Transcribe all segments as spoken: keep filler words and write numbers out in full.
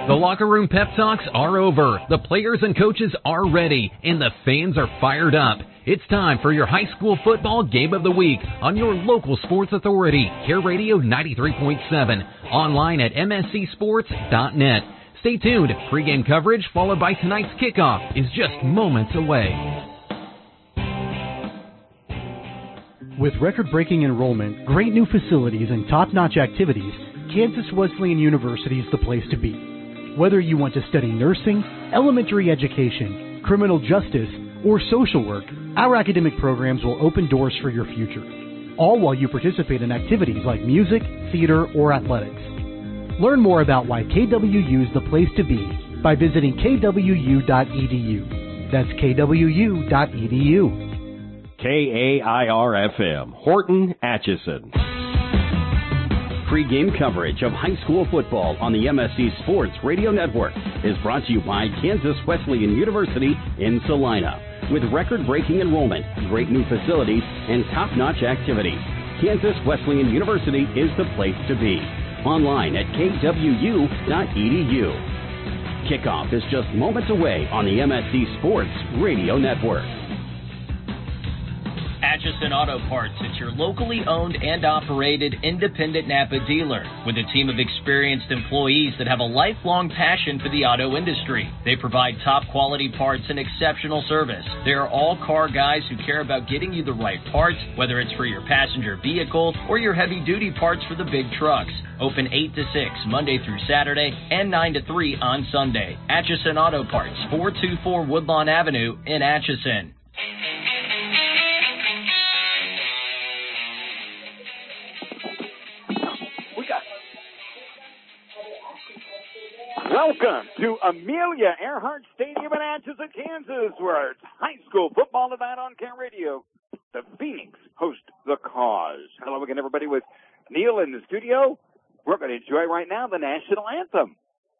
The locker room pep talks are over. The players and coaches are ready, and the fans are fired up. It's time for your high school football game of the week on your local sports authority, Care Radio ninety-three point seven, online at m s c sports dot net. Stay tuned. Pre-game coverage followed by tonight's kickoff is just moments away. With record-breaking enrollment, great new facilities, and top-notch activities, Kansas Wesleyan University is the place to be. Whether you want to study nursing, elementary education, criminal justice, or social work, our academic programs will open doors for your future, all while you participate in activities like music, theater, or athletics. Learn more about why K W U is the place to be by visiting k w u dot e d u. That's k w u dot e d u. K A I R F M, Horton, Atchison. Pre-game coverage of high school football on the M S C Sports Radio Network is brought to you by Kansas Wesleyan University in Salina. With record-breaking enrollment, great new facilities, and top-notch activities, Kansas Wesleyan University is the place to be. Online at k w u dot e d u. Kickoff is just moments away on the M S C Sports Radio Network. Atchison Auto Parts is your locally owned and operated independent Napa dealer with a team of experienced employees that have a lifelong passion for the auto industry. They provide top quality parts and exceptional service. They are all car guys who care about getting you the right parts, whether it's for your passenger vehicle or your heavy duty parts for the big trucks. Open eight to six Monday through Saturday and nine to three on Sunday. Atchison Auto Parts, four two four Woodlawn Avenue in Atchison. Welcome to Amelia Earhart Stadium in Atchison, Kansas, where it's high school football tonight on Care Radio. The Phoenix host the Cause. Hello again, everybody, with Neil in the studio. We're going to enjoy right now the national anthem.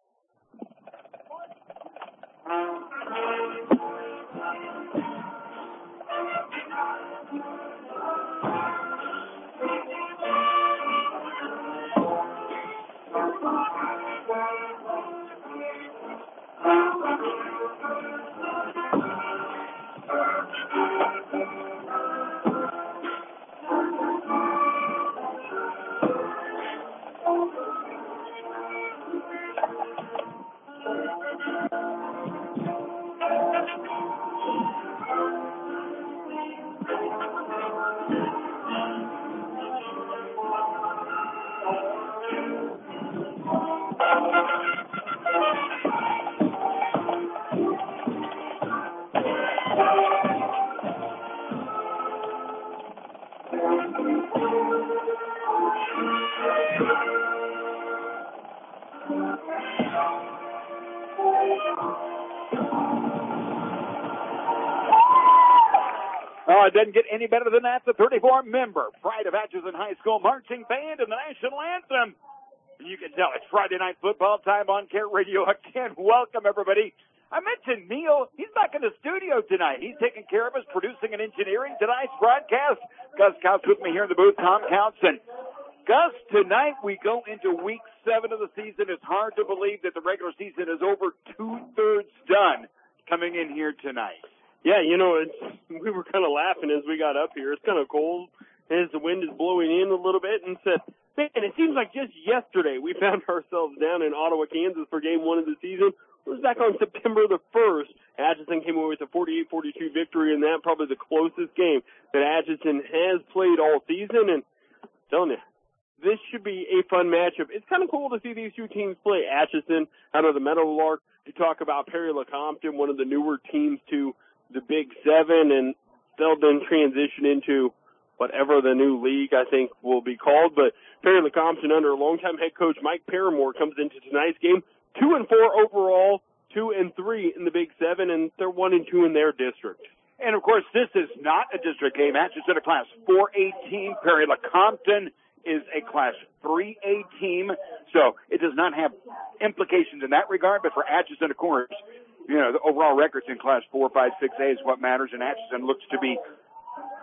Oh, it doesn't get any better than that. The thirty-four member Pride of Atchison High School Marching Band and the National Anthem. You can tell it's Friday night football time on Care Radio. Again, welcome, everybody. I mentioned Neil. He's back in the studio tonight. He's taking care of us, producing and engineering tonight's broadcast. Gus Counts with me here in the booth. Tom Counts. And Gus, tonight we go into week seven of the season. It's hard to believe that the regular season is over two-thirds done coming in here tonight. Yeah, you know, it's, we were kind of laughing as we got up here. It's kind of cold as the wind is blowing in a little bit, and said, man, it seems like just yesterday we found ourselves down in Ottawa, Kansas for game one of the season. It was back on September the first. Atchison came away with a forty-eight forty-two victory in that, probably the closest game that Atchison has played all season. And I'm telling you, this should be a fun matchup. It's kind of cool to see these two teams play. Atchison out of the Meadowlark, to talk about Perry Lecompton, one of the newer teams to the Big Seven, and they'll then transition into whatever the new league, I think, will be called. But Perry Lecompton, under longtime head coach Mike Paramore, comes into tonight's game two and four overall, two and three in the Big Seven, and they're one and two in their district. And, of course, this is not a district game. Atchison, a Class four A team. Perry Lecompton is a Class three A team. So it does not have implications in that regard. But for Atchison, of course, you know, the overall records in Class four, five, six A is what matters, and Atchison looks to be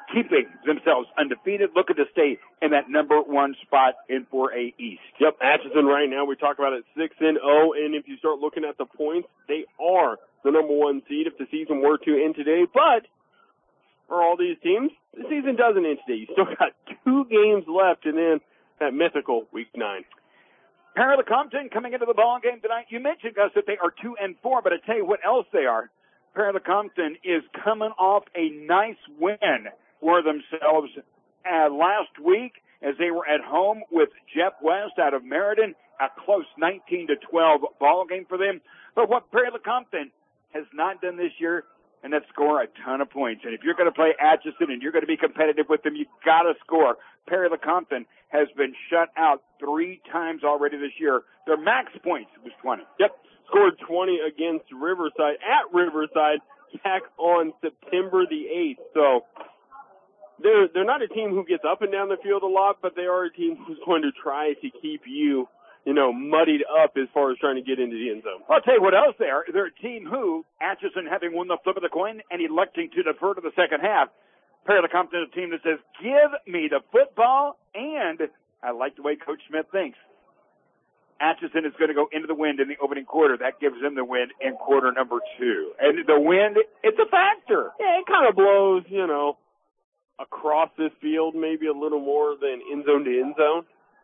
keeping themselves undefeated, looking to stay in that number one spot in four A East. Yep, Atchison right now, we talk about it six and oh, and if you start looking at the points, they are the number one seed if the season were to end today. But for all these teams, the season doesn't end today. You still got two games left, and then that mythical week nine. Parallel-Compton coming into the ball game tonight. You mentioned, Gus, that they are two and four, but I tell you what else they are. Parallel-Compton is coming off a nice win for themselves uh, last week as they were at home with Jeff West out of Meriden. A close nineteen to twelve ball game for them. But what Parallel-Compton has not done this year, and that's score a ton of points. And if you're going to play Atchison and you're going to be competitive with them, you got to score. Parallel-Compton has been shut out three times already this year. Their max points was twenty. Yep, scored twenty against Riverside at Riverside back on September the eighth. So they're they're not a team who gets up and down the field a lot, but they are a team who's going to try to keep you, you know, muddied up as far as trying to get into the end zone. I'll tell you what else they are. They're a team who, Atchison having won the flip of the coin and electing to defer to the second half, Parallel-Compton is a team that says, give me the football, and I like the way Coach Smith thinks. Atchison is going to go into the wind in the opening quarter. That gives them the win in quarter number two. And the wind, it's a factor. Yeah, it kind of blows, you know, across this field maybe a little more than end zone to end zone.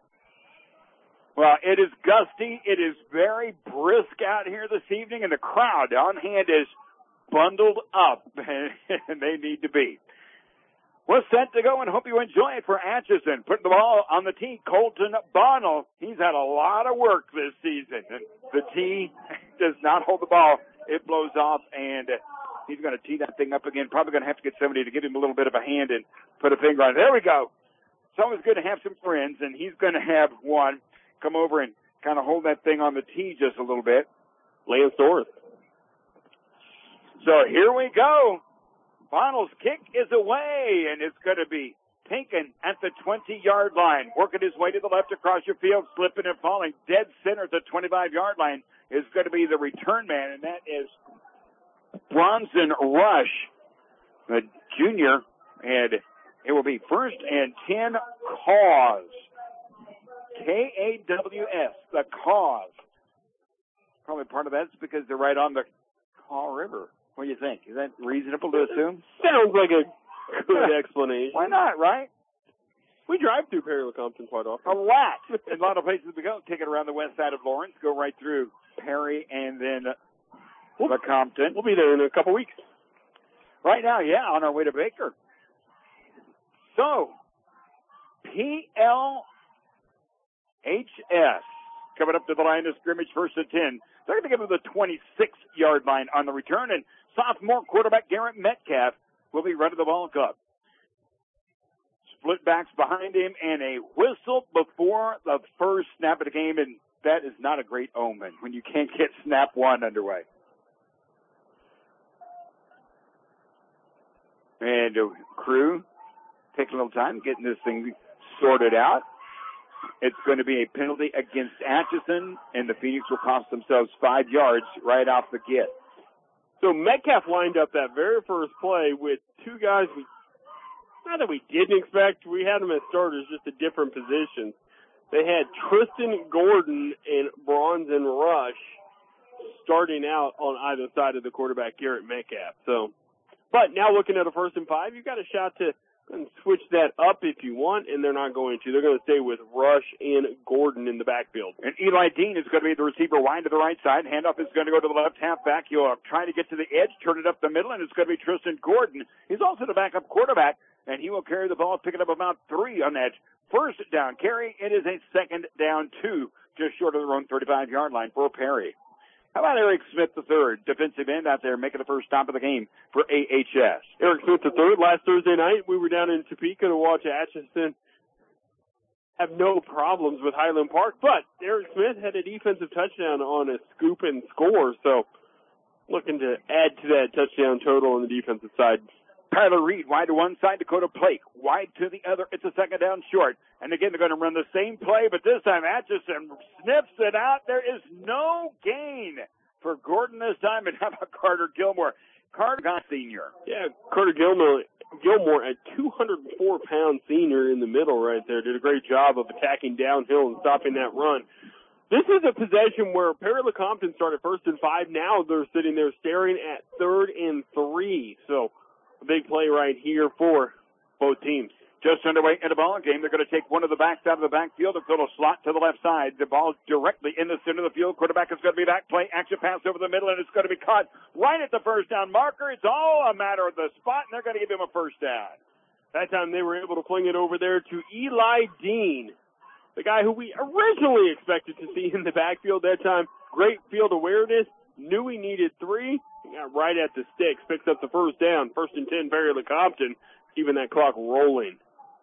Well, it is gusty. It is very brisk out here this evening, and the crowd on hand is bundled up, and they need to be. We're set to go and hope you enjoy it for Atchison. Putting the ball on the tee, Colton Bonnell. He's had a lot of work this season. And the tee does not hold the ball. It blows off, and he's going to tee that thing up again. Probably going to have to get somebody to give him a little bit of a hand and put a finger on it. There we go. It's always good to have some friends, and he's going to have one come over and kind of hold that thing on the tee just a little bit. Lance North. So here we go. Bonnell's kick is away, and it's going to be taken at the twenty-yard line. Working his way to the left across your field, slipping and falling. Dead center at the twenty-five-yard line is going to be the return man, and that is Bronson Rush, the junior, and it will be first and ten Cause. K A W S, the Cause. Probably part of that's because they're right on the Kaw River. What do you think? Is that reasonable to assume? Sounds like a good explanation. Why not, right? We drive through Parallel-Compton quite often. A lot. In a lot of places we go. Take it around the west side of Lawrence, go right through Perry and then we'll, Lecompton. We'll be there in a couple weeks. Right now, yeah, on our way to Baker. So, P L H S coming up to the line of scrimmage, first and ten. They're going to give him the twenty-six-yard line on the return, and sophomore quarterback Garrett Metcalf will be running the ball up. Split backs behind him, and a whistle before the first snap of the game, and that is not a great omen when you can't get snap one underway. And the crew take a little time getting this thing sorted out. It's going to be a penalty against Atchison, and the Phoenix will cost themselves five yards right off the get. So Metcalf lined up that very first play with two guys we, not that we didn't expect, we had them as starters, just at different positions. They had Tristan Gordon and Bronson Rush starting out on either side of the quarterback, Garrett Metcalf. So, but now looking at a first and five, you've got a shot to and switch that up if you want, and they're not going to. They're going to stay with Rush and Gordon in the backfield. And Eli Dean is going to be the receiver wide to the right side. Handoff is going to go to the left halfback. He'll try to get to the edge, turn it up the middle, and it's going to be Tristan Gordon. He's also the backup quarterback, and he will carry the ball, picking up about three on that first down carry. It is a second down two, just short of their own thirty-five-yard line for Perry. How about Eric Smith the third, defensive end out there making the first stop of the game for A H S? Eric Smith the third, last Thursday night, we were down in Topeka to watch Atchison have no problems with Highland Park, but Eric Smith had a defensive touchdown on a scoop and score, so looking to add to that touchdown total on the defensive side. Tyler Reed, wide to one side, Dakota Blake, wide to the other. It's a second down short. And again, they're going to run the same play, but this time Atchison sniffs it out. There is no gain for Gordon this time. And how about Carter Gilmore? Carter got senior. Yeah, Carter Gilmore, Gilmore, a two hundred four pound senior in the middle right there, did a great job of attacking downhill and stopping that run. This is a possession where Perry Lecompton started first and five. Now they're sitting there staring at third and three. So a big play right here for both teams. Just underway in the ball game. They're going to take one of the backs out of the backfield and throw a slot to the left side. The ball directly in the center of the field. Quarterback is going to be back. Play action pass over the middle, and it's going to be caught right at the first down marker. It's all a matter of the spot, and they're going to give him a first down. That time they were able to fling it over there to Eli Dean, the guy who we originally expected to see in the backfield that time. Great field awareness. Knew he needed three. He got right at the sticks. Picks up the first down. First and ten, Perry Lecompton, keeping that clock rolling.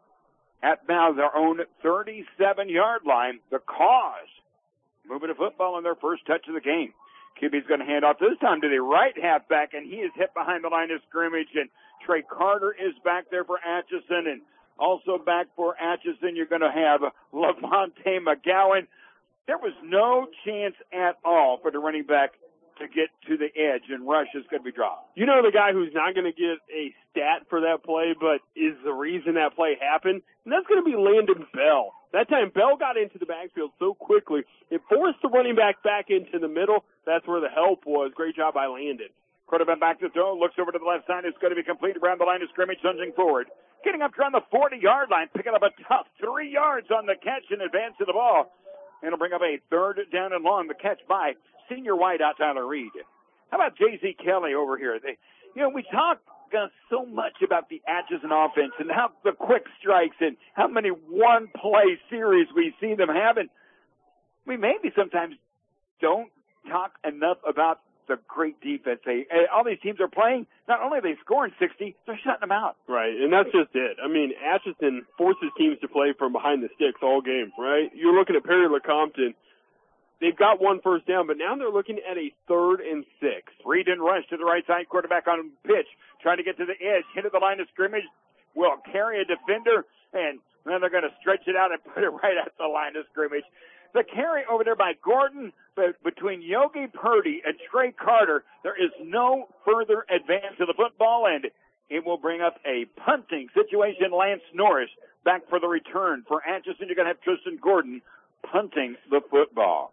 At now their own thirty-seven-yard line, the Cause moving the football on their first touch of the game. Q B's going to hand off this time to the right halfback, and he is hit behind the line of scrimmage, and Trey Carter is back there for Atchison, and also back for Atchison you're going to have Lavonte McGowan. There was no chance at all for the running back to get to the edge, and Rush is going to be dropped. You know the guy who's not going to get a stat for that play, but is the reason that play happened? And that's going to be Landon Bell. That time, Bell got into the backfield so quickly, it forced the running back back into the middle. That's where the help was. Great job by Landon. Quarterback back to throw, looks over to the left side. It's going to be complete around the line of scrimmage, lunging forward. Getting up around the forty-yard line, picking up a tough three yards on the catch and advance to the ball. And it'll bring up a third down and long. The catch by senior wideout Tyler Reed. How about J Z Kelly over here? They, you know, we talk uh, so much about the Atchison offense and how the quick strikes and how many one-play series we see them having. We maybe sometimes don't talk enough about the great defense. They, all these teams are playing. Not only are they scoring sixty, they're shutting them out. Right, and that's just it. I mean, Atchison forces teams to play from behind the sticks all game, right? You're looking at Perry Lecompton. They've got one first down, but now they're looking at a third and six. Reed and Rush to the right side, quarterback on pitch, trying to get to the edge, hit the line of scrimmage, will carry a defender, and then they're going to stretch it out and put it right at the line of scrimmage. The carry over there by Gordon, but between Yogi Purdy and Trey Carter, there is no further advance to the football, and it will bring up a punting situation. Lance Norris back for the return. For Atchison, you're going to have Tristan Gordon punting the football.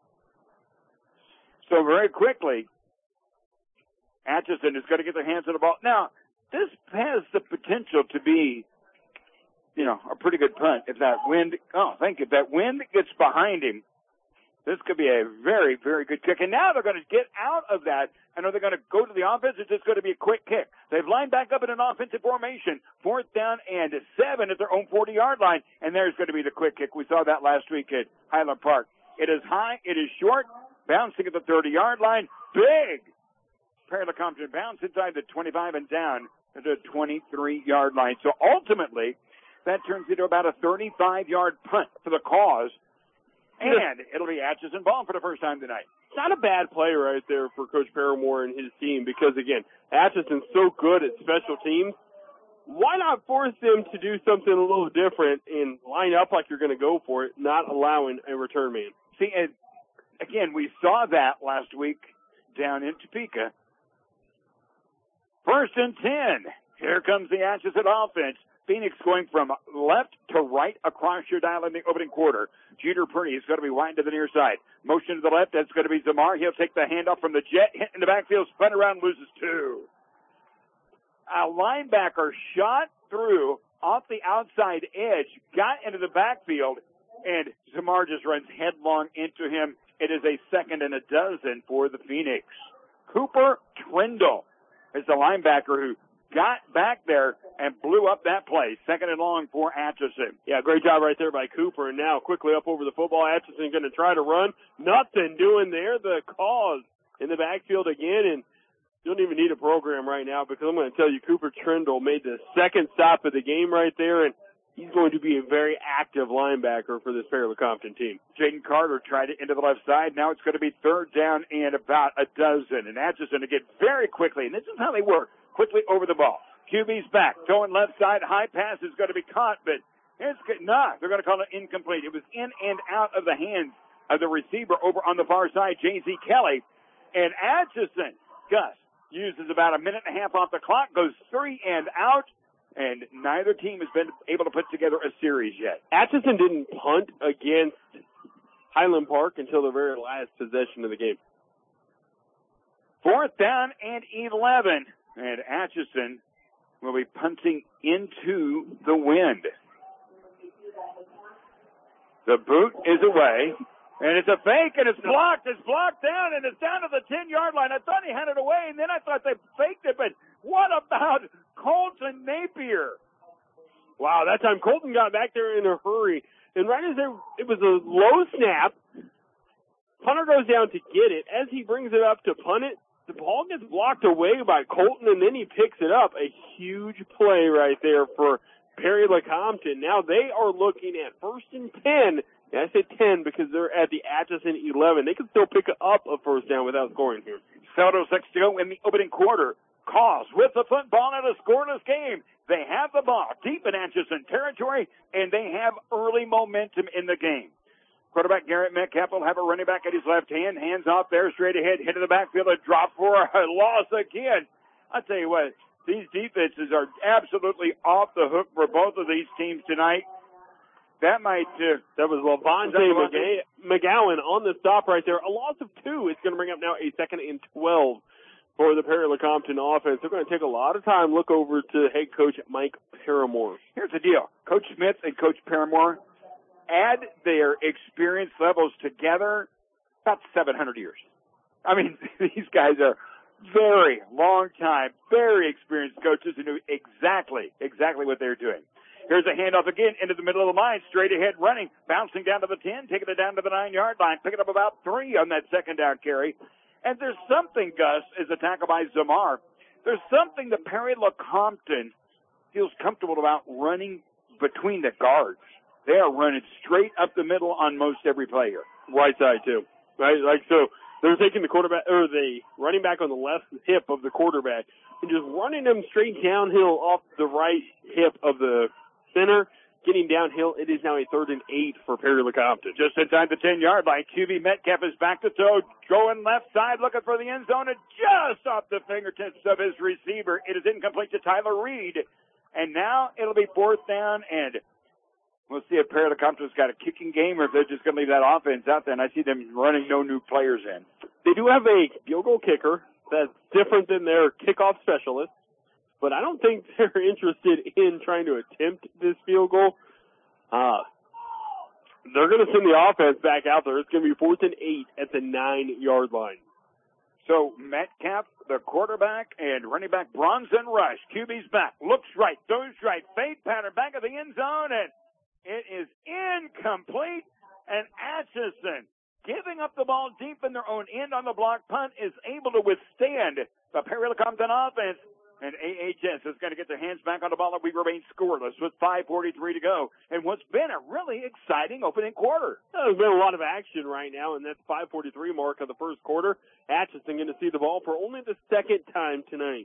So very quickly, Atchison is going to get their hands on the ball. Now, this has the potential to be, you know, a pretty good punt if that wind, oh, thank you, if that wind gets behind him, this could be a very, very good kick. And now they're going to get out of that, and are they going to go to the offense, or is this going to be a quick kick? They've lined back up in an offensive formation, fourth down and seven at their own forty-yard line, and there's going to be the quick kick. We saw that last week at Highland Park. It is high, it is short, bouncing at the thirty-yard line, big. Perry Lecompton bounce inside the twenty-five and down at the twenty-three-yard line. So ultimately, that turns into about a thirty-five-yard punt for the Cause, and it'll be Atchison ball for the first time tonight. It's not a bad play right there for Coach Paramore and his team because, again, Atchison's so good at special teams. Why not force them to do something a little different and line up like you're going to go for it, not allowing a return man? See, and again, we saw that last week down in Topeka. First and ten. Here comes the Atchison offense. Phoenix going from left to right across your dial in the opening quarter. Jeter Purdy is going to be wide to the near side. Motion to the left, that's going to be Zamar. He'll take the handoff from the jet, hit in the backfield, spun around, loses two. A linebacker shot through off the outside edge, got into the backfield, and Zamar just runs headlong into him. It is a second and a dozen for the Phoenix. Cooper Trindle is the linebacker who got back there and blew up that play. Second and long for Atchison. Yeah, great job right there by Cooper. And now quickly up over the football. Atchison going to try to run. Nothing doing there. The Cause in the backfield again. And you don't even need a program right now because I'm going to tell you Cooper Trindle made the second stop of the game right there. And he's going to be a very active linebacker for this Perry Lecompton team. Jaden Carter tried it into the left side. Now it's going to be third down and about a dozen. And Atchison to get very quickly. And this is how they work. Quickly over the ball. Q B's back. Going left side. High pass is going to be caught, but it's nah, they're going to call it incomplete. It was in and out of the hands of the receiver over on the far side, J Z Kelly. And Atchison, Gus, uses about a minute and a half off the clock, goes three and out, and neither team has been able to put together a series yet. Atchison didn't punt against Highland Park until the very last possession of the game. Fourth down and eleven, and Atchison will be punting into the wind. The boot is away, and it's a fake, and it's blocked. It's blocked down, and it's down to the ten-yard line. I thought he had it away, and then I thought they faked it, but what about Colton Napier? Wow, that time Colton got back there in a hurry, and right as there, it was a low snap, punter goes down to get it. As he brings it up to punt it, the ball gets blocked away by Colton, and then he picks it up. A huge play right there for Perry Lecompton. Now they are looking at first and ten. And I say ten because they're at the Atchison eleven. They can still pick up a first down without scoring here. seven oh six to go in the opening quarter. Cause with the football in a scoreless game. They have the ball deep in Atchison territory, and they have early momentum in the game. Quarterback Garrett Metcalf will have a running back at his left hand. Hands off there, straight ahead, hit to the backfield, a drop for a loss again. I'll tell you what, these defenses are absolutely off the hook for both of these teams tonight. That might, uh, that was Levante McGowan on the stop right there. A loss of two. It's going to bring up now a second and twelve for the Perry Lecompton offense. They're going to take a lot of time. Look over to head coach Mike Paramore. Here's the deal. Coach Smith and Coach Paramore add their experience levels together about seven hundred years. I mean, these guys are very long time, very experienced coaches who knew exactly, exactly what they're doing. Here's a handoff again into the middle of the line, straight ahead running, bouncing down to the ten, taking it down to the nine-yard line, picking up about three on that second down carry. And there's something, Gus, is a tackle by Zamar. There's something that Perry Lecompton feels comfortable about running between the guards. They are running straight up the middle on most every play here. Right side, too. Right, like so. They're taking the quarterback, or the running back on the left hip of the quarterback and just running them straight downhill off the right hip of the center, getting downhill. It is now a third and eight for Perry Lecompton. Just inside the ten-yard line, Q B Metcalf is back to throw, going left side, looking for the end zone, and just off the fingertips of his receiver. It is incomplete to Tyler Reed, and now it'll be fourth down, and we'll see if Perry Lecompton's got a kicking game or if they're just going to leave that offense out there, and I see them running no new players in. They do have a field goal kicker that's different than their kickoff specialist, but I don't think they're interested in trying to attempt this field goal. Uh, they're going to send the offense back out there. It's going to be fourth and eight at the nine-yard line. So Metcalf, the quarterback, and running back Bronson Rush. Q B's back, looks right, throws right, fade pattern, back of the end zone, and it is incomplete. And Atchison, giving up the ball deep in their own end on the block punt, is able to withstand the Perry Lecompton offense. And A H S is going to get their hands back on the ball, and we remain scoreless with five forty-three to go. And what's been a really exciting opening quarter. There's been a lot of action right now, and that's five forty-three mark of the first quarter. Atchison going to see the ball for only the second time tonight.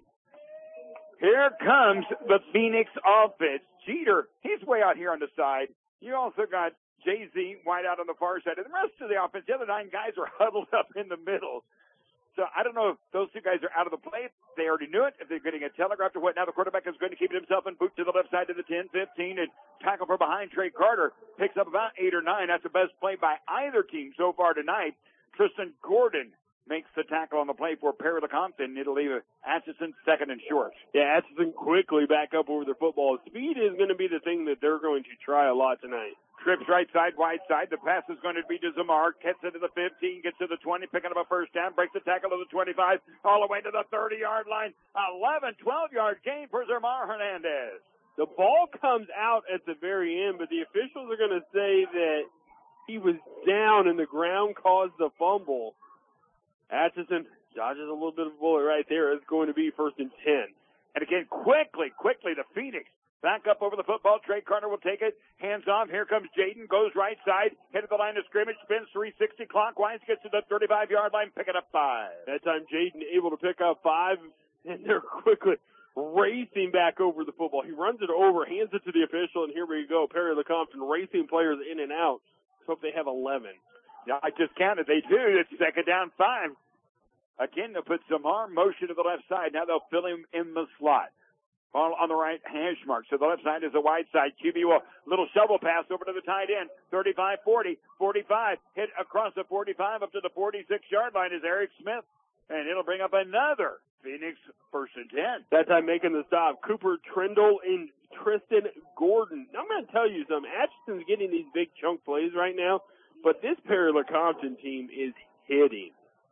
Here comes the Phoenix offense. Jeter, he's way out here on the side. You also got Jay-Z White out on the far side. And the rest of the offense, the other nine guys are huddled up in the middle. So I don't know if those two guys are out of the play. They already knew it. If they're getting a telegraph or what. Now the quarterback is going to keep it himself and boot to the left side to the ten fifteen and tackle from behind. Trey Carter picks up about eight or nine. That's the best play by either team so far tonight. Tristan Gordon makes the tackle on the play for Perry Lecompton. It'll leave Atchison second and short. Yeah, Atchison quickly back up over their football. Speed is going to be the thing that they're going to try a lot tonight. Trips right side, wide side. The pass is going to be to Zamar. Gets into the fifteen, gets to the twenty, picking up a first down. Breaks the tackle to the twenty-five, all the way to the thirty-yard line. eleven, twelve-yard gain for Zamar Hernandez. The ball comes out at the very end, but the officials are going to say that he was down and the ground caused the fumble. Atchison dodges a little bit of a bullet right there. It's going to be first and ten. And again, quickly, quickly, the Phoenix back up over the football. Trey Carter will take it. Hands off. Here comes Jaden. Goes right side. Head to the line of scrimmage. Spins three sixty clockwise. Gets to the thirty-five-yard line. Picking up five. That time Jaden able to pick up five. And they're quickly racing back over the football. He runs it over, hands it to the official, and here we go. Perry Lecompton racing players in and out. Let's hope they have eleven. Yeah, I just counted. They do. It's second down five. Again, they'll put Zamar motion to the left side. Now they'll fill him in the slot. Ball on the right hash mark. So the left side is the wide side. Q B will little shovel pass over to the tight end. thirty-five forty, forty-five. Hit across the forty-five up to the forty-six-yard line is Eric Smith. And it'll bring up another Phoenix first and ten. That time making the stop, Cooper Trindle and Tristan Gordon. I'm going to tell you something. Atchison's getting these big chunk plays right now, but this Perry-LeCompton team is hitting.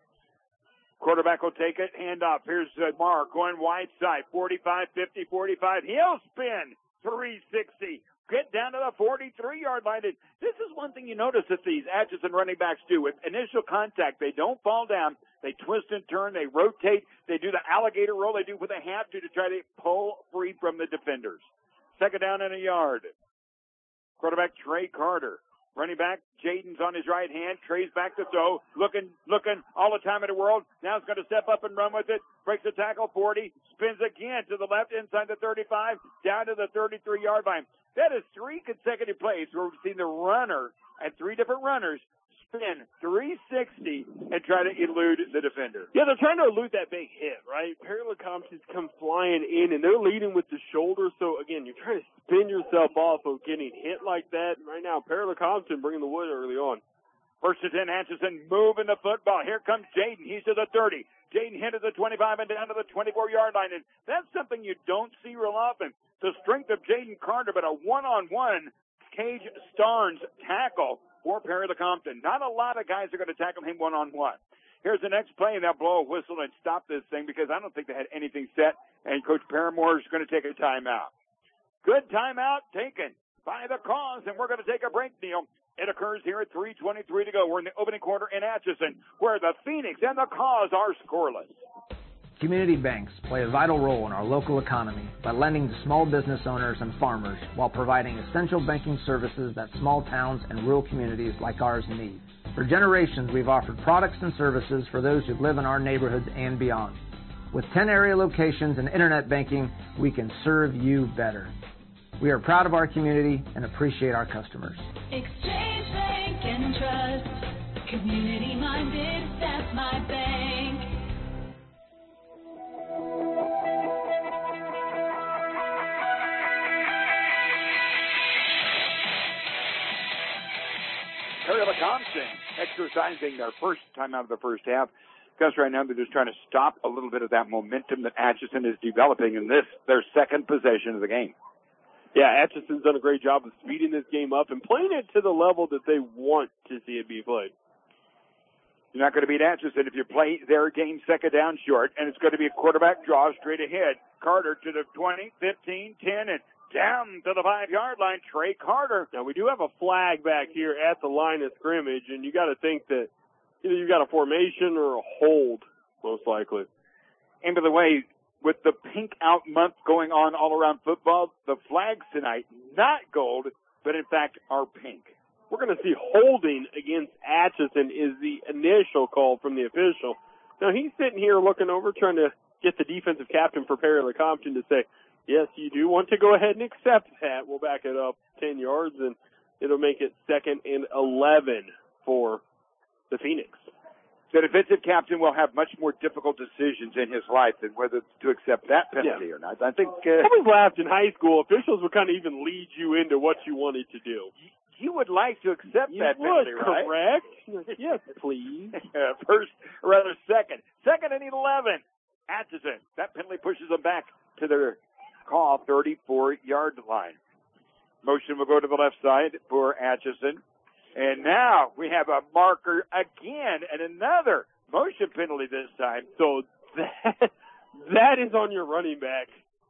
Quarterback will take it. Hand off. Here's uh, Mark going wide side. forty-five fifty, forty-five. He'll spin. three sixty. Get down to the forty-three-yard line. And this is one thing you notice that these Atchison running backs do. With initial contact, they don't fall down. They twist and turn. They rotate. They do the alligator roll. They do what they have to to try to pull free from the defenders. Second down and a yard. Quarterback Trey Carter. Running back, Jaden's on his right hand. Trey's back to throw. Looking, looking all the time in the world. Now he's going to step up and run with it. Breaks the tackle, forty. Spins again to the left inside the thirty-five. Down to the thirty-three-yard line. That is three consecutive plays where we've seen the runner and three different runners spin three sixty and try to elude the defender. Yeah, they're trying to elude that big hit, right? Perry-LeCompton's come flying in, and they're leading with the shoulder. So, again, you're trying to spin yourself off of getting hit like that. Right now, Perry-LeCompton bringing the wood early on. First and ten, Atchison moving the football. Here comes Jaden. He's to the thirty. Jaden hit at the twenty-five and down to the twenty-four-yard line. And that's something you don't see real often. The strength of Jaden Carter, but a one-on-one Cage Starnes tackle for Perry-LeCompton. Not a lot of guys are going to tackle him one-on-one. Here's the next play, and they'll blow a whistle and stop this thing because I don't think they had anything set, and Coach Paramore is going to take a timeout. Good timeout taken by the Cause, and we're going to take a break, Neil. It occurs here at three twenty-three to go. We're in the opening quarter in Atchison, where the Phoenix and the Cause are scoreless. Community banks play a vital role in our local economy by lending to small business owners and farmers while providing essential banking services that small towns and rural communities like ours need. For generations, we've offered products and services for those who live in our neighborhoods and beyond. With ten area locations and internet banking, we can serve you better. We are proud of our community and appreciate our customers. Exchange Bank and Trust, community-minded, that's my bank. Perry-LeCompton exercising their first time out of the first half. Because right now they're just trying to stop a little bit of that momentum that Atchison is developing in this, their second possession of the game. Yeah, Atchison's done a great job of speeding this game up and playing it to the level that they want to see it be played. You're not going to beat Atchison if you play their game second down short, and it's going to be a quarterback draw straight ahead. Carter to the twenty, fifteen, ten, and down to the five-yard line, Trey Carter. Now, we do have a flag back here at the line of scrimmage, and you got to think that either you got a formation or a hold, most likely. And by the way, with the pink out month going on all around football, the flags tonight, not gold, but in fact are pink. We're going to see holding against Atchison is the initial call from the official. Now, he's sitting here looking over, trying to get the defensive captain for Perry-LeCompton to say, yes, you do want to go ahead and accept that. We'll back it up ten yards, and it'll make it second and eleven for the Phoenix. The defensive captain will have much more difficult decisions in his life than whether to accept that penalty yeah. or not. I think uh, I always laughed in high school. Officials would kind of even lead you into what you wanted to do. You would like to accept you that would, penalty, right? Correct. Yes, please. uh, first, or rather second. Second and eleven. Atchison. That penalty pushes them back to their call thirty-four-yard line. Motion will go to the left side for Atchison. And now we have a marker again and another motion penalty this time. So that that is on your running back.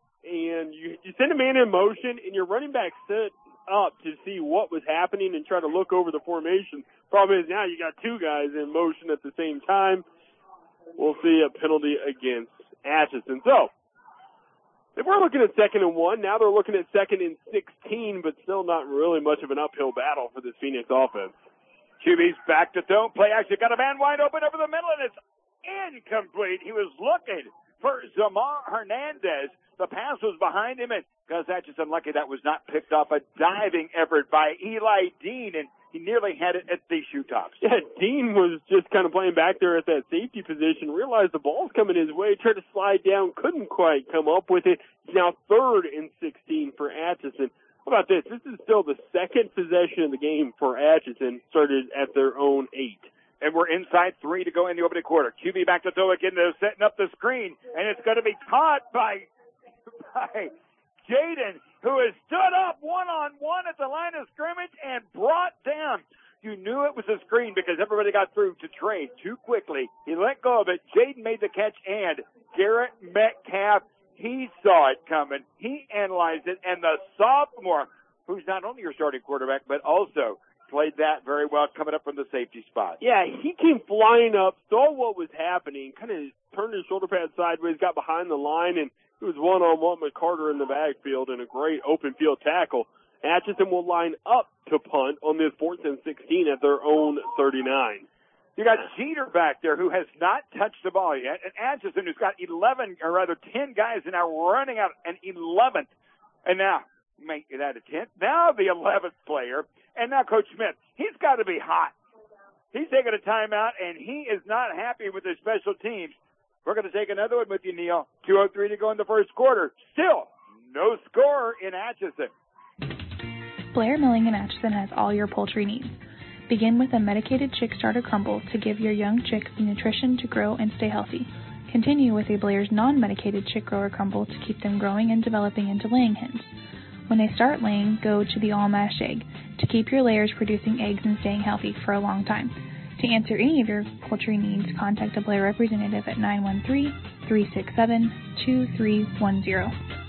And you, you send a man in motion, and your running back set up to see what was happening and try to look over the formation. Problem is now you got two guys in motion at the same time. We'll see a penalty against Atchison. So if we're looking at second and one, now they're looking at second and sixteen, but still not really much of an uphill battle for this Phoenix offense. Q B's back to throw. Play actually got a man wide open over the middle, and it's incomplete. He was looking for Zamar Hernandez. The pass was behind him, and Gus Atchison lucky that was not picked off. A diving effort by Eli Dean, and He nearly had it at the shoe tops. Yeah, Dean was just kind of playing back there at that safety position, realized the ball's coming his way, tried to slide down, couldn't quite come up with it. It's now third and sixteen for Atchison. How about this? This is still the second possession of the game for Atchison, started at their own eight. And we're inside three to go in the opening quarter. Q B back to throw again. They're setting up the screen, and it's going to be caught by, by Jaden, who has stood up one-on-one at the line of scrimmage and brought down. You knew it was a screen because everybody got through to Trey too quickly. He let go of it. Jaden made the catch, and Garrett Metcalf, he saw it coming. He analyzed it, and the sophomore, who's not only your starting quarterback, but also played that very well coming up from the safety spot. Yeah, he came flying up, saw what was happening, kind of turned his shoulder pad sideways, got behind the line, and it was one-on-one with Carter in the backfield and a great open field tackle. Atchison will line up to punt on this fourth and sixteen at their own thirty-nine. You got Jeter back there who has not touched the ball yet, and Atchison who's got eleven, or rather ten guys are now running out an eleventh. And now, make that a tenth. Now the eleventh player, and now Coach Smith, he's got to be hot. He's taking a timeout, and he is not happy with his special teams. We're going to take another one with you, Neil. two oh three to go in the first quarter. Still, no score in Atchison. Blair Milling in Atchison has all your poultry needs. Begin with a medicated chick starter crumble to give your young chicks the nutrition to grow and stay healthy. Continue with a Blair's non-medicated chick grower crumble to keep them growing and developing into laying hens. When they start laying, go to the all-mash egg to keep your layers producing eggs and staying healthy for a long time. To answer any of your poultry needs, contact a Blair representative at nine one three, three six seven, two three one zero.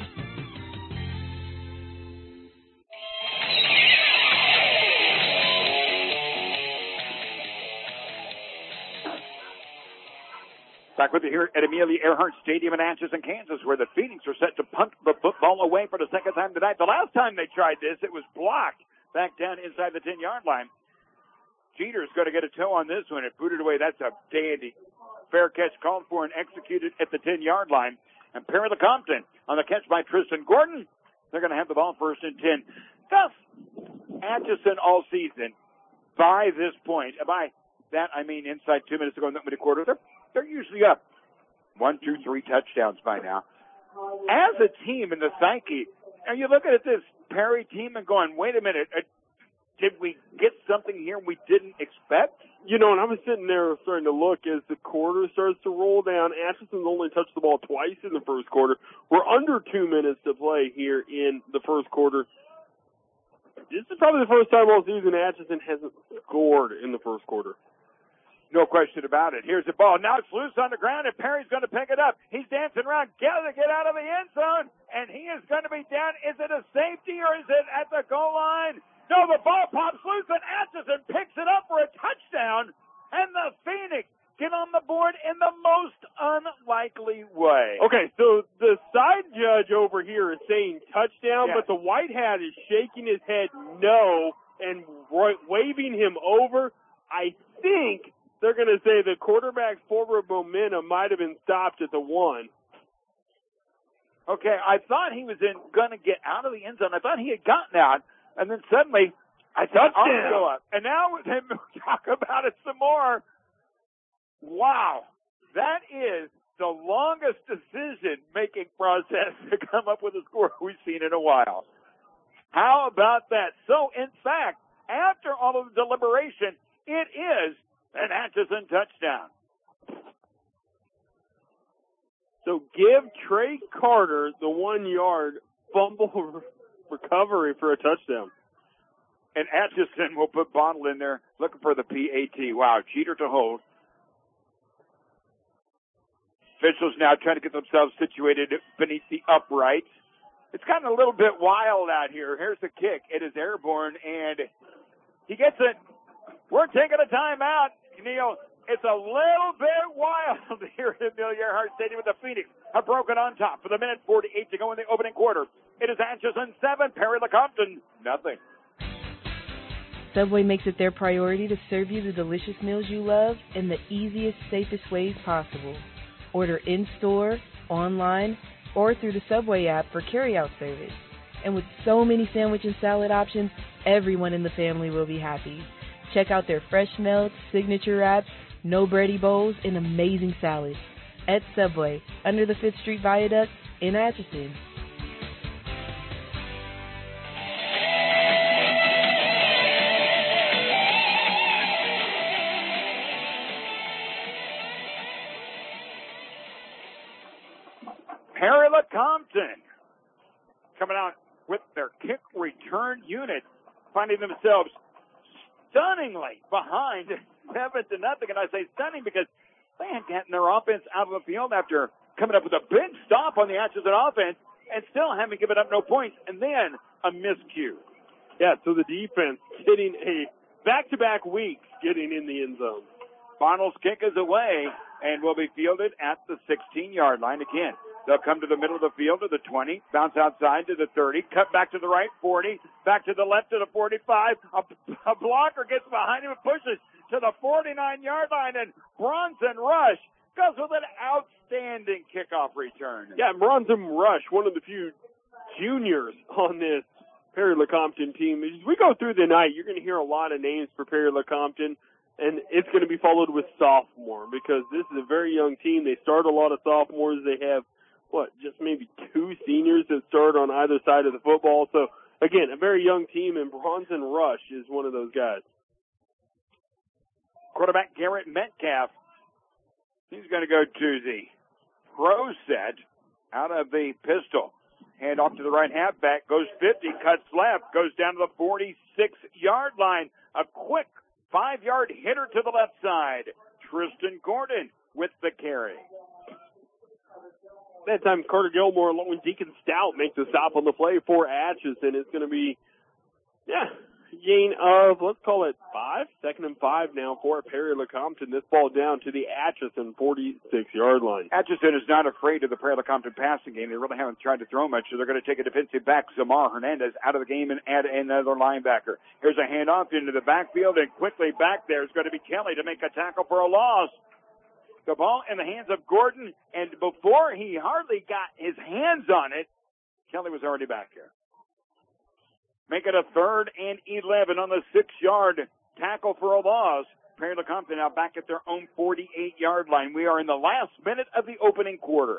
Back with you here at Amelia Earhart Stadium in Atchison, Kansas, where the Phoenix are set to punt the football away for the second time tonight. The last time they tried this, it was blocked back down inside the ten-yard line. Jeter's going to get a toe on this one and put it away. That's a dandy. Fair catch called for and executed at the ten-yard line. And Perry LeCompton on the catch by Tristan Gordon. They're going to have the ball first and ten. Thus, Atchison all season, by this point, by that I mean inside two minutes to go in the middle quarter, they're, they're usually up one, two, three touchdowns by now. As a team in the psyche, and you look at this Perry team and going, wait a minute, uh, did we get something here we didn't expect? You know, and I was sitting there starting to look as the quarter starts to roll down. Atchison's only touched the ball twice in the first quarter. We're under two minutes to play here in the first quarter. This is probably the first time all season Atchison hasn't scored in the first quarter. No question about it. Here's the ball. Now it's loose on the ground, and Perry's going to pick it up. He's dancing around, get to get out of the end zone, and he is going to be down. Is it a safety or is it at the goal line? No, the ball pops loose, and Atchison picks it up for a touchdown, and the Phoenix get on the board in the most unlikely way. Okay, so the side judge over here is saying touchdown, yeah. but the white hat is shaking his head no and waving him over. I think they're going to say the quarterback's forward momentum might have been stopped at the one. Okay, I thought he was in going to get out of the end zone. I thought he had gotten out. And then suddenly, I thought I'll go up. And now they talk about it some more. Wow. That is the longest decision-making process to come up with a score we've seen in a while. How about that? So, in fact, after all of the deliberation, it is an Atchison touchdown. So give Trey Carter the one-yard fumble recovery for a touchdown. And Atchison will put Bottle in there looking for the P A T. Wow, Jeter to hold. Officials now trying to get themselves situated beneath the uprights. It's gotten a little bit wild out here. Here's the kick. It is airborne, and he gets it. We're taking a timeout, Neil. It's a little bit wild here at Amelia Earhart Stadium with the Phoenix. Have broken on top for the minute forty-eight to go in the opening quarter. It is Atchison seven, Perry LeCompton nothing. Subway makes it their priority to serve you the delicious meals you love in the easiest, safest ways possible. Order in-store, online, or through the Subway app for carry-out service. And with so many sandwich and salad options, everyone in the family will be happy. Check out their fresh melts, signature wraps, no bready bowls, and amazing salads at Subway, under the fifth Street Viaduct in Atchison. Perry Lecompton coming out with their kick return unit, finding themselves stunningly behind seven to nothing. And I say stunning because they had gotten their offense out of the field after coming up with a big stop on the Atchison offense and still haven't given up no points, and then a miscue. Yeah, so the defense getting a back-to-back weeks getting in the end zone. Bonner's kick is away and will be fielded at the sixteen-yard line again. They'll come to the middle of the field to the twenty, bounce outside to the thirty, cut back to the right, forty, back to the left to the forty-five. A, a blocker gets behind him and pushes to the forty-nine-yard line, and Bronson Rush goes with an outstanding kickoff return. Yeah, Bronson Rush, one of the few juniors on this Perry Lecompton team. As we go through the night, you're going to hear a lot of names for Perry Lecompton, and it's going to be followed with sophomore because this is a very young team. They start a lot of sophomores. They have, what, just maybe two seniors that start on either side of the football. So, again, a very young team, and Bronson Rush is one of those guys. Quarterback Garrett Metcalf, he's going to go to the pro set out of the pistol. Hand off to the right halfback, goes fifty, cuts left, goes down to the forty-six-yard line. A quick five-yard hitter to the left side. Tristan Gordon with the carry. That time, Carter Gilmore along with Deacon Stout make the stop on the play for Atchison. It's going to be, yeah, gain of, let's call it five, second and five now for Perry Lecompton. This ball down to the Atchison forty-six-yard line. Atchison is not afraid of the Perry Lecompton passing game. They really haven't tried to throw much, so they're going to take a defensive back, Zamar Hernandez, out of the game and add another linebacker. Here's a handoff into the backfield, and quickly back there is going to be Kelly to make a tackle for a loss. The ball in the hands of Gordon, and before he hardly got his hands on it, Kelly was already back here. Make it a third and eleven on the six-yard tackle for a loss. Perry Lecompton now back at their own forty-eight-yard line. We are in the last minute of the opening quarter.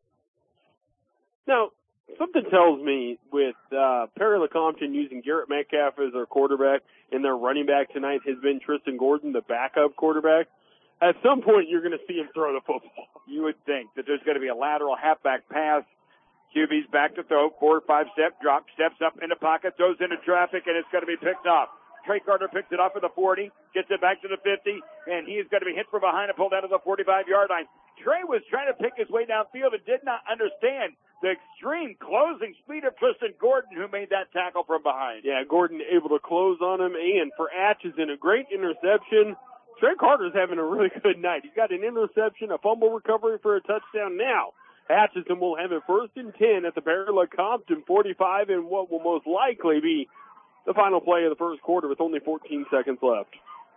Now, something tells me with uh, Perry Lecompton using Garrett Metcalf as their quarterback and their running back tonight has been Tristan Gordon, the backup quarterback. At some point, you're going to see him throw the football. You would think that there's going to be a lateral halfback pass. Q B's back to throw, four or five step drop, steps up in the pocket, throws into traffic, and it's going to be picked off. Trey Carter picks it off at the forty, gets it back to the fifty, and he's going to be hit from behind and pulled out of the forty-five-yard line. Trey was trying to pick his way downfield and did not understand the extreme closing speed of Tristan Gordon, who made that tackle from behind. Yeah, Gordon able to close on him, and for Atchison, a great interception. Trey Carter's having a really good night. He's got an interception, a fumble recovery for a touchdown now. Atchison will have it first and ten at the Perry Lecompton forty-five in what will most likely be the final play of the first quarter with only fourteen seconds left.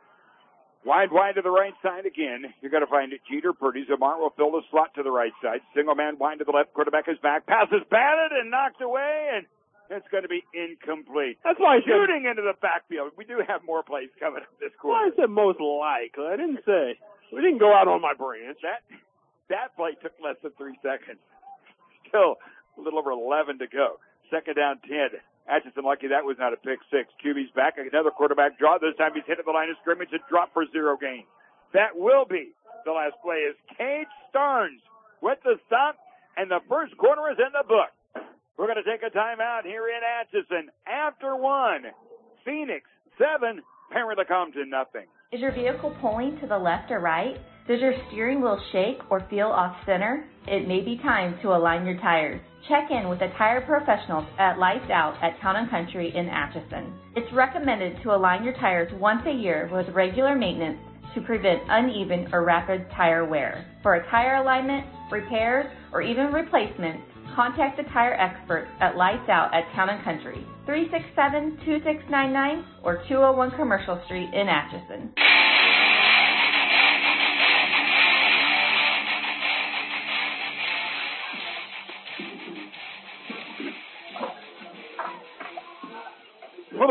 Wide, wide to the right side again. You're going to find it. Jeter Purdy. Zamar will fill the slot to the right side. Single man wide to the left. Quarterback is back. Pass is batted and knocked away, and it's going to be incomplete. That's why I Shooting said, into the backfield. We do have more plays coming up this quarter. Well, I said most likely. I didn't say. We didn't go out on my branch. That, that play took less than three seconds. Still a little over eleven to go. Second down, ten. Atchison lucky that was not a pick six. Q B's back. Another quarterback draw. This time he's hit at the line of scrimmage and dropped for zero gain. That will be the last play is Cage Stearns with the stop, and the first quarter is in the book. We're going to take a timeout here in Atchison. After one, Phoenix seven, Perry Lecompton nothing. Is your vehicle pulling to the left or right? Does your steering wheel shake or feel off center? It may be time to align your tires. Check in with the tire professionals at Lights Out at Town and Country in Atchison. It's recommended to align your tires once a year with regular maintenance to prevent uneven or rapid tire wear. For a tire alignment, repairs, or even replacements, contact the tire experts at Lights Out at Town and Country, three six seven, two six nine nine or two oh one Commercial Street in Atchison.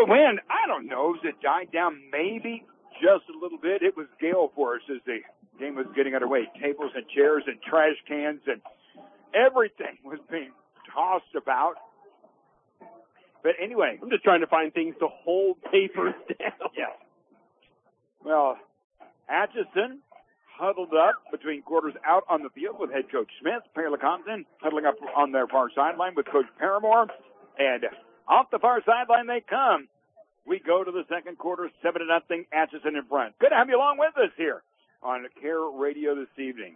wind, I don't know, as it died down maybe just a little bit. It was gale force as the game was getting underway. Tables and chairs and trash cans and everything was being tossed about. But anyway, I'm just trying to find things to hold papers down. Yeah. Well, Atchison huddled up between quarters out on the field with head coach Smith. Perry Lecompton huddling up on their far sideline with Coach Paramore. And off the far sideline they come. We go to the second quarter, seven to nothing, Atchison in front. Good to have you along with us here on Care Radio this evening.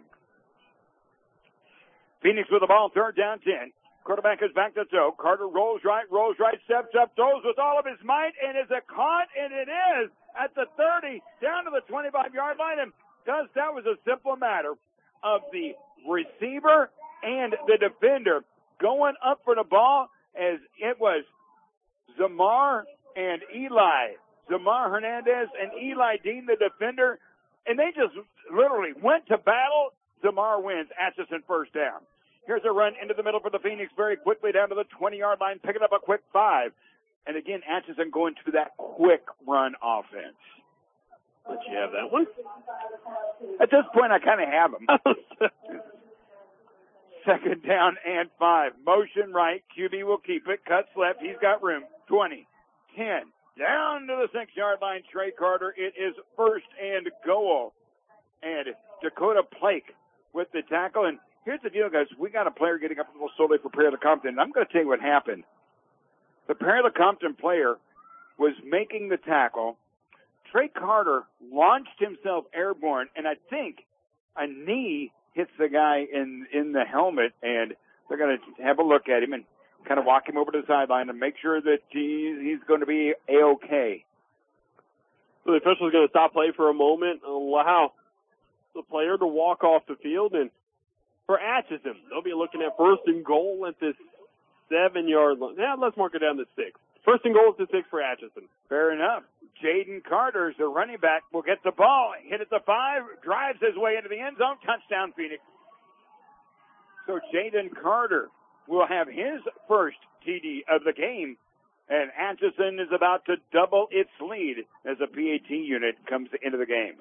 Phoenix with the ball, third down, ten. Quarterback is back to throw. Carter rolls right, rolls right, steps up, throws with all of his might, and is it caught? And it is at the thirty, down to the twenty-five-yard line. And thus, that was a simple matter of the receiver and the defender going up for the ball, as it was Zamar and Eli. Zamar Hernandez and Eli Dean, the defender, and they just literally went to battle. Zamar wins. Atchison first down. Here's a run into the middle for the Phoenix very quickly down to the twenty-yard line, picking up a quick five. And again, Atchison going to that quick run offense. Let you have that one. At this point, I kind of have them. Second down and five. Motion right. Q B will keep it. Cuts left. He's got room. twenty, ten. Down to the six-yard line. Trey Carter. It is first and goal. And Dakota Plake with the tackle. And here's the deal, guys. We got a player getting up a little slowly for Perry Lecompton. I'm going to tell you what happened. The Perry Lecompton player was making the tackle. Trey Carter launched himself airborne, and I think a knee hits the guy in, in the helmet, and they're going to have a look at him and kind of walk him over to the sideline and make sure that he, he's going to be A-okay. So the official is going to stop play for a moment, allow the player to walk off the field, and for Atchison, they'll be looking at first and goal at this seven-yard line. Yeah, let's mark it down to six. First and goal at the six for Atchison. Fair enough. Jaden Carter's the running back, will get the ball, hit at the five, drives his way into the end zone, touchdown Phoenix. So Jaden Carter will have his first T D of the game, and Atchison is about to double its lead as a P A T unit comes into the game.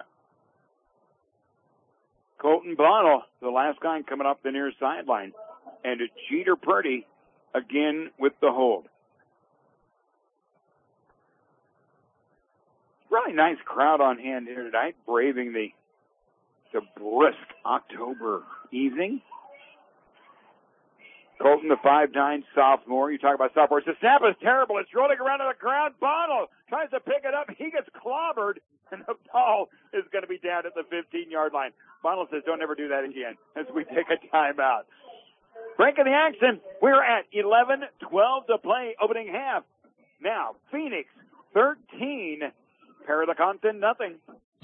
Colton Bottle, the last guy coming up the near sideline, and Jeter Purdy again with the hold. Really nice crowd on hand here tonight, braving the the brisk October evening. Colton, the five nine sophomore. You talk about sophomores. The snap is terrible. It's rolling around in the crowd. Bottle tries to pick it up. He gets clobbered, and the ball is going to be down at the fifteen-yard line. Bottle says, don't ever do that again as we take a timeout. Break of the action. We're at eleven twelve to play, opening half. Now, Phoenix thirteen, Perry Lecompton nothing.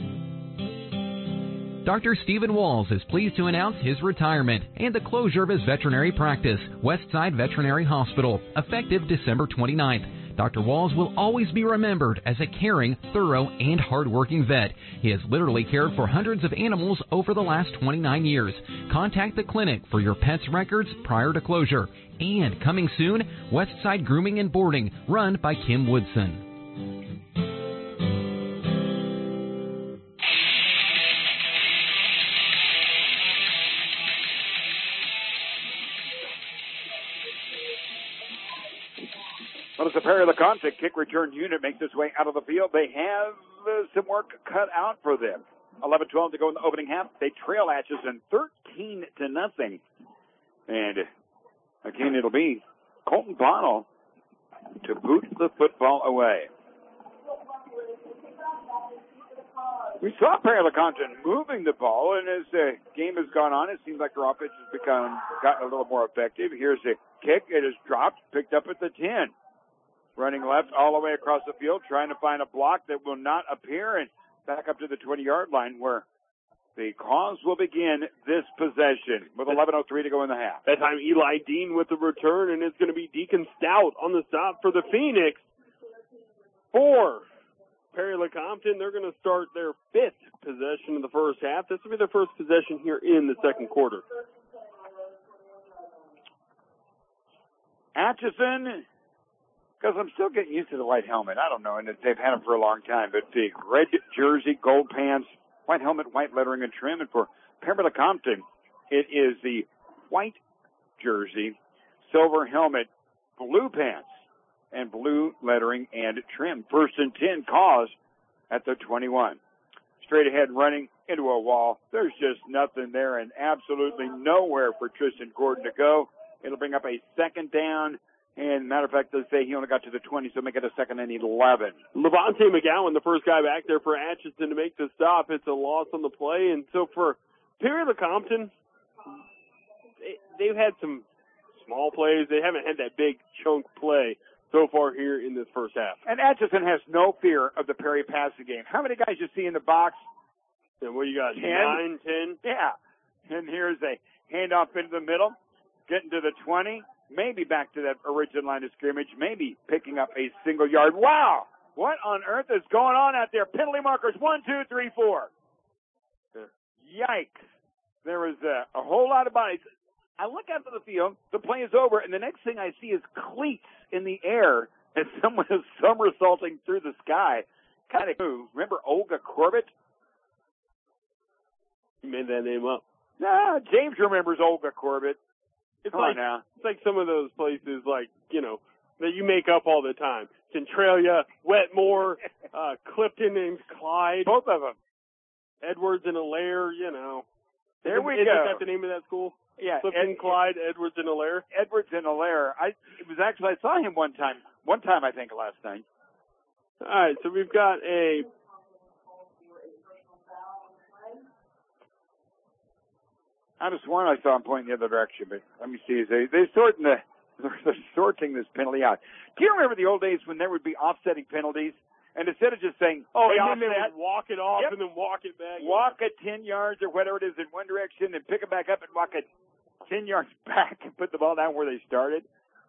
Doctor Stephen Walls is pleased to announce his retirement and the closure of his veterinary practice, Westside Veterinary Hospital, effective December twenty-ninth. Doctor Walls will always be remembered as a caring, thorough, and hardworking vet. He has literally cared for hundreds of animals over the last twenty-nine years. Contact the clinic for your pet's records prior to closure. And coming soon, Westside Grooming and Boarding, run by Kim Woodson. Well, as the Perry Lecompton kick return unit makes its way out of the field, they have uh, some work cut out for them. eleven twelve to go in the opening half. They trail Atchison thirteen to nothing. And again, it'll be Colton Bottle to boot the football away. We saw Perry Lecompton moving the ball, and as the game has gone on, it seems like their offense has become gotten a little more effective. Here's a kick. It is dropped, picked up at the ten. Running left all the way across the field, trying to find a block that will not appear, and back up to the twenty-yard line where the cause will begin this possession with eleven oh three to go in the half. That time Eli Dean with the return, and it's going to be Deacon Stout on the stop for the Phoenix. For Perry Lecompton, they're going to start their fifth possession in the first half. This will be their first possession here in the second quarter. Atchison because I'm still getting used to the white helmet. I don't know, and they've had them for a long time. But the red jersey, gold pants, white helmet, white lettering and trim. And for Pembroke Compton, it is the white jersey, silver helmet, blue pants, and blue lettering and trim. First and ten, Cause at the twenty-one. Straight ahead running into a wall. There's just nothing there and absolutely nowhere for Tristan Gordon to go. It'll bring up a second down. And matter of fact, they say he only got to the twenty, so make it a second and eleven. Levante McGowan, the first guy back there for Atchison to make the stop. It's a loss on the play. And so for Perry-LeCompton, they, they've had some small plays. They haven't had that big chunk play so far here in this first half. And Atchison has no fear of the Perry passing game. How many guys you see in the box? And what you got, ten? nine, ten? Yeah. And here's a handoff into the middle, getting to the twenty. Maybe back to that original line of scrimmage, maybe picking up a single yard. Wow! What on earth is going on out there? Penalty markers, one, two, three, four. Yikes. There was a, a whole lot of bodies. I look out to the field, the play is over, and the next thing I see is cleats in the air as someone is somersaulting through the sky. Kind of cool. Remember Olga Corbett? You made that name up. Nah, James remembers Olga Corbett. It's Come like on now. It's like some of those places, like, you know, that you make up all the time. Centralia, Wetmore, uh, Clifton and Clyde. Both of them. Edwards and Allaire, you know. There we Isn't go. that the name of that school? Yeah. Clifton, Ed, Clyde, Edwards and Allaire. Edwards and Allaire. I it was actually I saw him one time. One time I think last night. All right, so we've got a I just sworn I saw him pointing the other direction, but let me see. They they sorting the they're sorting this penalty out. Do you remember the old days when there would be offsetting penalties, and instead of just saying, "Oh, and hey, then they offset," would walk it off yep. and then walk it back. walk it ten yards or whatever it is in one direction, and pick it back up and walk it ten yards back and put the ball down where they started.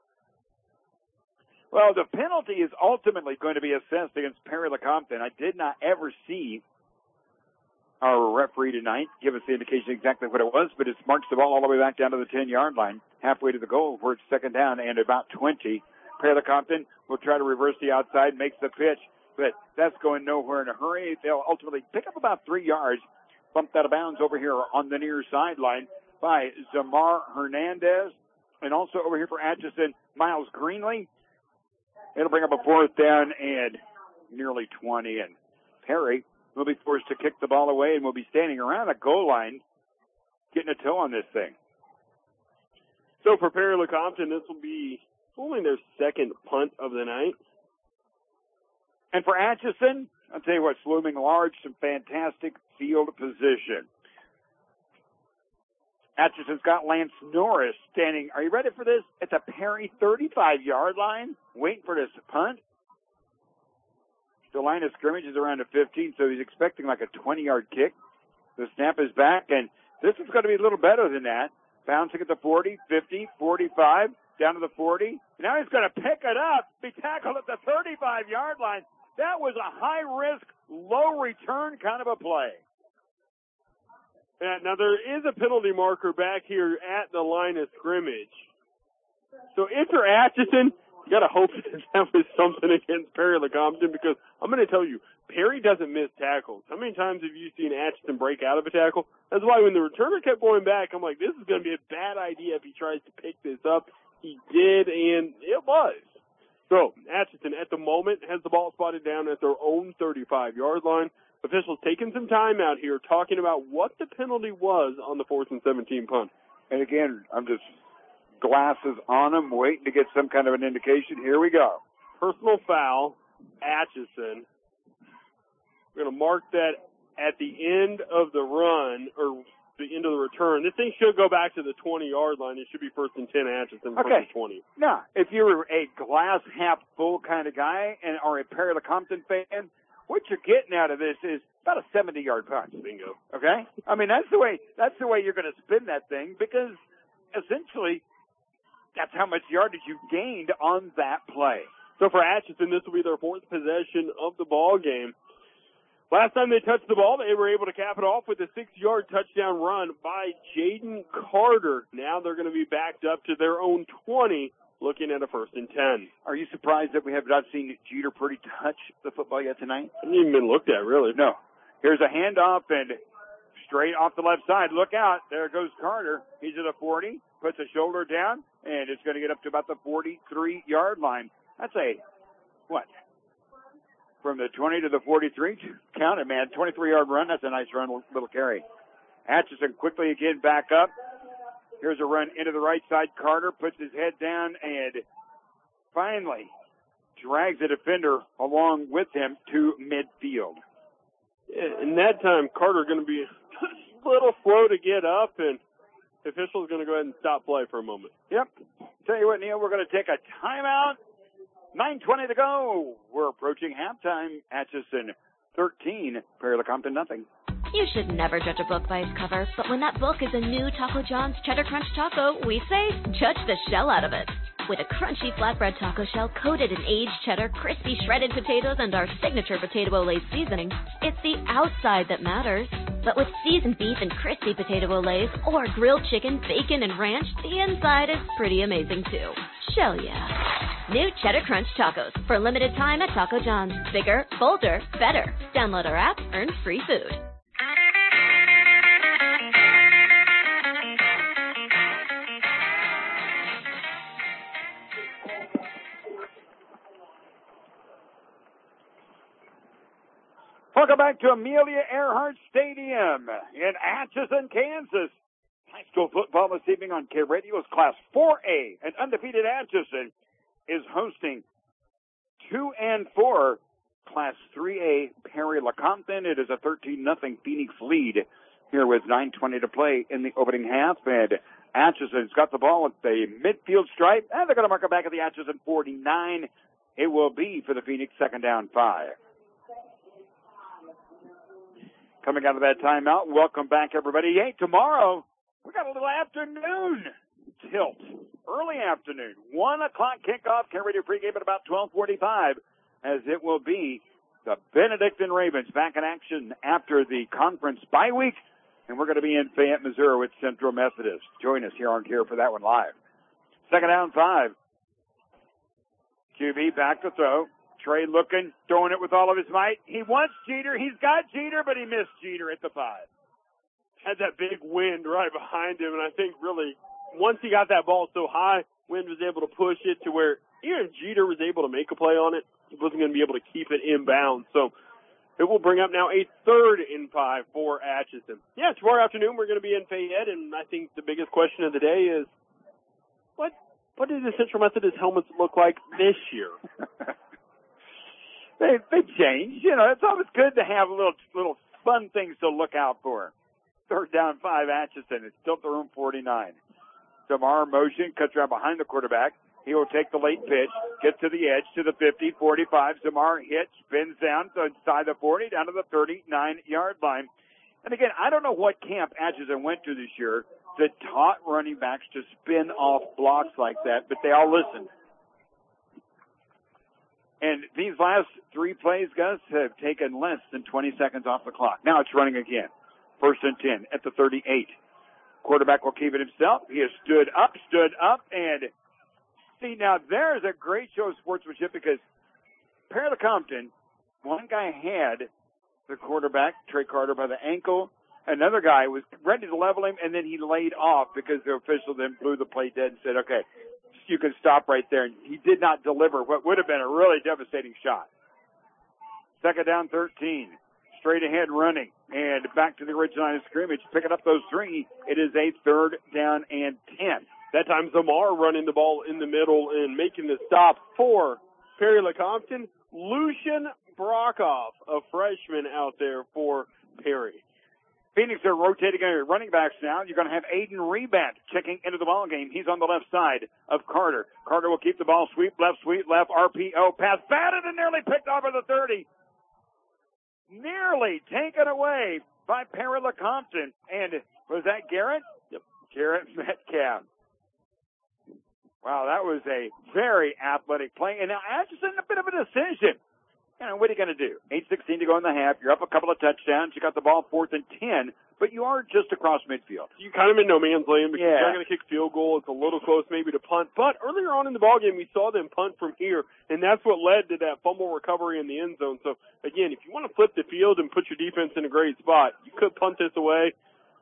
Well, the penalty is ultimately going to be assessed against Perry-LeCompton. I did not ever see our referee tonight give us the indication exactly what it was, but it's marched the ball all the way back down to the ten-yard line, halfway to the goal, where it's second down and about twenty. Perry-LeCompton will try to reverse the outside, makes the pitch, but that's going nowhere in a hurry. They'll ultimately pick up about three yards, bumped out of bounds over here on the near sideline by Zamar Hernandez, and also over here for Atchison, Miles Greenlee. It'll bring up a fourth down and nearly twenty, and Perry will be forced to kick the ball away and will be standing around the goal line getting a toe on this thing. So for Perry-LeCompton, this will be only their second punt of the night. And for Atchison, I'll tell you what's looming large, some fantastic field position. Atchison's got Lance Norris standing, are you ready for this? At the Perry thirty-five-yard line, waiting for this punt. The line of scrimmage is around the fifteen, so he's expecting like a twenty-yard kick. The snap is back, and this is going to be a little better than that. Bouncing at the forty, fifty, forty-five, down to the forty. Now he's going to pick it up, be tackled at the thirty-five-yard line. That was a high-risk, low-return kind of a play. Yeah, now there is a penalty marker back here at the line of scrimmage. So if you're Atchison, you got to hope that that was something against Perry-LeCompton, because I'm going to tell you, Perry doesn't miss tackles. How many times have you seen Atchison break out of a tackle? That's why when the returner kept going back, I'm like, this is going to be a bad idea if he tries to pick this up. He did, and it was. So Atchison, at the moment, has the ball spotted down at their own thirty-five-yard line. Officials taking some time out here talking about what the penalty was on the fourth and seventeen punt. And again, I'm just glasses on him, waiting to get some kind of an indication. Here we go. Personal foul, Atchison. We're going to mark that at the end of the run, or the end of the return. This thing should go back to the twenty-yard line. It should be first and ten, Atchison, from okay. the twenty. Now, if you're a glass half full kind of guy and are a Perry-LeCompton fan, what you're getting out of this is about a seventy-yard punt. Bingo. Okay? I mean, that's the way, that's the way you're going to spin that thing, because essentially that's how much yardage you gained on that play. So for Atchison, this will be their fourth possession of the ball game. Last time they touched the ball, they were able to cap it off with a six-yard touchdown run by Jaden Carter. Now they're going to be backed up to their own twenty looking at a first and ten. Are you surprised that we have not seen Jeter Purdy touch the football yet tonight? Hasn't even been looked at, really. No. Here's a handoff and straight off the left side. Look out. There goes Carter. He's at the forty, puts a shoulder down, and it's going to get up to about the forty-three-yard line. That's a, what, from the twenty to the forty-three? Count it, man. twenty-three-yard run. That's a nice run, little carry. Atchison quickly again back up. Here's a run into the right side. Carter puts his head down and finally drags the defender along with him to midfield. Yeah, and that time, Carter going to be a little slow to get up, and the official's going to go ahead and stop play for a moment. Yep. Tell you what, Neil, we're going to take a timeout. nine twenty to go. We're approaching halftime. Atchison thirteen, Prairie La Compton nothing. You should never judge a book by its cover, but when that book is a new Taco John's Cheddar Crunch Taco, we say, judge the shell out of it. With a crunchy flatbread taco shell coated in aged cheddar, crispy shredded potatoes, and our signature potato ole seasoning, it's the outside that matters. But with seasoned beef and crispy potato ole, or grilled chicken, bacon, and ranch, the inside is pretty amazing too. Shell yeah. New Cheddar Crunch Tacos, for limited time at Taco John's. Bigger, bolder, better. Download our app, earn free food. Welcome back to Amelia Earhart Stadium in Atchison, Kansas. High school football this evening on K Radio's Class four A. And undefeated Atchison is hosting two and four Class three A Perry La Compton. It is a thirteen nothing Phoenix lead here with nine twenty to play in the opening half. And Atchison's got the ball at the midfield stripe. And they're going to mark it back at the Atchison forty-nine. It will be for the Phoenix second down five. Coming out of that timeout, welcome back, everybody. Hey, tomorrow, we got a little afternoon tilt. Early afternoon. one o'clock kickoff. K Radio pregame at about twelve forty-five, as it will be the Benedictine Ravens back in action after the conference bye week. And we're going to be in Fayette, Missouri with Central Methodist. Join us here on Care for that one live. Second down five. Q B back to throw. Trey looking, throwing it with all of his might. He wants Jeter. He's got Jeter, but he missed Jeter at the five. Had that big wind right behind him, and I think really once he got that ball so high, Wind was able to push it to where even Jeter was able to make a play on it. He wasn't going to be able to keep it inbound. So it will bring up now a third and five for Atchison. Yeah, tomorrow afternoon we're going to be in Fayette, and I think the biggest question of the day is, what what did the Central Methodist helmets look like this year? They they change. You know, it's always good to have little little fun things to look out for. Third down five, Atchison. It's still at the room forty-nine. Damar motion, cuts around behind the quarterback. He will take the late pitch, get to the edge, to the fifty, forty-five. Damar hits, spins down to inside the forty, down to the thirty-nine-yard line. And again, I don't know what camp Atchison went to this year that taught running backs to spin off blocks like that, but they all listened. And these last three plays, Gus, have taken less than twenty seconds off the clock. Now it's running again. First and ten at the thirty-eight. Quarterback will keep it himself. He has stood up, stood up, and see, now there's a great show of sportsmanship because Perry La Compton, one guy had the quarterback, Trey Carter, by the ankle. Another guy was ready to level him, and then he laid off because the official then blew the play dead and said, okay, you can stop right there. And he did not deliver what would have been a really devastating shot. Second down thirteen. Straight ahead running. And back to the original line of scrimmage. Picking up those three. It is a third down and ten. That time Zamar running the ball in the middle and making the stop for Perry La Compton. Lucian Brockhoff, a freshman out there for Perry. Phoenix are rotating their running backs now. You're going to have Aiden Rebat checking into the ball game. He's on the left side of Carter. Carter will keep the ball sweep, left, sweep, left, R P O, pass, batted and nearly picked off at the thirty. Nearly taken away by Perry La Compton. And was that Garrett? Yep. Garrett Metcalf. Wow, that was a very athletic play. And now Atchison, a bit of a decision. you know, what are you going to do? eight sixteen to go in the half. You're up a couple of touchdowns. You got the ball fourth and ten, but you are just across midfield. You kind of in no man's land because yeah. you're not going to kick field goal. It's a little close maybe to punt. But earlier on in the ballgame, we saw them punt from here, and that's what led to that fumble recovery in the end zone. So, again, if you want to flip the field and put your defense in a great spot, you could punt this away.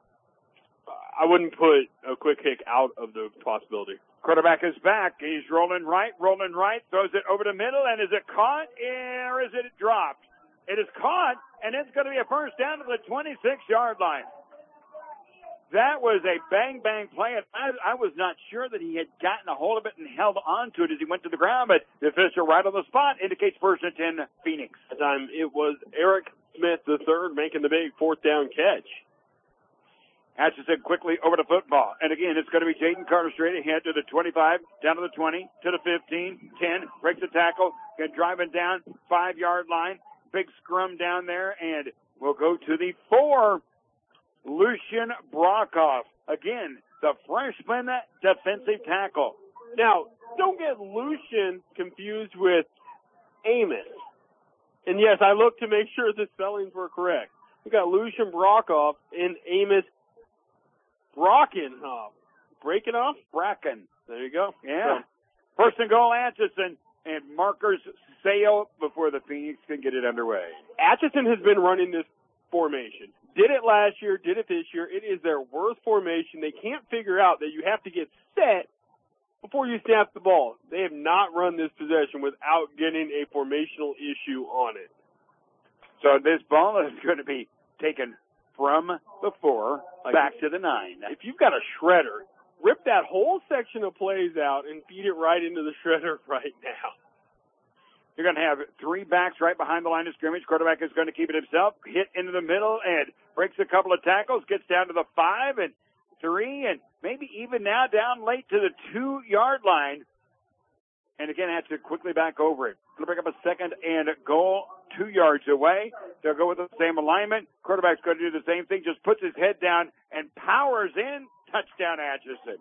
I wouldn't put a quick kick out of the possibility. Quarterback is back. He's rolling right, rolling right, throws it over the middle, and is it caught or is it dropped? It is caught, and it's going to be a first down to the twenty-six-yard line. That was a bang-bang play. I, I was not sure that he had gotten a hold of it and held on to it as he went to the ground, but the official right on the spot indicates first and ten Phoenix. That time it was Eric Smith the third making the big fourth down catch. Atchison quickly over the football. And again, it's going to be Jaden Carter straight ahead to the twenty-five, down to the twenty, to the fifteen, ten, breaks the tackle, get driving down, five-yard line, big scrum down there, and we'll go to the four. Lucian Brockhoff. Again, the freshman defensive tackle. Now, don't get Lucian confused with Amos. And yes, I looked to make sure the spellings were correct. We got Lucian Brockhoff and Amos Brockenhoff. Breaking off? Bracken. There you go. Yeah. So, first and goal, Atchison, and markers sail before the Phoenix can get it underway. Atchison has been running this formation. Did it last year, did it this year. It is their worst formation. They can't figure out that you have to get set before you snap the ball. They have not run this possession without getting a formational issue on it. So this ball is going to be taken from the four like back to the nine. If you've got a shredder, rip that whole section of plays out and feed it right into the shredder right now. You're going to have three backs right behind the line of scrimmage. Quarterback is going to keep it himself, hit into the middle, and breaks a couple of tackles, gets down to the five and three, and maybe even now down late to the two-yard line. And again, has to quickly back over it. Going to bring up a second and goal two yards away. They'll go with the same alignment. Quarterback's going to do the same thing, just puts his head down and powers in. Touchdown, Atchison.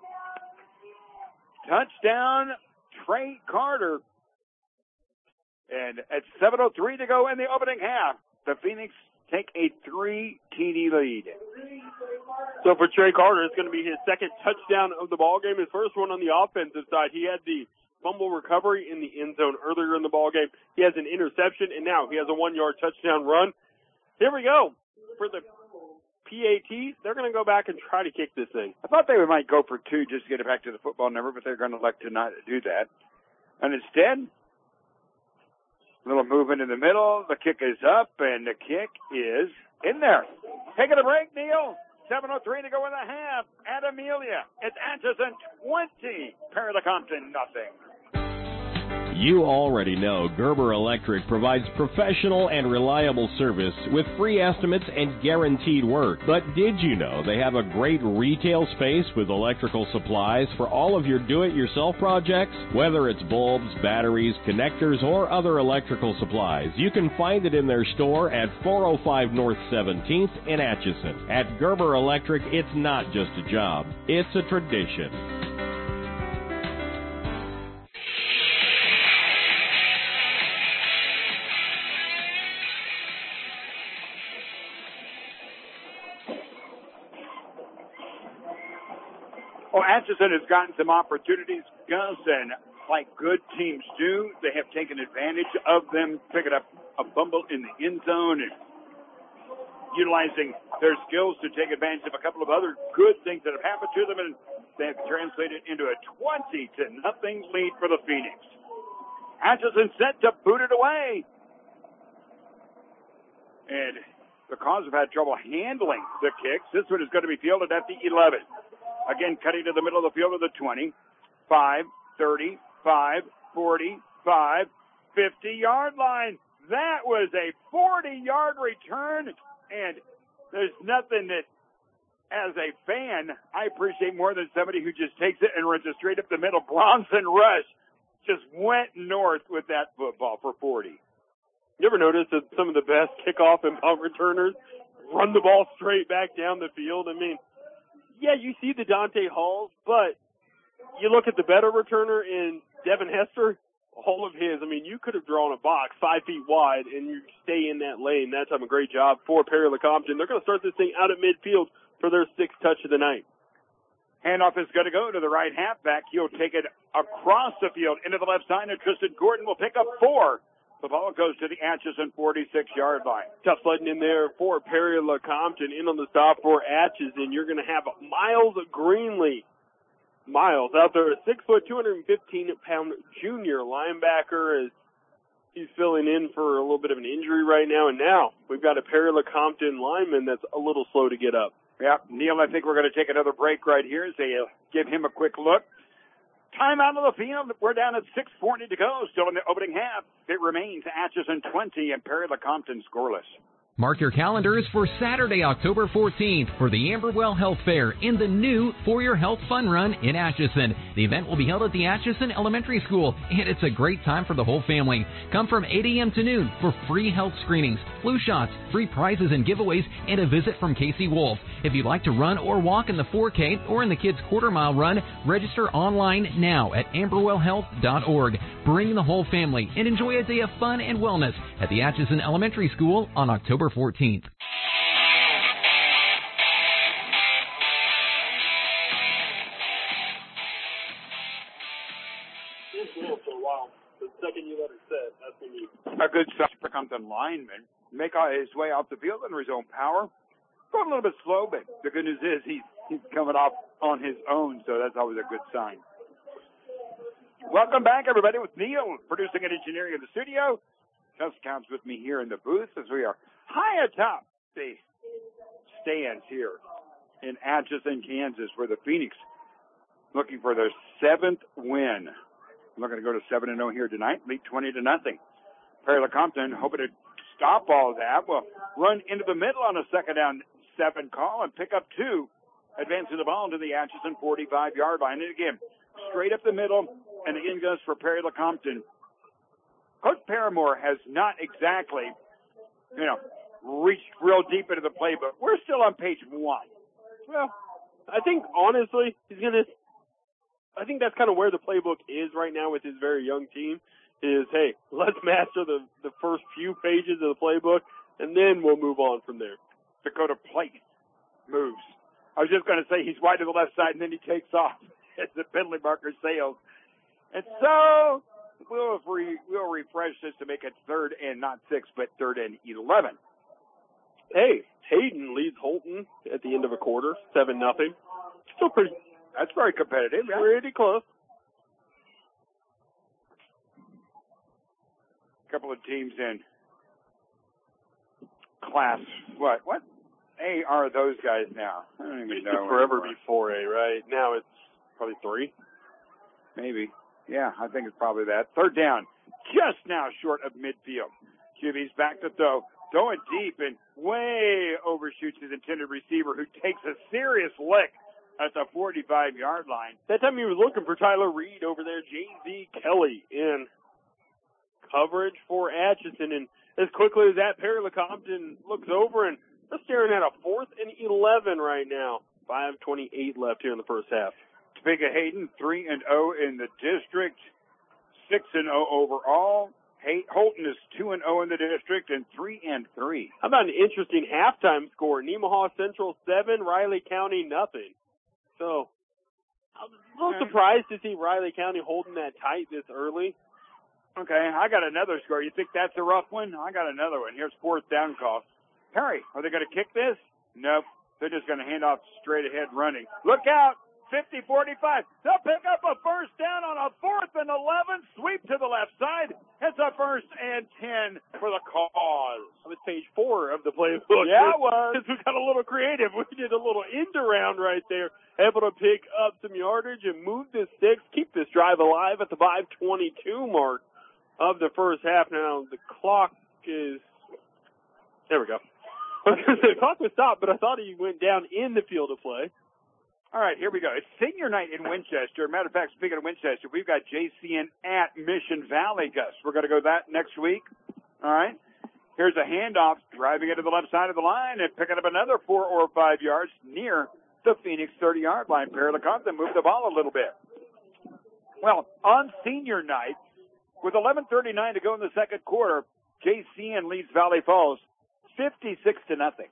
Touchdown, Trey Carter. And at seven oh three to go in the opening half, the Phoenix take a three T D lead. So for Trey Carter, it's going to be his second touchdown of the ballgame. His first one on the offensive side. He had the fumble recovery in the end zone earlier in the ballgame. He has an interception, and now he has a one-yard touchdown run. Here we go. For the P A T, they're going to go back and try to kick this thing. I thought they might go for two just to get it back to the football number, but they're going to elect to not do that. And instead, a little movement in the middle. The kick is up, and the kick is in there. Taking a break, Neil. seven oh three to go in the half at Amelia. It's Atchison twenty, Perry Compton nothing. You already know Gerber Electric provides professional and reliable service with free estimates and guaranteed work. But did you know they have a great retail space with electrical supplies for all of your do-it-yourself projects? Whether it's bulbs, batteries, connectors, or other electrical supplies, you can find it in their store at four oh five North seventeenth in Atchison. At Gerber Electric, it's not just a job, it's a tradition. Oh, Atchison has gotten some opportunities, Gus, and like good teams do, they have taken advantage of them, picking up a fumble in the end zone and utilizing their skills to take advantage of a couple of other good things that have happened to them, and they have translated into a twenty to nothing lead for the Phoenix. Atchison set to boot it away. And the Cause have had trouble handling the kicks. This one is going to be fielded at the eleven. Again, cutting to the middle of the field of the twenty, five, thirty, five, forty, five, fifty-yard line. That was a forty-yard return, and there's nothing that, as a fan, I appreciate more than somebody who just takes it and runs it straight up the middle. Bronson Rush just went north with that football for forty. You ever notice that some of the best kickoff and punt returners run the ball straight back down the field? I mean, yeah, you see the Dante Halls, but you look at the better returner in Devin Hester, all of his. I mean, you could have drawn a box five feet wide and you stay in that lane. That's a great job for Perry Lecompton. They're going to start this thing out at midfield for their sixth touch of the night. Handoff is going to go to the right halfback. He'll take it across the field into the left side, and Tristan Gordon will pick up four. The ball goes to the Atchison forty-six-yard line. Tough sledding in there for Perry Lecompton. In on the stop for Atchison. You're going to have Miles Greenlee. Miles out there, a six foot, two hundred fifteen pound junior linebacker, as he's filling in for a little bit of an injury right now. And now we've got a Perry Lecompton lineman that's a little slow to get up. Yeah, Neil, I think we're going to take another break right here as they uh, give him a quick look. Time out of the field. We're down at six forty to go. Still in the opening half. It remains Atchison twenty and Perry Lecompton scoreless. Mark your calendars for Saturday, October fourteenth for the Amberwell Health Fair in the new For Your Health Fun Run in Atchison. The event will be held at the Atchison Elementary School, and it's a great time for the whole family. Come from eight a.m. to noon for free health screenings, flu shots, free prizes and giveaways, and a visit from Casey Wolf. If you'd like to run or walk in the four K or in the kids' quarter mile run, register online now at amberwell health dot org. Bring the whole family and enjoy a day of fun and wellness at the Atchison Elementary School on October fourteenth. For a while. The second you let her set, that's when you... A good Lecompton lineman make his way off the field under his own power. Going a little bit slow, but the good news is he's, he's coming off on his own, so that's always a good sign. Welcome back, everybody, with Neil, producing and engineering in the studio. Gus Counts with me here in the booth as we are high atop the stands here in Atchison, Kansas, where the Phoenix looking for their seventh win. We're going to go to seven and oh here tonight, lead twenty to nothing. Perry Lecompton hoping to stop all that. Will run into the middle on a second down seven call and pick up two, advancing the ball to the Atchison forty-five-yard line. And again, straight up the middle, and again goes for Perry Lecompton. Coach Paramore has not exactly, you know, reached real deep into the playbook. We're still on page one. Well, I think, honestly, he's going to, I think that's kind of where the playbook is right now with his very young team, is, hey, let's master the, the first few pages of the playbook, and then we'll move on from there. Dakota Plate moves. I was just going to say he's wide to the left side, and then he takes off as the penalty marker sails. And so we'll, re, we'll refresh this to make it third and not six, but third and eleven. Hey, Hayden leads Holton at the end of a quarter, seven nothing. Still pretty. That's very competitive. Yeah. Pretty close. A couple of teams in class. What? What A are those guys now? I don't even Used know. to forever anymore. be four A, right? Now it's probably three. Maybe. Yeah, I think it's probably that. Third down, just now short of midfield. Q B's back to throw. Throwing deep and way overshoots his intended receiver, who takes a serious lick at the forty-five-yard line. That time he was looking for Tyler Reed over there. J Z Kelly in coverage for Atchison. And as quickly as that, Perry Lecompton looks over, and they're staring at a fourth and eleven right now. five twenty-eight left here in the first half. Topeka Hayden, three and oh in the district, six and oh overall. Holton is two and oh in the district and three and three. How about an interesting halftime score? Nemaha Central seven, Riley County nothing. So I was a little surprised to see Riley County holding that tight this early. Okay, I got another score. You think that's a rough one? I got another one. Here's fourth down call. Perry, are they going to kick this? Nope. They're just going to hand off straight ahead running. Look out! fifty forty-five. They'll pick up a first down on a fourth and eleven. Sweep to the left side. It's a first and ten for the cause. That was page four of the playbook. Yeah, it was. We got a little creative. We did a little end around right there. Able to pick up some yardage and move the sticks. Keep this drive alive at the five twenty-two mark of the first half. Now the clock is, there we go. The clock was stopped, but I thought he went down in the field of play. All right, here we go. It's senior night in Winchester. Matter of fact, speaking of Winchester, we've got J C N at Mission Valley, Gus. We're going to go that next week. All right. Here's a handoff, driving it to the left side of the line and picking up another four or five yards near the Phoenix thirty-yard line. Perry Lecompton moved the ball a little bit. Well, on senior night, With eleven thirty-nine to go in the second quarter, J C N leads Valley Falls fifty-six to nothing.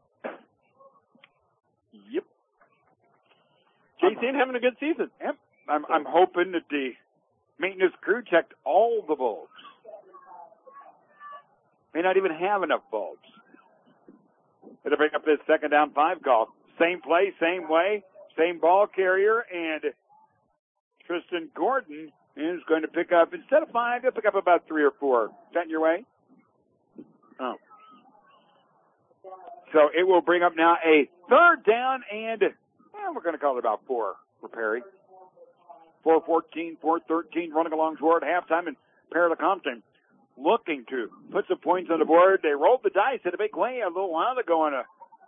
Yep. J C N having a good season. Yep. I'm, I'm hoping that the maintenance crew checked all the bulbs. May not even have enough bulbs. It'll bring up this second down five call. Same play, same way, same ball carrier, and Tristan Gordon is going to pick up, instead of five, he'll pick up about three or four. Is that your way? Oh. So it will bring up now a third down, and well, we're going to call it about four for Perry. four fourteen, four thirteen running along toward halftime, and Perry Lecompton looking to put some points on the board. They rolled the dice at a big play a little while ago on a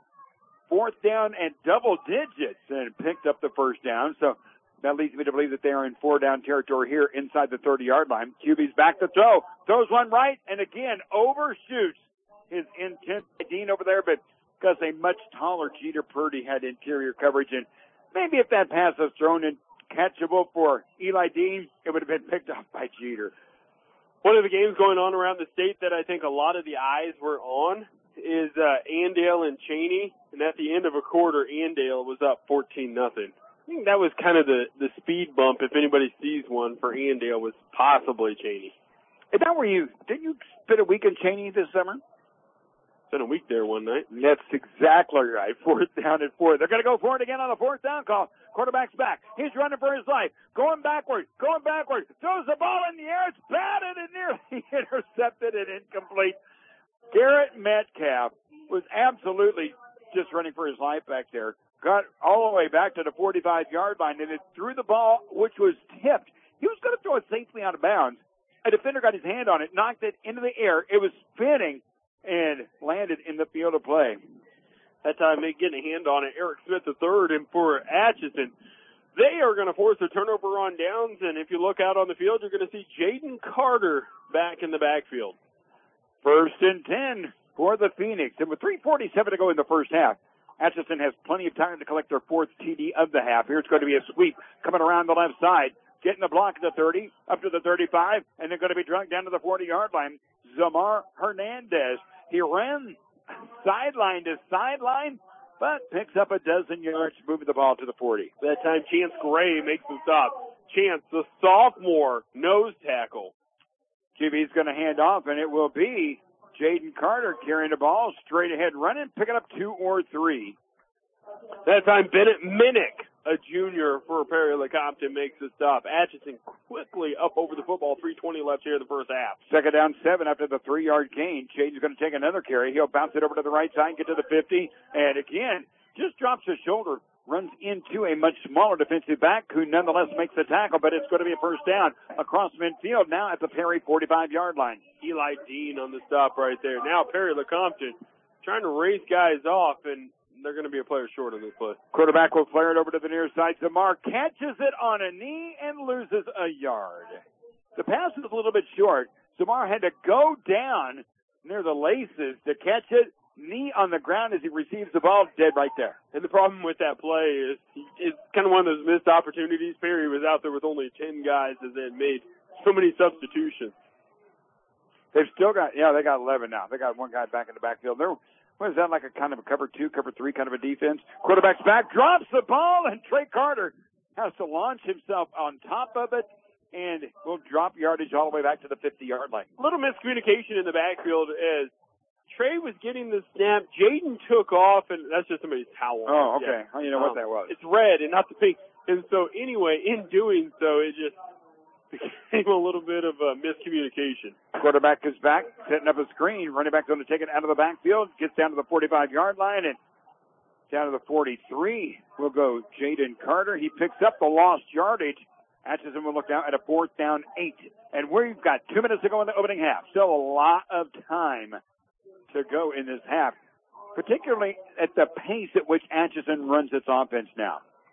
fourth down and double digits and picked up the first down. So that leads me to believe that they are in four down territory here inside the thirty-yard line. Q B's back to throw. Throws one right, and again overshoots his intent. Dean over there, but because a much taller Jeter Purdy had interior coverage, and maybe if that pass was thrown in catchable for Eli Dean, it would have been picked up by Jeter. One of the games going on around the state that I think a lot of the eyes were on is uh, Andale and Cheney, and at the end of a quarter, Andale was up fourteen nothing. I think that was kind of the, the speed bump, if anybody sees one, for Andale was possibly Cheney. Is that where you, didn't you spend a week in Cheney this summer? Spent a week there one night. That's exactly right. Fourth down and four. They're going to go for it again on the fourth down call. Quarterback's back. He's running for his life. Going backward. Going backward. Throws the ball in the air. It's batted and nearly intercepted and incomplete. Garrett Metcalf was absolutely just running for his life back there. Got all the way back to the forty-five-yard line, and it threw the ball, which was tipped. He was going to throw it safely out of bounds. A defender got his hand on it, knocked it into the air. It was spinning and landed in the field of play. That time they getting a hand on it. Eric Smith the third, and for Atchison, they are going to force a turnover on downs, and if you look out on the field, you're going to see Jaden Carter back in the backfield. First and ten for the Phoenix. And with three forty-seven to go in the first half, Atchison has plenty of time to collect their fourth T D of the half. Here's going to be a sweep coming around the left side. Getting the block at the thirty, up to the thirty-five, and they're going to be dragged down to the forty-yard line. Zamar Hernandez. He ran sideline to sideline, but picks up a dozen yards, moving the ball to the forty. That time, Chance Gray makes the stop. Chance, the sophomore nose tackle. Q B's going to hand off, and it will be Jaden Carter carrying the ball, straight ahead running, picking up two or three. That time, Bennett Minnick, a junior for Perry Lecompton, makes the stop. Atchison quickly up over the football, three twenty left here in the first half. Second down seven after the three-yard gain. Jaden's going to take another carry. He'll bounce it over to the right side, get to the fifty, and again, just drops his shoulder, runs into a much smaller defensive back who nonetheless makes the tackle, but it's going to be a first down across midfield now at the Perry forty-five-yard line. Eli Dean on the stop right there. Now Perry Lecompton trying to race guys off, and they're going to be a player short on this play. Quarterback will flare it over to the near side. Zamar catches it on a knee and loses a yard. The pass was a little bit short. Zamar had to go down near the laces to catch it. Knee on the ground as he receives the ball, dead right there. And the problem with that play is it's kind of one of those missed opportunities. Perry was out there with only ten guys as they had made so many substitutions. They've still got, yeah, they got eleven now. They got one guy back in the backfield. They're, what is that, like a kind of a cover two, cover three kind of a defense? Quarterback's back, drops the ball, and Trey Carter has to launch himself on top of it and will drop yardage all the way back to the fifty-yard line. A little miscommunication in the backfield as Trey was getting the snap. Jaden took off, and that's just somebody's towel. Oh, okay. Yeah. Oh, you know what um, that was. It's red and not the pink. And so, anyway, in doing so, it just became a little bit of a miscommunication. Quarterback is back, setting up a screen. Running back going to take it out of the backfield. Gets down to the forty-five-yard line, and down to the forty-three will go Jaden Carter. He picks up the lost yardage. Atchison will look down at a fourth down eight. And we've got two minutes to go in the opening half. Still a lot of time to go in this half, particularly at the pace at which Atchison runs its offense now.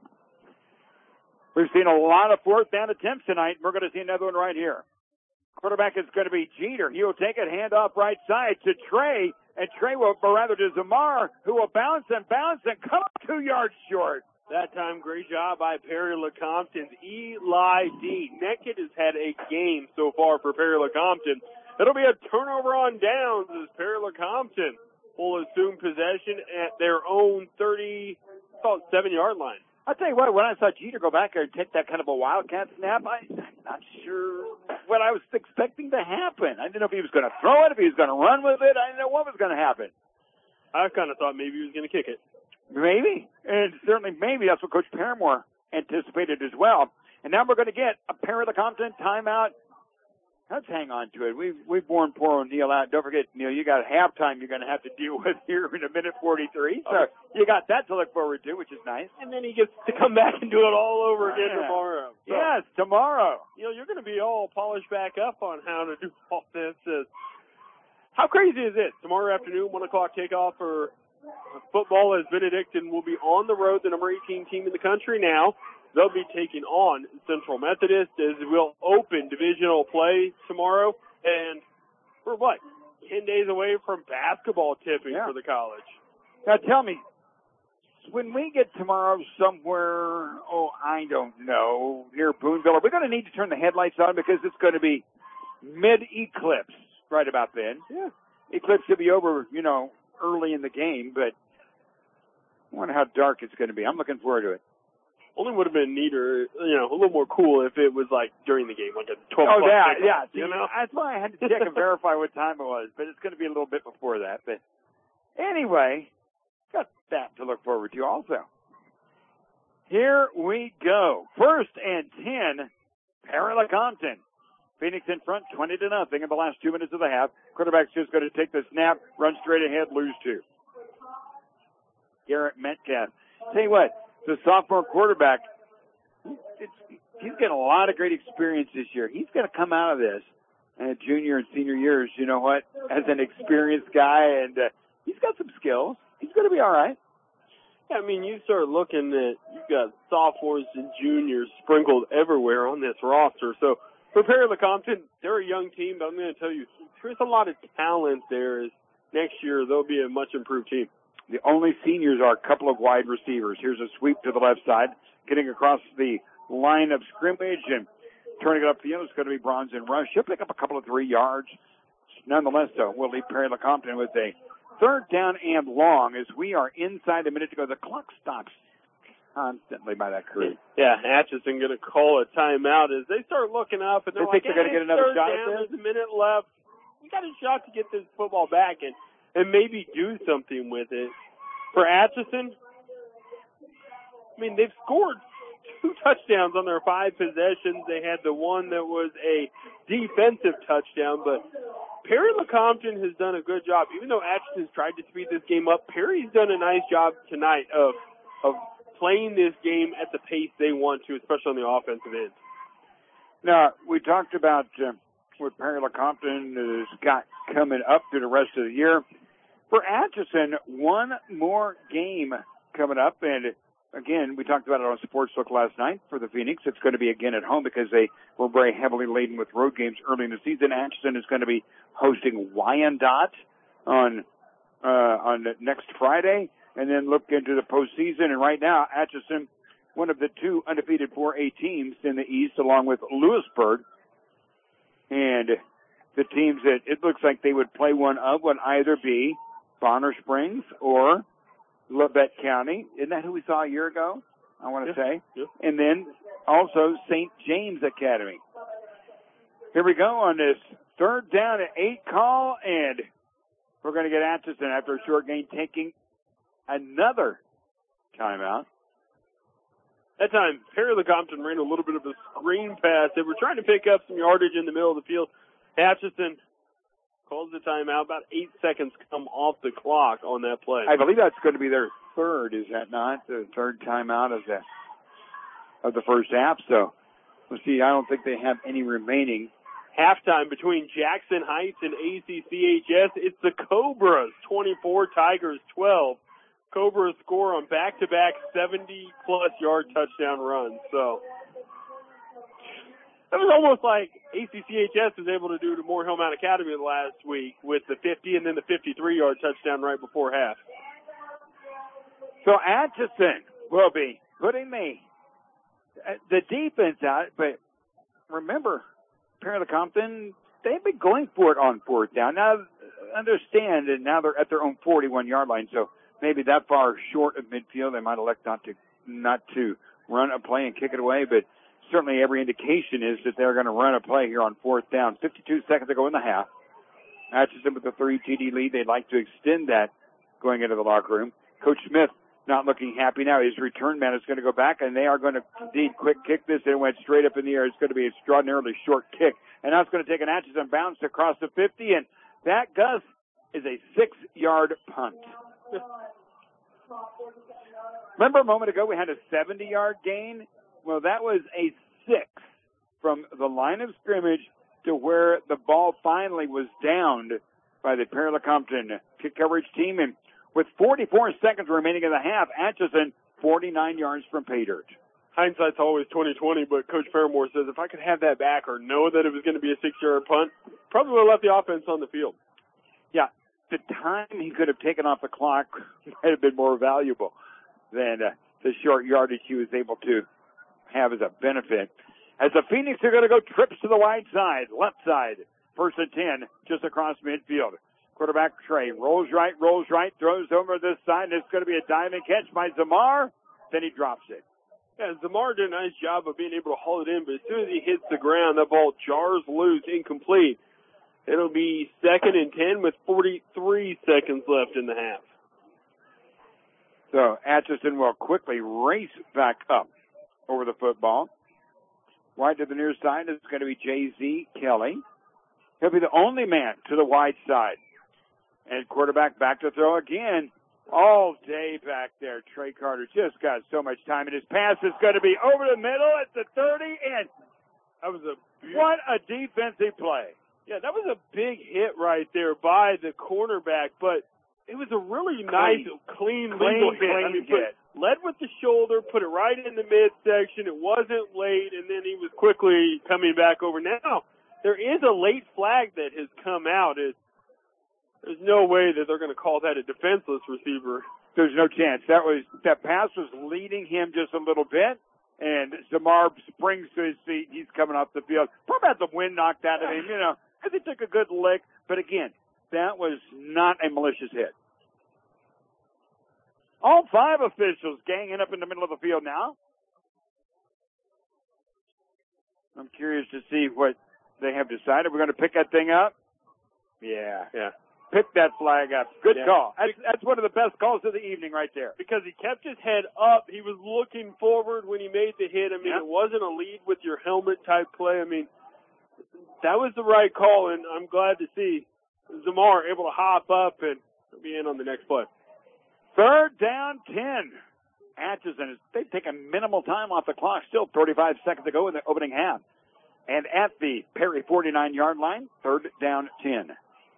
We've seen a lot of fourth down attempts tonight. We're going to see another one right here. Quarterback is going to be Jeter. He will take it, hand off right side to Trey, and Trey will, or rather to Zamar, who will bounce and bounce and come up two yards short. That time, great job by Perry Lecompton's Eli D. Neckett has had a game so far for Perry Lecompton. It'll be a turnover on downs as Perry Lecompton will assume possession at their own thirty-seven-yard line. I'll tell you what, when I saw Jeter go back there and take that kind of a wildcat snap, I, I'm not sure what I was expecting to happen. I didn't know if he was going to throw it, if he was going to run with it. I didn't know what was going to happen. I kind of thought maybe he was going to kick it. Maybe. And certainly maybe that's what Coach Paramore anticipated as well. And now we're going to get a Perry Lecompton timeout. Let's hang on to it. We've, we've worn poor O'Neill out. Don't forget, Neil, you got halftime you're going to have to deal with here in a minute forty-three. So Okay. you got that to look forward to, which is nice. And then he gets to come back and do it all over again Yeah. tomorrow. So, Yes, tomorrow. you know, you're going to be all polished back up on how to do all this. Uh, How crazy is this? Tomorrow afternoon, one o'clock kickoff for football as Benedictine will be on the road, the number eighteen team in the country now. They'll be taking on Central Methodist as we'll open divisional play tomorrow. And we're, what, ten days away from basketball tipping Yeah. for the college. Now tell me, when we get tomorrow somewhere, oh, I don't know, near Boonville, are we going to need to turn the headlights on because it's going to be mid-eclipse right about then? Yeah. Eclipse should be over, you know, early in the game, but I wonder how dark it's going to be. I'm looking forward to it. Only would have been neater, you know, a little more cool if it was like during the game, like a twelve Oh, o'clock yeah, kickoff, yeah. See, you know? that's why I had to check and verify what time it was, but it's going to be a little bit before that. But anyway, got that to look forward to also. Here we go. First and ten, Perry Lecompton. Phoenix in front, twenty to nothing in the last two minutes of the half. Quarterback's just going to take the snap, run straight ahead, lose two. Garrett Metcalf. Tell you what, the sophomore quarterback, it's, he's getting a lot of great experience this year. He's going to come out of this, and junior and senior years, you know what, as an experienced guy, and uh, he's got some skills. He's going to be all right. Yeah, I mean, you start looking at, you've got sophomores and juniors sprinkled everywhere on this roster. So for Perry Lecompton, they're a young team, but I'm going to tell you, there's a lot of talent there. As next year, they'll be a much improved team. The only seniors are a couple of wide receivers. Here's a sweep to the left side, getting across the line of scrimmage and turning it upfield. It's going to be Bronson Rush. She'll pick up a couple of three yards. Nonetheless, though, we'll leave Perry Lecompton with a third down and long as we are inside a minute to go. The clock stops constantly by that crew. Yeah, Atchison going to call a timeout as they start looking up, and they're They think like, they're gonna hey, get another third shot at down, this? There's a minute left. We got a shot to get this football back and, and maybe do something with it. For Atchison, I mean, they've scored two touchdowns on their five possessions. They had the one that was a defensive touchdown, but Perry Lecompton has done a good job. Even though Atchison's tried to speed this game up, Perry's done a nice job tonight of of playing this game at the pace they want to, especially on the offensive end. Now, we talked about uh, what Perry Lecompton has got coming up through the rest of the year. For Atchison, one more game coming up, and again, we talked about it on Sportsbook last night for the Phoenix. It's going to be again at home because they were very heavily laden with road games early in the season. Atchison is going to be hosting Wyandotte on uh, on next Friday, and then look into the postseason. And right now, Atchison, one of the two undefeated four A teams in the East, along with Lewisburg, and the teams that it looks like they would play one of would either be Bonner Springs or Labette County. Isn't that who we saw a year ago? I want to Yeah. say. Yeah. And then also Saint James Academy. Here we go on this third down and eight call, and we're going to get Atchison after a short gain taking another timeout. That time, Perry Lecompton ran a little bit of a screen pass. They were trying to pick up some yardage in the middle of the field. Atchison calls the timeout. About eight seconds come off the clock on that play. I believe that's going to be their third, is that not? The third timeout of the of the first half. So we'll see. I don't think they have any remaining. Halftime between Jackson Heights and A C C H S. It's the Cobras twenty-four, Tigers twelve. Cobras score on back-to-back seventy-plus yard touchdown runs. So it was almost like A C C H S was able to do to Moore Hillmount Academy last week with the fifty and then the fifty-three yard touchdown right before half. So Atchison will be putting the, uh, the defense out. But remember, Parallel Compton, they've been going for it on fourth down. Now, understand that now they're at their own forty-one-yard line, so maybe that far short of midfield, they might elect not to not to run a play and kick it away, but certainly every indication is that they're going to run a play here on fourth down. fifty-two seconds to go in the half. Atchison with a three T D lead. They'd like to extend that going into the locker room. Coach Smith not looking happy now. His return man is going to go back, and they are going to indeed quick kick this. It went straight up in the air. It's going to be an extraordinarily short kick. And now it's going to take an Atchison bounce across the fifty, and that, Gus, is a six-yard punt. Remember a moment ago we had a seventy-yard gain? Well, that was a six from the line of scrimmage to where the ball finally was downed by the Parallel Compton kick coverage team. And with forty-four seconds remaining in the half, Atchison forty-nine yards from pay dirt. Hindsight's always twenty twenty, but Coach Fairmore says if I could have that back or know that it was going to be a six-yard punt, probably would have left the offense on the field. Yeah, the time he could have taken off the clock might have been more valuable than uh, the short yardage he was able to have as a benefit. As the Phoenix are going to go trips to the wide side, left side, first and ten, just across midfield. Quarterback Trey rolls right, rolls right, throws over this side, and it's going to be a diving catch by Zamar. Then he drops it. Yeah, Zamar did a nice job of being able to haul it in, but as soon as he hits the ground, that ball jars loose, incomplete. It'll be second and ten with forty-three seconds left in the half. So Atchison will quickly race back up over the football. Wide to the near side is going to be J Z Kelly. He'll be the only man to the wide side. And quarterback back to throw again. All day back there. Trey Carter just got so much time, and his pass is going to be over the middle at the thirty, and that was a what a defensive play. Yeah, that was a big hit right there by the cornerback, but it was a really nice, clean, clean legal hit. Clean I mean, hit. Put, led with the shoulder, put it right in the midsection. It wasn't late, and then he was quickly coming back over. Now, there is a late flag that has come out. It, there's no way that they're going to call that a defenseless receiver. There's no chance. That was that pass was leading him just a little bit, and Zamar springs to his feet. He's coming off the field. Probably had the wind knocked out of him, you know, because he took a good lick. But again, that was not a malicious hit. All five officials ganging up in the middle of the field now. I'm curious to see what they have decided. We're going to pick that thing up. Yeah. Yeah. Pick that flag up. Good yeah. call. That's, that's one of the best calls of the evening right there. Because he kept his head up. He was looking forward when he made the hit. I mean, yep. It wasn't a lead with your helmet type play. I mean, that was the right call, and I'm glad to see Zamar able to hop up and be in on the next play. Third down, ten. Atchison, they've taken minimal time off the clock. Still thirty-five seconds to go in the opening half. And at the Perry forty-nine-yard line, third down, ten.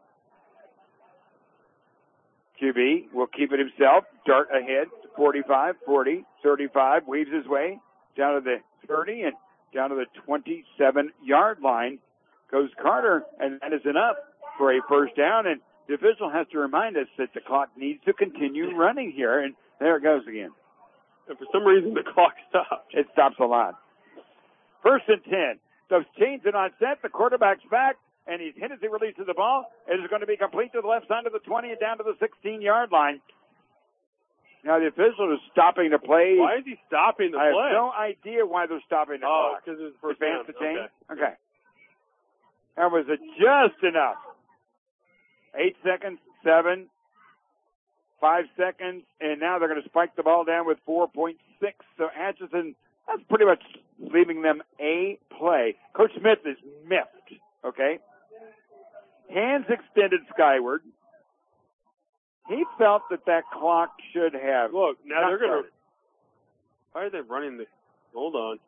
Q B will keep it himself. Dart ahead, forty-five, forty, thirty-five, weaves his way down to the thirty and down to the twenty-seven-yard line. Goes Carter, and that is enough for a first down. And the official has to remind us that the clock needs to continue running here. And there it goes again. And for some reason, the clock stopped. It stops a lot. First and ten. Those chains are not set. The quarterback's back, and he's hit as he releases the ball. It is going to be complete to the left side of the twenty and down to the sixteen-yard line. Now, the official is stopping the play. Why is he stopping the I play? I have no idea why they're stopping the oh, clock. because it's first Advance down. the chain? Okay. Okay. That was a just enough. Eight seconds, seven, five seconds, and now they're going to spike the ball down with four point six. So Atchison, that's pretty much leaving them a play. Coach Smith is miffed, okay? Hands extended skyward. He felt that that clock should have. Look, now they're going to. Why are they running the. Hold on.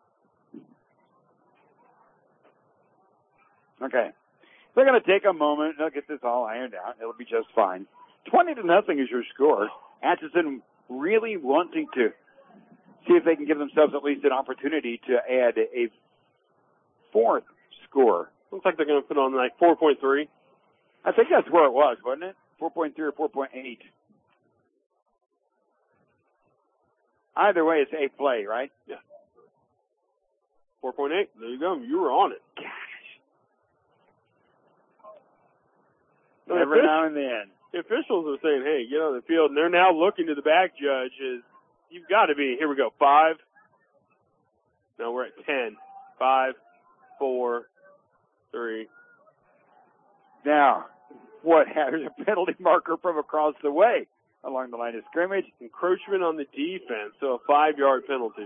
Okay. They're going to take a moment. They'll get this all ironed out. It'll be just fine. twenty to nothing is your score. Atchison really wanting to see if they can give themselves at least an opportunity to add a fourth score. Looks like they're going to put on like four point three. I think that's where it was, wasn't it? four point three or four point eight. Either way, it's a play, right? Yeah. four point eight. There you go. You were on it. Gosh. Every now and then. The officials are saying, hey, get on the field, and they're now looking to the back judge as you've got to be. Here we go. Five. Now we're at ten. Five, four, three. Now, what? There's a penalty marker from across the way along the line of scrimmage. Encroachment on the defense, so a five-yard penalty.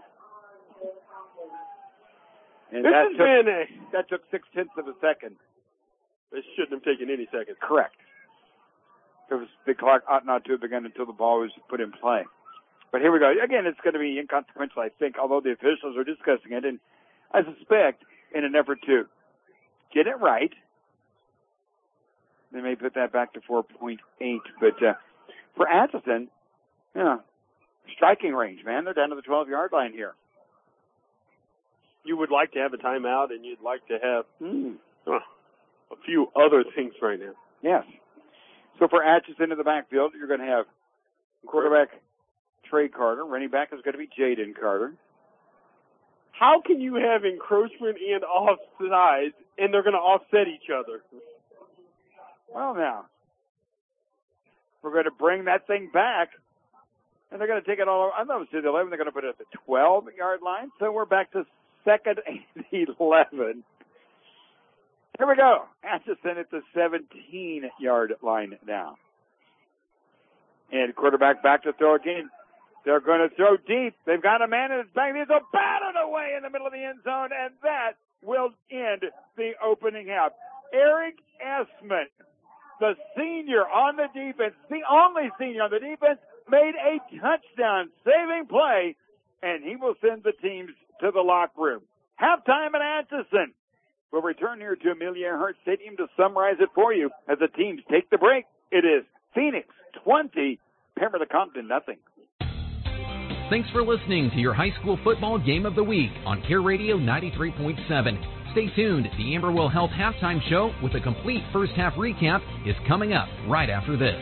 And this that has took, been a, that took six-tenths of a second. This shouldn't have taken any seconds. Correct. Because the clock ought not to have begun until the ball was put in play. But here we go. Again, it's going to be inconsequential, I think, although the officials are discussing it. And I suspect in an effort to get it right, they may put that back to four point eight. But uh, for Atchison, yeah, striking range, man. They're down to the twelve-yard line here. You would like to have a timeout, and you'd like to have mm. uh, a few other things right now. Yes. So for Atchison in the backfield, you're going to have quarterback Trey Carter. Running back is going to be Jaden Carter. How can you have encroachment and offsides, and they're going to offset each other? Well, now, we're going to bring that thing back, and they're going to take it all over. I'm not to the eleven. They're going to put it at the twelve-yard line, so we're back to second and eleven. Here we go. Atchison at the seventeen-yard line now. And quarterback back to throw again. They're going to throw deep. They've got a man in his back. He's a batted away in the middle of the end zone, and that will end the opening half. Eric Essman, the senior on the defense, the only senior on the defense, made a touchdown saving play, and he will send the teams to the locker room. Halftime at Atchison. We'll return here to Amelia Earhart Stadium to summarize it for you as the teams take the break. It is Phoenix twenty, Pembroke Compton nothing. Thanks for listening to your high school football game of the week on Care Radio ninety-three point seven. Stay tuned. The Amberwell Health Halftime Show with a complete first half recap is coming up right after this.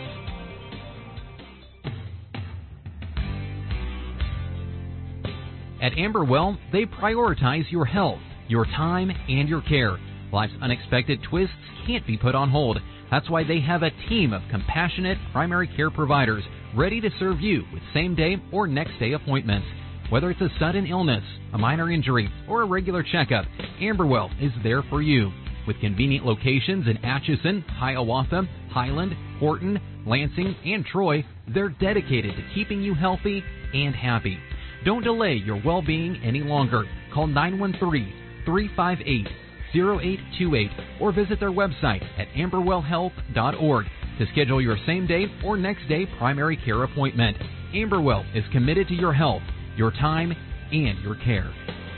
At Amberwell, they prioritize your health, your time, and your care. Life's unexpected twists can't be put on hold. That's why they have a team of compassionate primary care providers ready to serve you with same-day or next-day appointments. Whether it's a sudden illness, a minor injury, or a regular checkup, Amberwell is there for you. With convenient locations in Atchison, Hiawatha, Highland, Horton, Lansing, and Troy, they're dedicated to keeping you healthy and happy. Don't delay your well-being any longer. Call nine one three, three five eight, zero eight two eight or visit their website at amberwell health dot org to schedule your same-day or next-day primary care appointment. Amberwell is committed to your health, your time, and your care.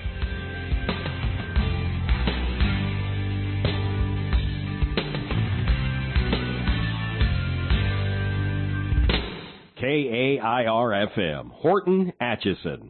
K A I R F M, Horton, Atchison.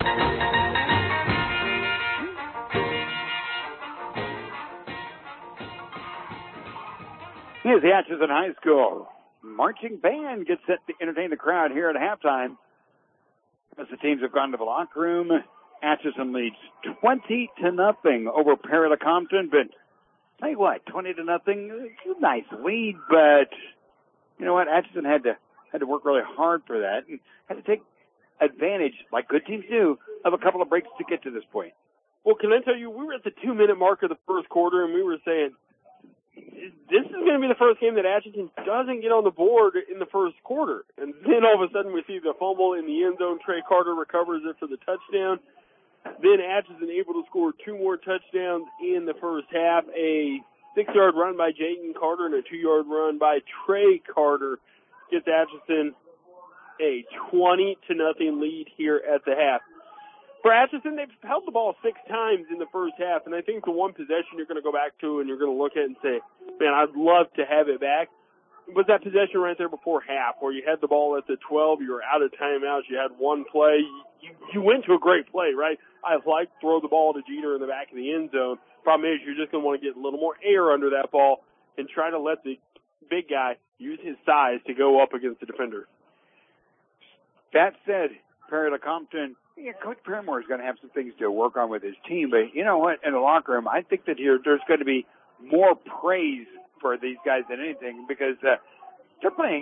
Here's the Atchison High School marching band gets set to entertain the crowd here at halftime. As the teams have gone to the locker room, Atchison leads twenty to nothing over Pembroke Compton. But tell you what, twenty to nothing, it's a nice lead. But you know what, Atchison had to had to work really hard for that and had to take advantage, like good teams do, of a couple of breaks to get to this point. Well, can I tell you, we were at the two-minute mark of the first quarter, and we were saying, this is going to be the first game that Atchison doesn't get on the board in the first quarter. And then all of a sudden we see the fumble in the end zone. Trey Carter recovers it for the touchdown. Then Atchison able to score two more touchdowns in the first half. A six-yard run by Jaden Carter and a two-yard run by Trey Carter gets Atchison a twenty to nothing lead here at the half. For Atchison, they've held the ball six times in the first half, and I think the one possession you're going to go back to and you're going to look at and say, man, I'd love to have it back, was that possession right there before half where you had the ball at the twelve, you were out of timeouts, you had one play, you, you went to a great play, right? I like throw the ball to Jeter in the back of the end zone. Problem is you're just going to want to get a little more air under that ball and try to let the big guy use his size to go up against the defender. That said, Perry Lecompton, yeah, Coach Paramore is going to have some things to work on with his team, but you know what? In the locker room, I think that here there's going to be more praise for these guys than anything because uh, they're playing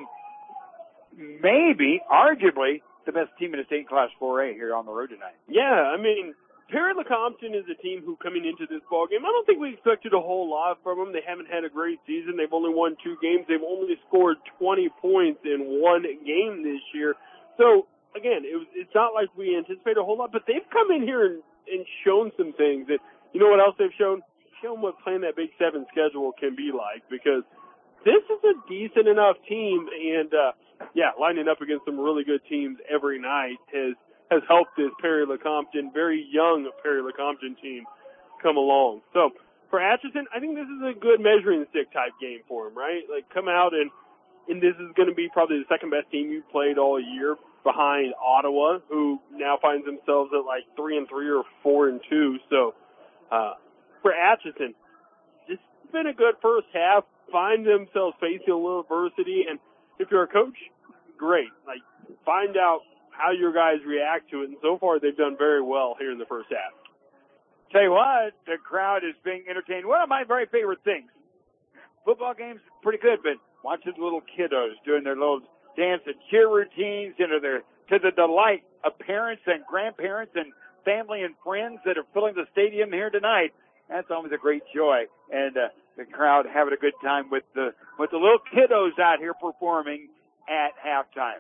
maybe, arguably, the best team in the state Class four A here on the road tonight. Yeah, I mean, Perry Lecompton is a team who, coming into this ballgame, I don't think we expected a whole lot from them. They haven't had a great season. They've only won two games. They've only scored twenty points in one game this year. So, again, it was, it's not like we anticipated a whole lot, but they've come in here and, and shown some things. That, you know what else they've shown? Shown what playing that Big Seven schedule can be like, because this is a decent enough team, and, uh, yeah, lining up against some really good teams every night has has helped this Perry Lecompton, very young Perry Lecompton team come along. So for Atchison, I think this is a good measuring stick type game for him, right? Like come out and, and this is going to be probably the second best team you've played all year behind Ottawa, who now finds themselves at like three and three or four and two. So, uh, for Atchison, it's been a good first half, find themselves facing a little adversity, and if you're a coach, great. Like find out how your guys react to it, and so far they've done very well here in the first half. Tell you what, the crowd is being entertained. One of my very favorite things. Football games pretty good, but watching the little kiddos doing their little dance and cheer routines, you know, they're to the delight of parents and grandparents and family and friends that are filling the stadium here tonight. That's always a great joy, and uh, the crowd having a good time with the with the little kiddos out here performing at halftime.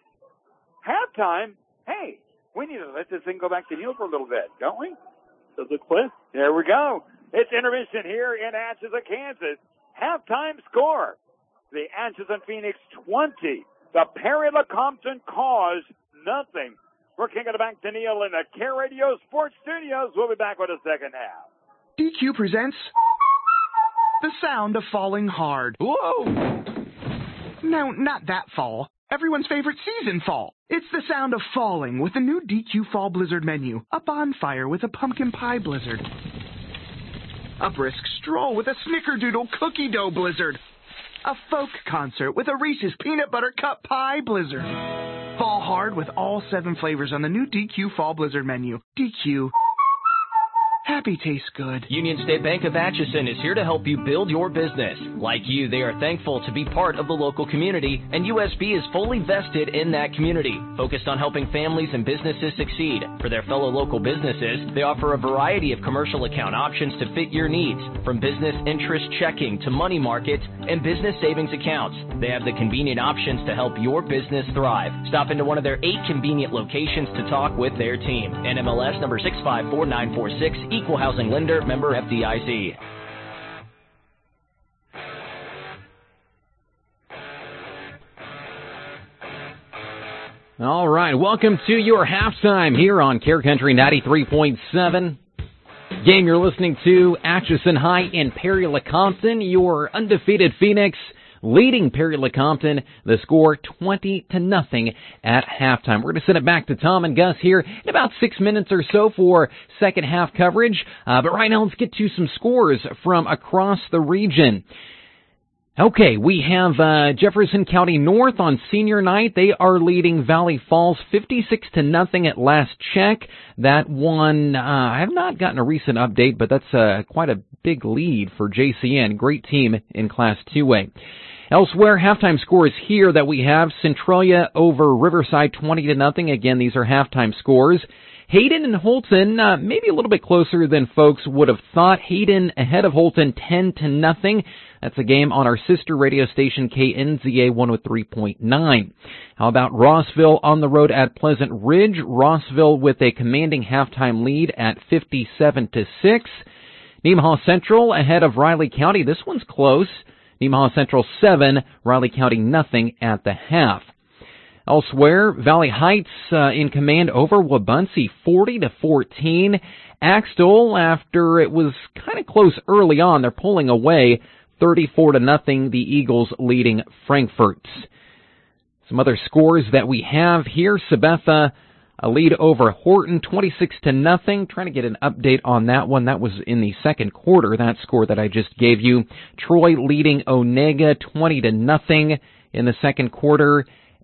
Halftime, hey, we need to let this thing go back to Neil for a little bit, don't we? Does it play? There we go. It's intermission here in Atchison, Kansas. Halftime score. The Atchison Phoenix twenty. The Perry Lecompton Cause nothing. We're kicking it back to Neil in the Care Radio Sports Studios. We'll be back with a second half. D Q presents the sound of falling hard. Whoa! No, not that fall. Everyone's favorite season, fall. It's the sound of falling with the new D Q Fall Blizzard menu. A bonfire with a pumpkin pie blizzard. A brisk stroll with a snickerdoodle cookie dough blizzard. A folk concert with a Reese's peanut butter cup pie blizzard. Fall hard with all seven flavors on the new D Q Fall Blizzard menu. D Q. Happy tastes good. Union State Bank of Atchison is here to help you build your business. Like you, they are thankful to be part of the local community, and U S B is fully vested in that community, focused on helping families and businesses succeed. For their fellow local businesses, they offer a variety of commercial account options to fit your needs, from business interest checking to money market and business savings accounts. They have the convenient options to help your business thrive. Stop into one of their eight convenient locations to talk with their team. N M L S number six five four nine four six. Equal housing lender, member F D I C. All right, welcome to your halftime here on Care Country ninety-three point seven. Game you're listening to, Atchison High and Perry Lecompton, your undefeated Phoenix leading Perry Lecompton, the score twenty to nothing at halftime. We're going to send it back to Tom and Gus here in about six minutes or so for second half coverage. Uh, but right now, let's get to some scores from across the region. Okay, we have uh, Jefferson County North on senior night. They are leading Valley Falls fifty-six to nothing at last check. That one, uh, I have not gotten a recent update, but that's uh, quite a big lead for J C N. Great team in Class two A. Elsewhere, halftime scores here that we have: Centralia over Riverside twenty to nothing. Again, these are halftime scores. Hayden and Holton, uh, maybe a little bit closer than folks would have thought. Hayden ahead of Holton ten to nothing. That's a game on our sister radio station, K N Z A one oh three point nine. How about Rossville on the road at Pleasant Ridge? Rossville with a commanding halftime lead at fifty-seven to six. Nemaha Central ahead of Riley County. This one's close. Nemaha Central seven, Riley County nothing at the half. Elsewhere, Valley Heights uh, in command over Wabaunsee forty to fourteen. Axtell, after it was kind of close early on, they're pulling away thirty-four to nothing. The Eagles leading Frankfort. Some other scores that we have here: Sabetha a lead over Horton twenty-six to nothing. Trying to get an update on that one. That was in the second quarter, that score that I just gave you. Troy leading Onega twenty to nothing in the second quarter.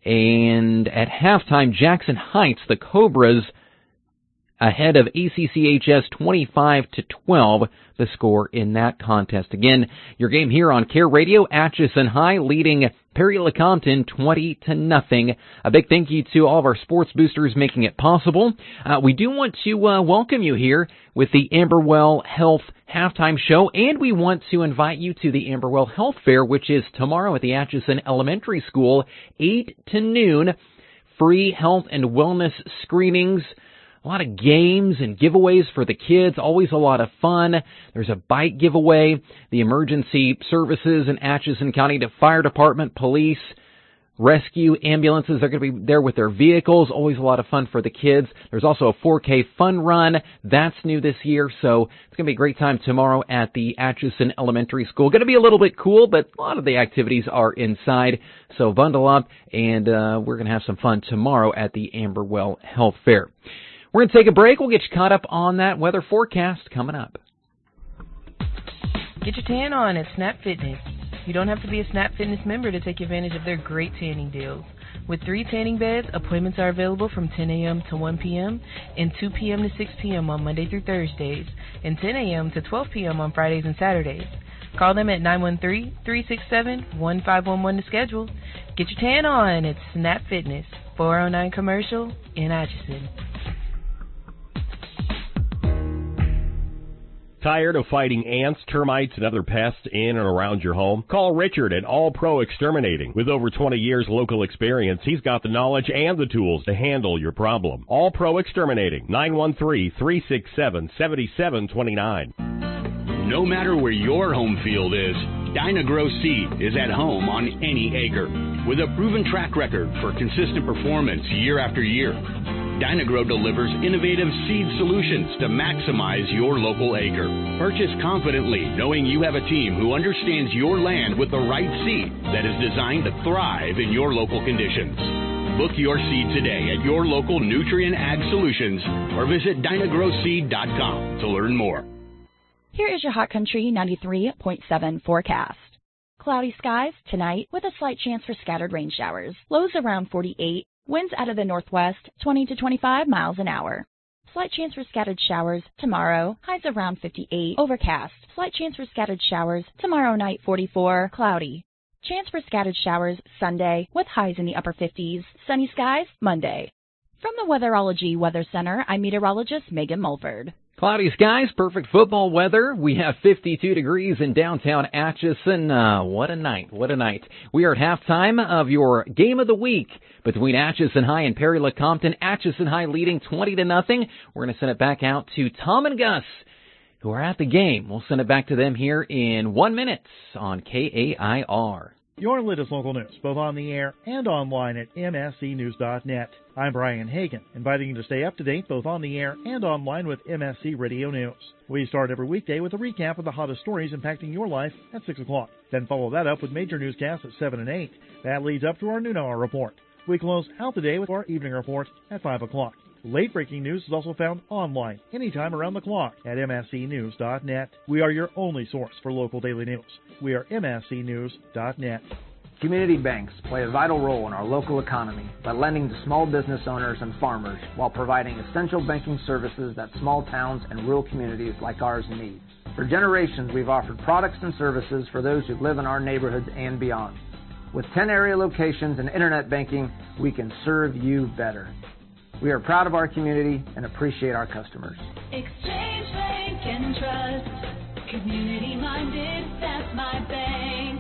And at halftime, Jackson Heights, the Cobras, ahead of A C C H S twenty-five to twelve, the score in that contest. Again, your game here on Care Radio, Atchison High leading Perry LeCompton twenty to nothing. A big thank you to all of our sports boosters making it possible. Uh, we do want to uh, welcome you here with the Amberwell Health halftime show, and we want to invite you to the Amberwell Health Fair, which is tomorrow at the Atchison Elementary School, eight to noon. Free health and wellness screenings. A lot of games and giveaways for the kids, always a lot of fun. There's a bike giveaway. The emergency services in Atchison County, the fire department, police, rescue, ambulances, they're going to be there with their vehicles. Always a lot of fun for the kids. There's also a four K fun run. That's new this year, so it's going to be a great time tomorrow at the Atchison Elementary School. Going to be a little bit cool, but a lot of the activities are inside, so bundle up, and uh, we're going to have some fun tomorrow at the Amberwell Health Fair. We're going to take a break. We'll get you caught up on that weather forecast coming up. Get your tan on at Snap Fitness. You don't have to be a Snap Fitness member to take advantage of their great tanning deals. With three tanning beds, appointments are available from ten a.m. to one p.m. and two p.m. to six p.m. on Monday through Thursdays, and ten a.m. to twelve p.m. on Fridays and Saturdays. Call them at nine one three, three six seven, one five one one to schedule. Get your tan on at Snap Fitness, four oh nine Commercial in Atchison. Tired of fighting ants, termites, and other pests in and around your home? Call Richard at All Pro Exterminating. With over twenty years local experience, he's got the knowledge and the tools to handle your problem. All Pro Exterminating, nine one three, three six seven, seven seven two nine. No matter where your home field is, Dyna-Gro Seed is at home on any acre. With a proven track record for consistent performance year after year, Dyna-Gro delivers innovative seed solutions to maximize your local acre. Purchase confidently, knowing you have a team who understands your land with the right seed that is designed to thrive in your local conditions. Book your seed today at your local Nutrient Ag Solutions or visit dyna grow seed dot com to learn more. Here is your Hot Country ninety-three point seven forecast. Cloudy skies tonight with a slight chance for scattered rain showers. Lows around forty-eight. Winds out of the northwest, twenty to twenty-five miles an hour. Slight chance for scattered showers tomorrow. Highs around fifty-eight. Overcast. Slight chance for scattered showers tomorrow night, forty-four. Cloudy. Chance for scattered showers Sunday with highs in the upper fifties. Sunny skies Monday. From the Weatherology Weather Center, I'm meteorologist Megan Mulford. Cloudy skies, perfect football weather. We have fifty-two degrees in downtown Atchison. Uh, what a night, what a night. We are at halftime of your game of the week between Atchison High and Perry LeCompton. Atchison High leading twenty to nothing. We're going to send it back out to Tom and Gus, who are at the game. We'll send it back to them here in one minute on K A I R. Your latest local news, both on the air and online at M S C news dot net. I'm Brian Hagan, inviting you to stay up to date both on the air and online with M S C Radio News. We start every weekday with a recap of the hottest stories impacting your life at six o'clock. Then follow that up with major newscasts at seven and eight. That leads up to our noon hour report. We close out the day with our evening report at five o'clock. Late breaking news is also found online anytime around the clock at M S C news dot net. We are your only source for local daily news. We are M S C news dot net. Community banks play a vital role in our local economy by lending to small business owners and farmers while providing essential banking services that small towns and rural communities like ours need. For generations, we've offered products and services for those who live in our neighborhoods and beyond. With ten area locations and internet banking, we can serve you better. We are proud of our community and appreciate our customers. Exchange Bank and Trust, community minded, that's my bank.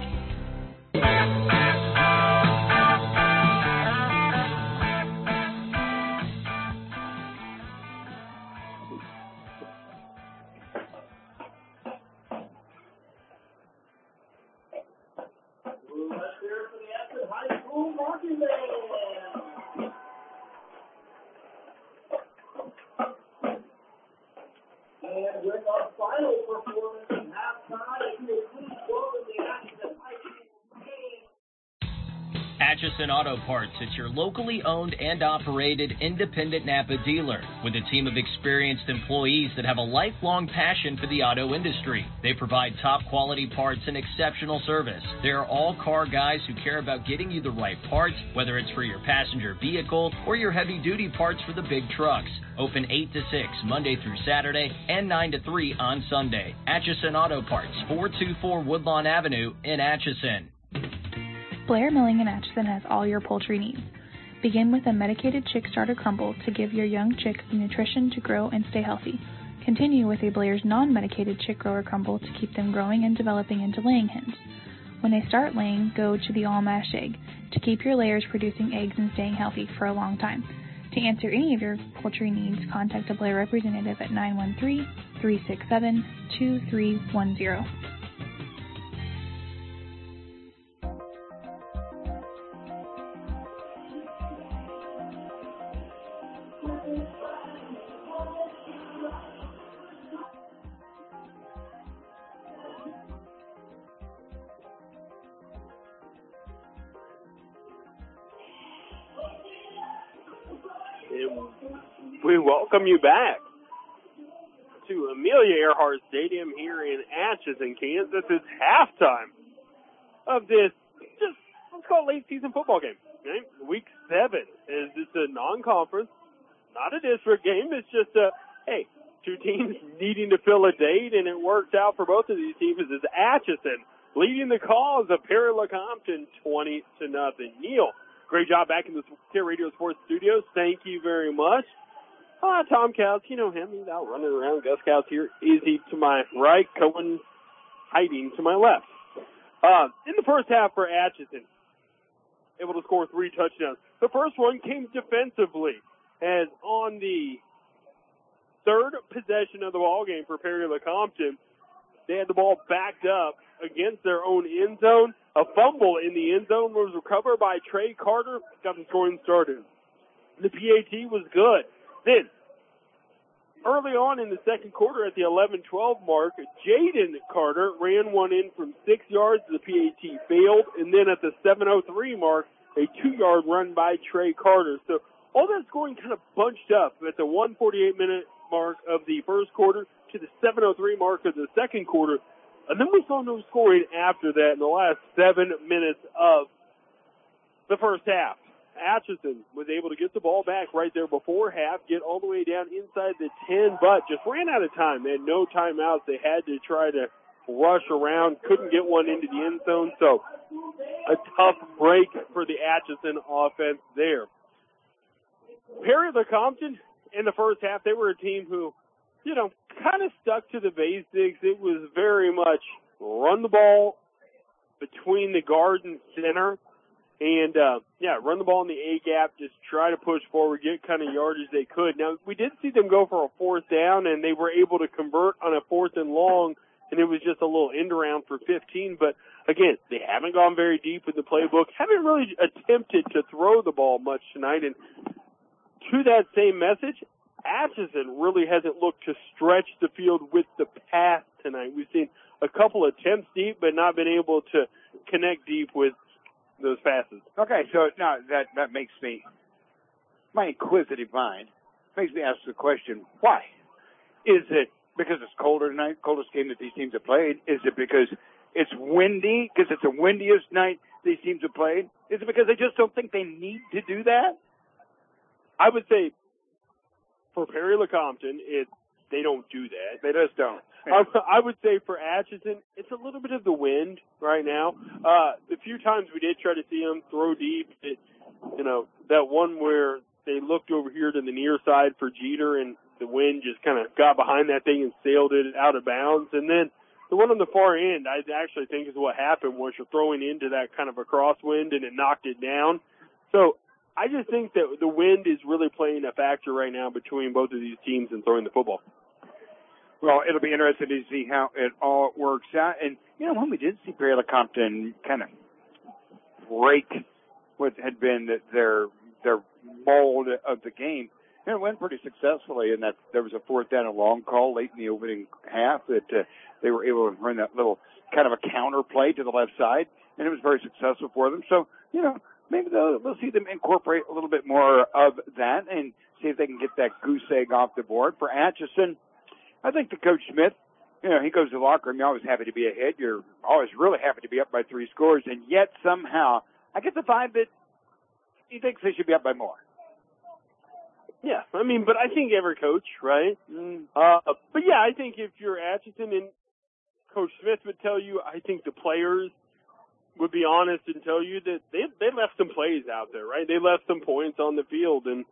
And with our final performance at halftime, if you would please welcome the Atchison High School game. Atchison Auto Parts is your locally owned and operated independent Napa dealer with a team of experienced employees that have a lifelong passion for the auto industry. They provide top quality parts and exceptional service. They are all car guys who care about getting you the right parts, whether it's for your passenger vehicle or your heavy duty parts for the big trucks. Open eight to six Monday through Saturday and nine to three on Sunday. Atchison Auto Parts, four two four Woodlawn Avenue in Atchison. Blair Milling in Atchison has all your poultry needs. Begin with a medicated chick starter crumble to give your young chicks the nutrition to grow and stay healthy. Continue with a Blair's non-medicated chick grower crumble to keep them growing and developing into laying hens. When they start laying, go to the all-mash egg to keep your layers producing eggs and staying healthy for a long time. To answer any of your poultry needs, contact a Blair representative at nine one three, three six seven, two three one zero. We welcome you back to Amelia Earhart Stadium here in Atchison, Kansas. It's halftime of this, just, let's call it late season football game. Okay? Week seven is just a non-conference, not a district game. It's just a, hey, two teams needing to fill a date, and it worked out for both of these teams. It's Atchison leading the cause of Perry-Lecompton twenty to nothing. Neil, great job back in the Care Radio Sports Studios. Thank you very much. Uh, Tom Couch, you know him. He's out running around. Gus Couch here. Izzy to my right. Cohen hiding to my left. Uh, in the first half for Atchison, able to score three touchdowns. The first one came defensively, as on the third possession of the ball game for Perry-Lecompton, they had the ball backed up against their own end zone. A fumble in the end zone was recovered by Trey Carter. Got the scoring started. The P A T was good. Then, early on in the second quarter at the eleven twelve mark, Jaden Carter ran one in from six yards. The P A T failed. And then at the seven oh three mark, a two-yard run by Trey Carter. So all that scoring kind of bunched up at the one forty-eight minute mark of the first quarter to the seven oh three mark of the second quarter. And then we saw no scoring after that in the last seven minutes of the first half. Atchison was able to get the ball back right there before half, get all the way down inside the ten, but just ran out of time. They had no timeouts. They had to try to rush around, couldn't get one into the end zone, so a tough break for the Atchison offense there. Perry-Lecompton, in the first half, they were a team who, you know, kind of stuck to the basics. It was very much run the ball between the guard and center. And, uh, yeah, run the ball in the A-gap, just try to push forward, get kind of yardage they could. Now, we did see them go for a fourth down, and they were able to convert on a fourth and long, and it was just a little end around for fifteen. But, again, they haven't gone very deep in the playbook, haven't really attempted to throw the ball much tonight. And to that same message, Atchison really hasn't looked to stretch the field with the pass tonight. We've seen a couple attempts deep, but not been able to connect deep with those passes. Okay, so now that, that makes me, my inquisitive mind makes me ask the question, why? Is it because it's colder tonight, coldest game that these teams have played? Is it because it's windy, because it's the windiest night these teams have played? Is it because they just don't think they need to do that? I would say for Perry-Lecompton, it they don't do that. They just don't. I, I would say for Atchison, it's a little bit of the wind right now. Uh, the few times we did try to see them throw deep, it, you know, that one where they looked over here to the near side for Jeter and the wind just kind of got behind that thing and sailed it out of bounds. And then the one on the far end, I actually think is what happened was you're throwing into that kind of a crosswind and it knocked it down. So I just think that the wind is really playing a factor right now between both of these teams and throwing the football. Well, it'll be interesting to see how it all works out. And, you know, when we did see Perry-Lecompton kind of break what had been their their mold of the game, and it went pretty successfully in that there was a fourth down and long call late in the opening half that uh, they were able to run that little kind of a counter play to the left side, and it was very successful for them. So, you know, maybe they'll, we'll see them incorporate a little bit more of that and see if they can get that goose egg off the board. For Atchison, I think the Coach Smith, you know, he goes to the locker room, you're always happy to be ahead. You're always really happy to be up by three scores, and yet somehow I get the vibe that he thinks they should be up by more. Yeah, I mean, but I think every coach, right? Mm. Uh, but yeah, I think if you're Atchison and Coach Smith would tell you, I think the players would be honest and tell you that they they left some plays out there, right? They left some points on the field, and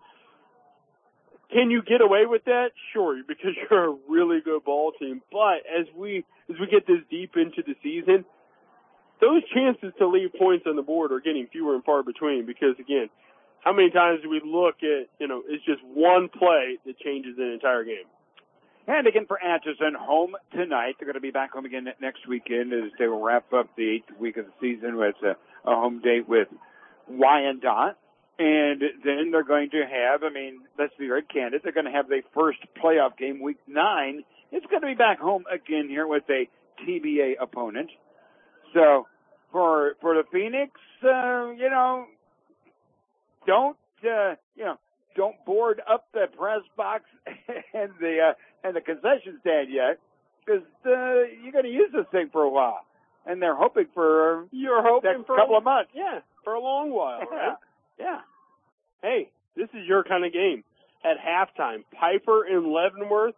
can you get away with that? Sure, because you're a really good ball team. But as we as we get this deep into the season, those chances to leave points on the board are getting fewer and far between. Because again, how many times do we look at, you know, it's just one play that changes an entire game? And again for Atchison, home tonight. They're going to be back home again next weekend as they will wrap up the eighth week of the season with a, a home date with Wyandotte. And then they're going to have, I mean, let's be very candid, they're going to have their first playoff game, week nine. It's going to be back home again here with a T B A opponent. So for for the Phoenix, uh, you know, don't, uh, you know, don't board up the press box and the uh, and the concession stand yet, because uh, you're going to use this thing for a while, and they're hoping for you're hoping for a couple a, of months. Yeah, for a long while. Right? Yeah. Hey, this is your kind of game. At halftime, Piper and Leavenworth.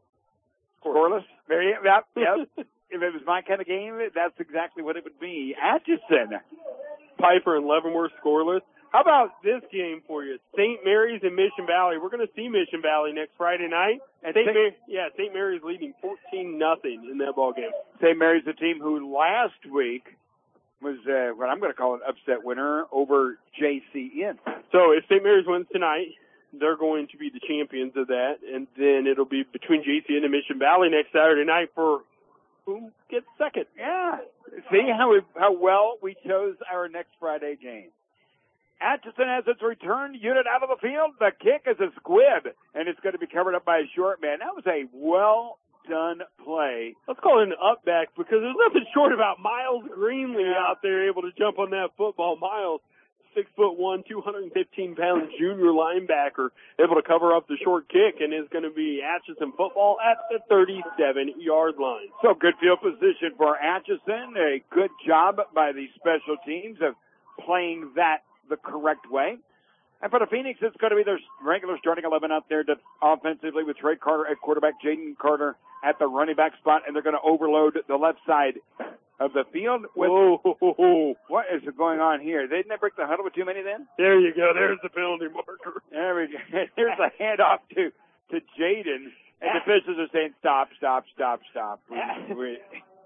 Scoreless. Very, yep, yep. If it was my kind of game, that's exactly what it would be. Atchison. Piper and Leavenworth scoreless. How about this game for you? Saint Mary's and Mission Valley. We're going to see Mission Valley next Friday night. And Saint Mar- yeah, Saint Mary's leading fourteen nothing in that ball game. Saint Mary's the team who last week was uh, what I'm going to call an upset winner over J C N. So if Saint Mary's wins tonight, they're going to be the champions of that, and then it'll be between J C N and Mission Valley next Saturday night for who gets second. Yeah. See how we, how well we chose our next Friday game. Atchison has its return unit out of the field. The kick is a squib, and it's going to be covered up by a short man. That was a well done play. Let's call it an up back, because there's nothing short about Miles Greenlee yeah. out there able to jump on that football. Miles, six foot one, two hundred fifteen pound junior linebacker, able to cover up the short kick, and is going to be Atchison football at the thirty-seven yard line. So good field position for Atchison. A good job by the special teams of playing that the correct way. And for the Phoenix, it's going to be their regular starting eleven out there to offensively with Trey Carter at quarterback, Jaden Carter at the running back spot, and they're going to overload the left side of the field. With, Whoa. What is going on here? Didn't they break the huddle with too many then? There you go. There's the penalty marker. There we go. Here's a handoff to, to Jaden, and the officials are saying, stop, stop, stop, stop. We, we,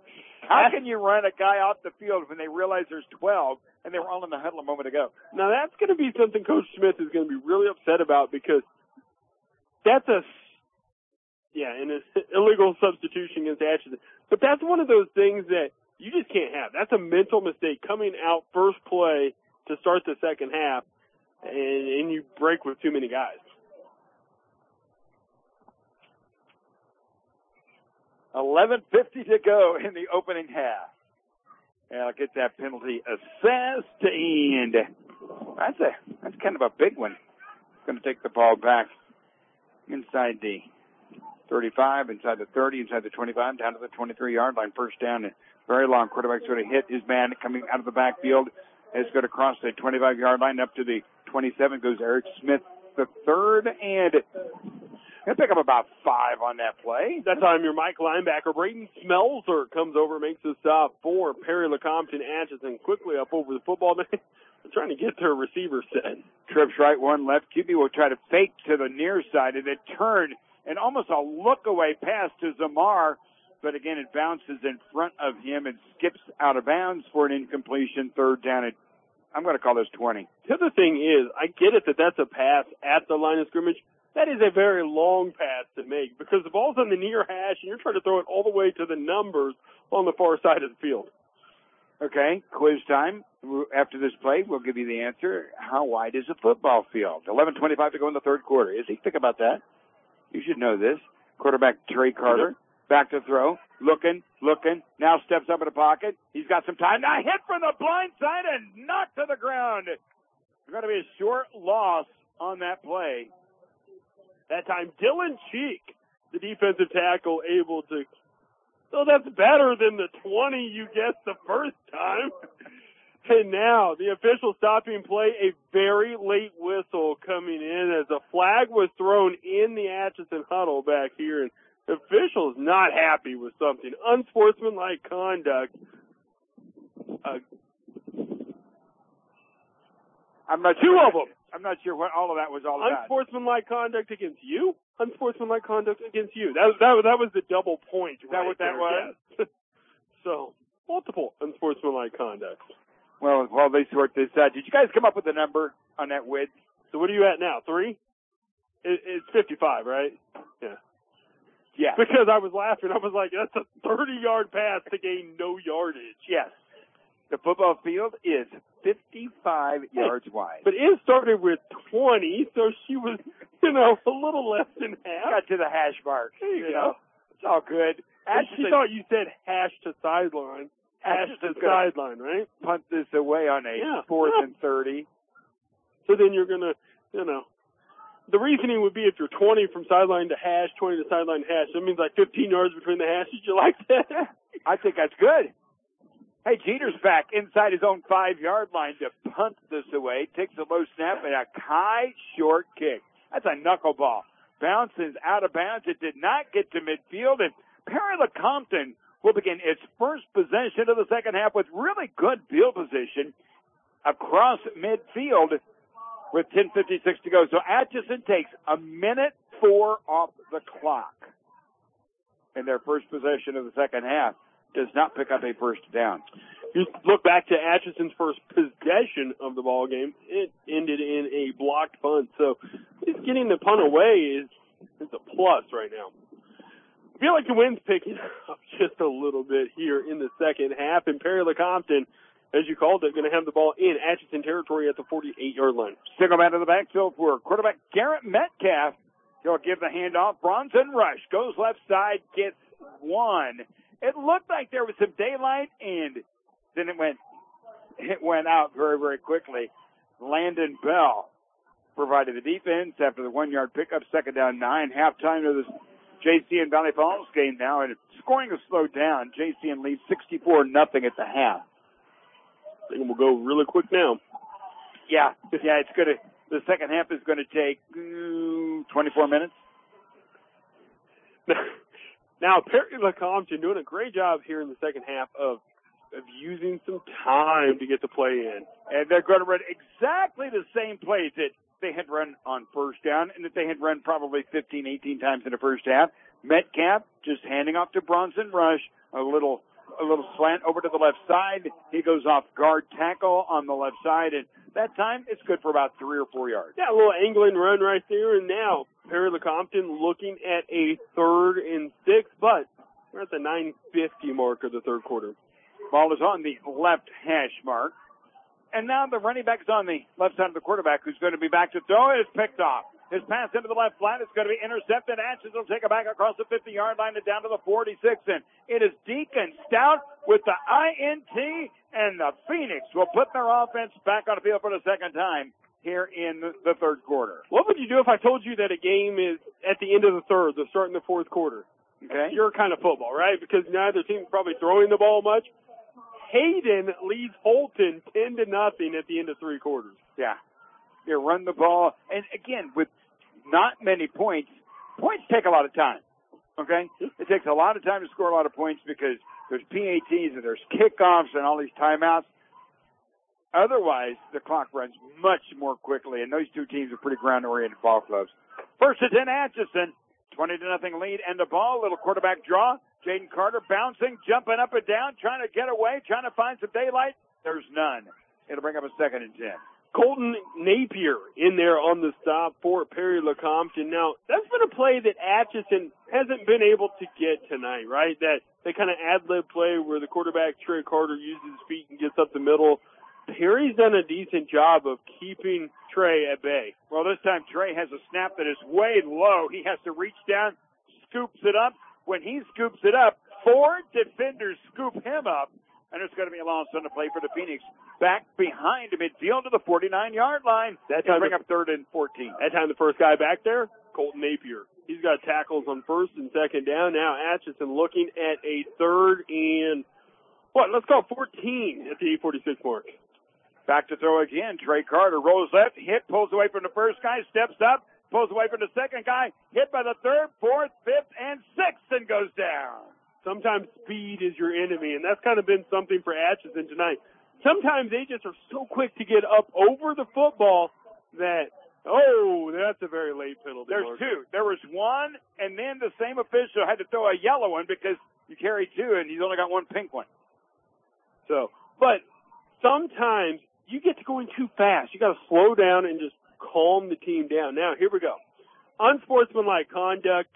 how can you run a guy off the field when they realize there's twelve, and they were all in the huddle a moment ago? Now, that's going to be something Coach Smith is going to be really upset about, because that's a, yeah, an illegal substitution against Atchison. But that's one of those things that you just can't have. That's a mental mistake coming out first play to start the second half, and, and you break with too many guys. eleven fifty to go in the opening half. And I'll get that penalty assessed, and that's a that's kind of a big one. Going to take the ball back inside the thirty-five, inside the thirty, inside the twenty-five, down to the twenty-three yard line. First down, and very long. Quarterback's going to hit his man coming out of the backfield. It's going to cross the twenty-five yard line up to the twenty-seven. Goes Eric Smith, the third, and he'll pick up about five on that play. That time your Mike linebacker, Braden Smelzer, comes over, makes a stop for Perry LeCompton. Atchison quickly up over the football. They're trying to get their receiver set. Trips right, one left. Q B will try to fake to the near side and then turn and almost a look-away pass to Zamar. But again, it bounces in front of him and skips out of bounds for an incompletion. Third down at, I'm going to call this twenty. The other thing is, I get it that that's a pass at the line of scrimmage. That is a very long pass to make, because the ball's on the near hash and you're trying to throw it all the way to the numbers on the far side of the field. Okay, quiz time. After this play, we'll give you the answer. How wide is a football field? eleven twenty-five to go in the third quarter. Is he? Think about that. You should know this. Quarterback Trey Carter, back to throw, looking, looking, now steps up in the pocket. He's got some time. Now hit from the blind side and knocked to the ground Going to be a short loss on that play. That time, Dylan Cheek, the defensive tackle, able to. So that's better than the twenty you guessed the first time. And now the official stopping play, a very late whistle coming in as a flag was thrown in the Atchison huddle back here. And the official's not happy with something. Unsportsmanlike conduct. Uh, I'm not two sure. of them. I'm not sure what all of that was all about. Unsportsmanlike conduct against you. Unsportsmanlike conduct against you. That was that was that was the double point. Is that right what that there, was? yes. So multiple unsportsmanlike conduct. Well, while they sort this out, did you guys come up with a number on that width? So what are you at now? Three? It, it's fifty-five, right? Yeah. Yeah. Because I was laughing. I was like, that's a thirty-yard pass to gain no yardage. Yes. The football field is fifty-five hey, yards wide. But it started with twenty, so she was, you know, a little less than half. Got to the hash mark. There you, you go. Know. It's all good. And she thought you said hash to sideline. Hash to sideline, right? Punt this away on a yeah. fourth yeah. and thirty. So then you're going to, you know, the reasoning would be if you're twenty from sideline to hash, twenty to sideline to hash, that means like fifteen yards between the hashes. You like that? I think that's good. Hey, Jeter's back inside his own five-yard line to punt this away. Takes a low snap and a high short kick. That's a knuckleball. Bounces out of bounds. It did not get to midfield. And Perry LeCompton will begin its first possession of the second half with really good field position across midfield with ten fifty-six to go. So Atchison takes a minute four off the clock in their first possession of the second half. Does not pick up a first down. You look back to Atchison's first possession of the ball game. It ended in a blocked punt. So it's getting the punt away is is a plus right now. I feel like the wind's picking up just a little bit here in the second half. And Perry LeCompton, as you called it, going to have the ball in Atchison territory at the forty-eight-yard line. Single man to the backfield for quarterback Garrett Metcalf. He'll give the handoff. Bronson Rush goes left side, gets one. It looked like there was some daylight, and then it went it went out very, very quickly. Landon Bell provided the defense after the one-yard pickup, second down nine. Halftime to this J C N Valley Falls game now, and scoring has slowed down. J C N leads sixty-four nothing at the half. I think we'll go really quick now. Yeah, yeah, it's going to, the second half is going to take mm, twenty-four minutes. Now, Perry LeCompton doing a great job here in the second half of of using some time to get the play in. And they're going to run exactly the same plays that they had run on first down and that they had run probably fifteen, eighteen times in the first half. Metcalf just handing off to Bronson Rush, a little a little slant over to the left side. He goes off guard tackle on the left side, and that time it's good for about three or four yards. Yeah, a little angling run right there, and now Perry LeCompton looking at a third and six, but we're at the nine fifty mark of the third quarter. Ball is on the left hash mark. And now the running back is on the left side of the quarterback who's going to be back to throw. It is picked off. His pass into the left flat is going to be intercepted. Atchison will take it back across the fifty-yard line and down to the forty-six. And it is Deacon Stout with the I N T, and the Phoenix will put their offense back on the field for the second time here in the third quarter. What would you do if I told you that a game is at the end of the third, the start in the fourth quarter? Okay. Your kind of football, right? Because neither team is probably throwing the ball much. Hayden leads Holton ten to nothing at the end of three quarters. Yeah. You run the ball. And again, with not many points, points take a lot of time. Okay? It takes a lot of time to score a lot of points because there's P A Ts and there's kickoffs and all these timeouts. Otherwise, the clock runs much more quickly, and those two teams are pretty ground-oriented ball clubs. First and ten, Atchison. twenty to nothing lead, and the ball, little quarterback draw. Jaden Carter bouncing, jumping up and down, trying to get away, trying to find some daylight. There's none. It'll bring up a second and ten. Colton Napier in there on the stop for Perry LeCompton. Now, that's been a play that Atchison hasn't been able to get tonight, right? That, that kind of ad-lib play where the quarterback, Trey Carter, uses his feet and gets up the middle. Perry's done a decent job of keeping Trey at bay. Well, this time Trey has a snap that is way low. He has to reach down, scoops it up. When he scoops it up, four defenders scoop him up. And it's going to be a loss on the play for the Phoenix. Back behind midfield to the forty-nine-yard line. That He'll time bring the, up third and fourteen. That time the first guy back there, Colton Napier. He's got tackles on first and second down. Now Atchison looking at a third and, what, let's call fourteen at the eight forty-six mark. Back to throw again. Trey Carter rolls left, hit, pulls away from the first guy, steps up, pulls away from the second guy, hit by the third, fourth, fifth, and sixth, and goes down. Sometimes speed is your enemy, and that's kind of been something for Atchison tonight. Sometimes they just are so quick to get up over the football that, oh, that's a very late penalty. There's marker. two. There was one, and then the same official had to throw a yellow one because you carry two, and he's only got one pink one. So, but sometimes you get to going too fast. You got to slow down and just calm the team down. Now, here we go. Unsportsmanlike conduct.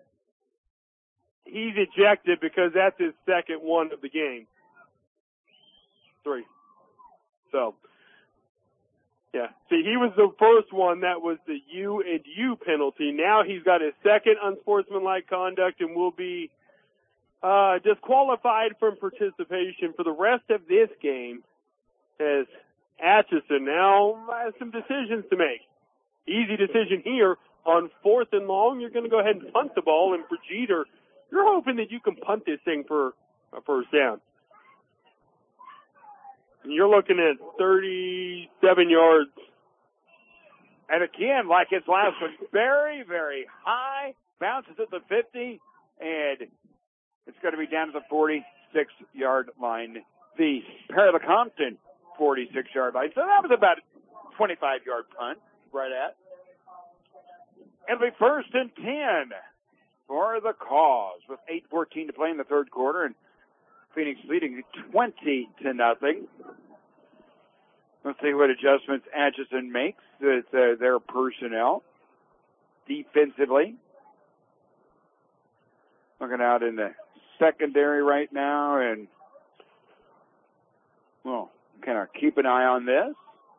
He's ejected because that's his second one of the game. Three. So, yeah. See, he was the first one that was the U and U penalty. Now he's got his second unsportsmanlike conduct and will be uh, disqualified from participation for the rest of this game as Atchison now has some decisions to make. Easy decision here. On fourth and long, you're going to go ahead and punt the ball, and for Jeter, you're hoping that you can punt this thing for a first down. And you're looking at thirty-seven yards. And again, like his last one, very, very high, bounces at the fifty, and it's going to be down to the forty-six-yard line. The Perry Compton forty-six-yard line. So that was about a twenty-five-yard punt, right at. It'll be first and ten for the Cause with eight fourteen to play in the third quarter, and Phoenix leading twenty to nothing. Let's see what adjustments Atchison makes with uh, their personnel defensively. Looking out in the secondary right now, and well, kind of keep an eye on this.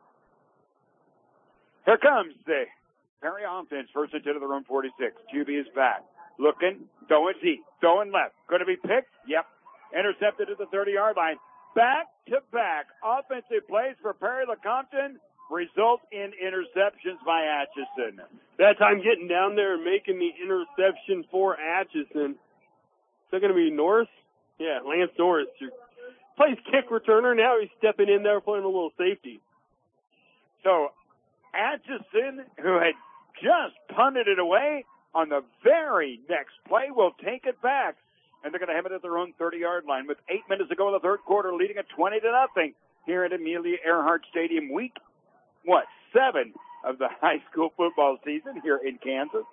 Here comes the Perry offense, first and ten to the room, forty-six. Q B is back. Looking, going deep, going left. Going to be picked? Yep. Intercepted at the thirty-yard line. Back-to-back offensive plays for Perry LeCompton result in interceptions by Atchison. That time getting down there and making the interception for Atchison. Is that going to be Norris? Yeah, Lance Norris. Plays kick returner. Now he's stepping in there playing a little safety. So Atchison, who had just punted it away, on the very next play will take it back. And they're going to have it at their own thirty-yard line with eight minutes to go in the third quarter, leading at twenty to nothing here at Amelia Earhart Stadium. Week, what, seven of the high school football season here in Kansas.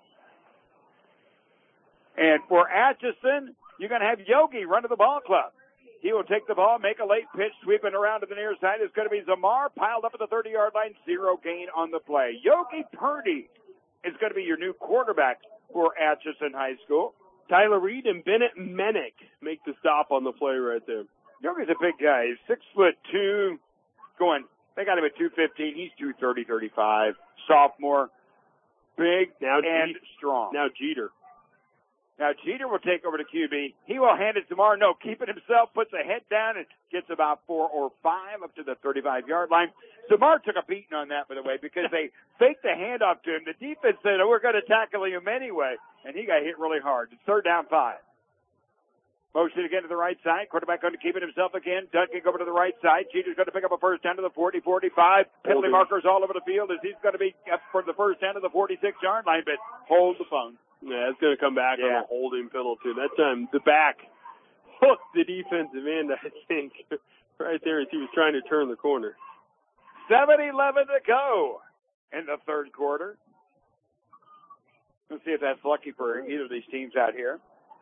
And for Atchison, you're going to have Yogi run to the ball club. He will take the ball, make a late pitch, sweeping around to the near side. It's going to be Zamar piled up at the thirty-yard line, zero gain on the play. Yogi Purdy is going to be your new quarterback for Atchison High School. Tyler Reed and Bennett Menick make the stop on the play right there. Yogi's a big guy. He's six foot two, going, they got him at two fifteen. He's two thirty, thirty-five. Sophomore, big now and Jeter. strong. Now Jeter. Now Jeter will take over to Q B. He will hand it to Mar. No, keep it himself, puts a head down and gets about four or five up to the thirty-five-yard line. Zamar took a beating on that, by the way, because they faked the handoff to him. The defense said, oh, we're going to tackle him anyway, and he got hit really hard. It's third down five. Motion again to the right side. Quarterback going to keep it himself again. Duncan over to the right side. Jeter's going to pick up a first down to the forty, forty-five. Penalty markers all over the field as he's going to be up for the first down to the forty-six-yard line, but hold the phone. Yeah, it's going to come back yeah. on a holding penalty. That time the back hooked the defensive end, I think, right there as he was trying to turn the corner. seven eleven to go in the third quarter. Let's see if that's lucky for either of these teams out here.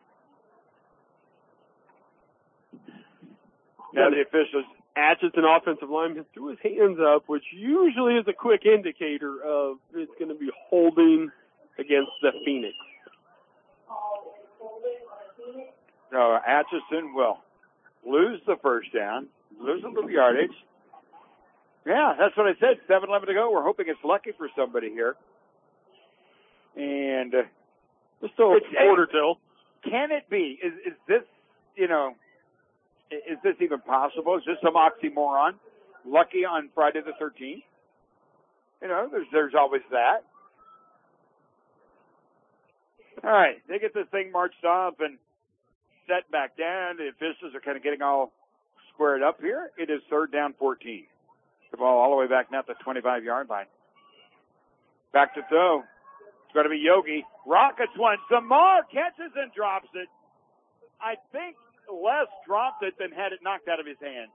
Now the officials. Atchison offensive lineman threw his hands up, which usually is a quick indicator of it's going to be holding against the Phoenix. So Atchison will lose the first down, lose a little yardage. Yeah, that's what I said. seven eleven to go. We're hoping it's lucky for somebody here. And uh, there's still a quarter till. Can it be? Is, is this, you know, is this even possible? Is this some oxymoron? Lucky on Friday the thirteenth? You know, there's there's always that. All right, they get this thing marched off and set back down. The officials are kind of getting all squared up here. It is third down fourteen. The ball all the way back now at the twenty-five-yard line. Back to throw. It's going to be Yogi. Rockets one. Samar catches and drops it. I think Les dropped it than had it knocked out of his hand.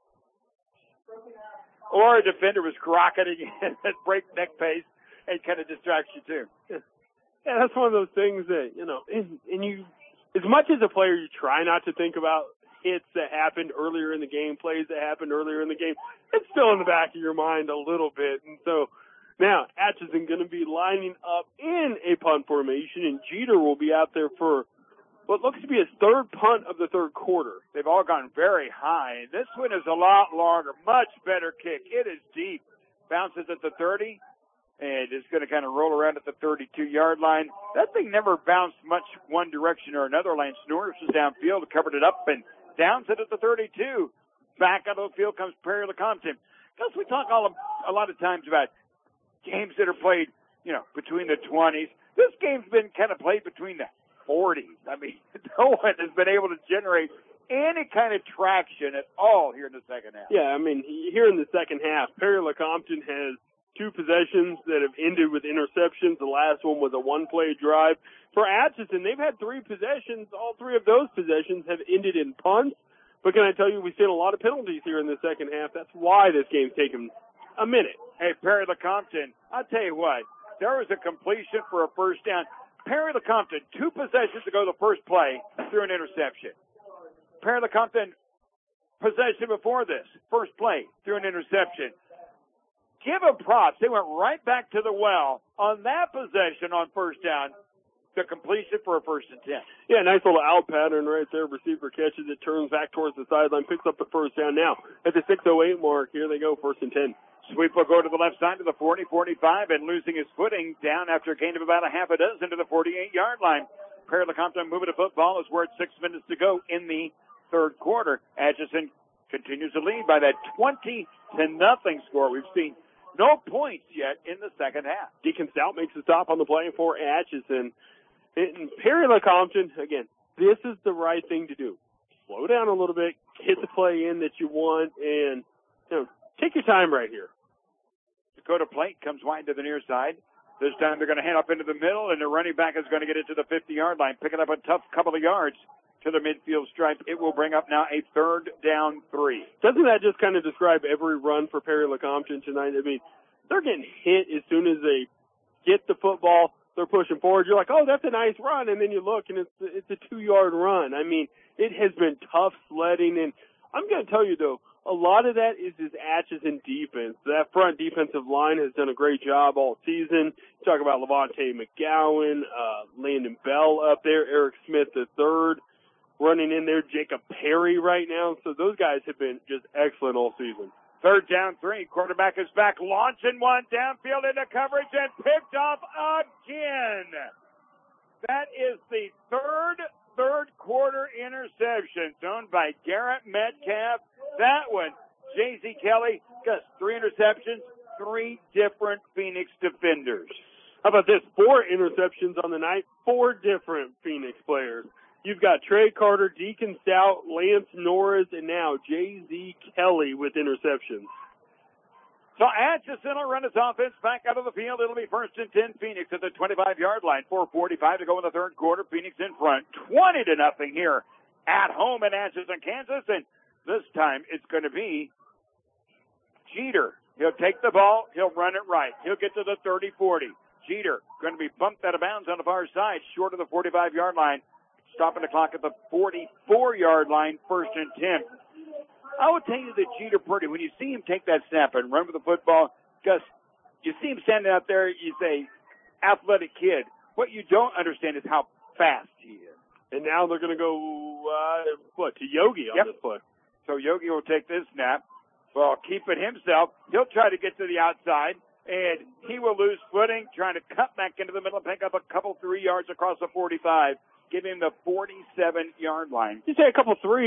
Or a defender was rocketing at breakneck pace and kind of distracts you too. Yeah. Yeah, that's one of those things that, you know, and, and you, as much as a player, you try not to think about hits that happened earlier in the game, plays that happened earlier in the game. It's still in the back of your mind a little bit. And so now Atchison going to be lining up in a punt formation, and Jeter will be out there for what looks to be his third punt of the third quarter. They've all gone very high. This one is a lot longer, much better kick. It is deep. Bounces at the thirty, and it's going to kind of roll around at the thirty-two-yard line. That thing never bounced much one direction or another. Lance Norris was downfield, covered it up, and downs it at the thirty-two. Back out of the field comes Perry LeCompton. Because we talk all a lot of times about games that are played, you know, between the twenties. This game's been kind of played between the forties. I mean, no one has been able to generate any kind of traction at all here in the second half. Yeah, I mean, here in the second half, Perry LeCompton has two possessions that have ended with interceptions. The last one was a one-play drive. For Atchison, they've had three possessions. All three of those possessions have ended in punts. But can I tell you, we've seen a lot of penalties here in the second half. That's why this game's taken a minute. Hey, Perry LeCompton, I'll tell you what, there was a completion for a first down. Perry LeCompton, two possessions to go the first play, threw an interception. Perry LeCompton, possession before this, first play, threw an interception. Give them props. They went right back to the well on that possession on first down, the completion for a first and ten. Yeah, nice little out pattern right there. Receiver catches it, turns back towards the sideline, picks up the first down. Now, at the six oh eight mark, here they go, first and ten. Sweep will go to the left side to the forty, forty-five, and losing his footing down after a gain of about a half a dozen to the forty-eight-yard line. Perry LeCompton moving the football as we're at six minutes to go in the third quarter. Atchison continues to lead by that twenty to nothing score. We've seen no points yet in the second half. Deacon Stout makes a stop on the play for Atchison. And Perry LeCompton, again, this is the right thing to do. Slow down a little bit, hit the play in that you want, and, you know, take your time right here. Dakota Plate comes wide to the near side. This time they're going to hand up into the middle, and the running back is going to get it to the fifty-yard line, picking up a tough couple of yards to the midfield stripe. It will bring up now a third down three. Doesn't that just kind of describe every run for Perry LeCompton tonight? I mean, they're getting hit as soon as they get the football. They're pushing forward. You're like, oh, that's a nice run. And then you look, and it's it's a two-yard run. I mean, it has been tough sledding. And I'm going to tell you, though, a lot of that is this Atchison defense. That front defensive line has done a great job all season. You talk about Levante McGowan, uh, Landon Bell up there, Eric Smith the third running in there, Jacob Perry right now. So those guys have been just excellent all season. Third down three. Quarterback is back, launching one downfield into coverage and picked off again. That is the third third quarter interception thrown by Garrett Metcalf. That one, J Z Kelly, got three interceptions, three different Phoenix defenders. How about this? Four interceptions on the night, four different Phoenix players. You've got Trey Carter, Deacon Stout, Lance Norris, and now J Z Kelly with interceptions. So Atchison will run his offense back out of the field. It'll be first and ten, Phoenix at the twenty-five-yard line. four forty-five to go in the third quarter. Phoenix in front, twenty to nothing here at home in Atchison, Kansas. And this time it's going to be Jeter. He'll take the ball. He'll run it right. He'll get to the thirty forty. Jeter going to be bumped out of bounds on the far side, short of the forty-five-yard line. Stopping the clock at the forty-four-yard line, first and ten. I would tell you that Jeter Purdy, when you see him take that snap and run with the football, Gus, you see him standing out there, you say, athletic kid. What you don't understand is how fast he is. And now they're going to go, uh, what, to Yogi on yep. this play. So Yogi will take this snap. Well, keep it himself. He'll try to get to the outside, and he will lose footing, trying to cut back into the middle and pick up a couple, three yards across the forty-five. Give him the forty-seven-yard line. You say a couple threes.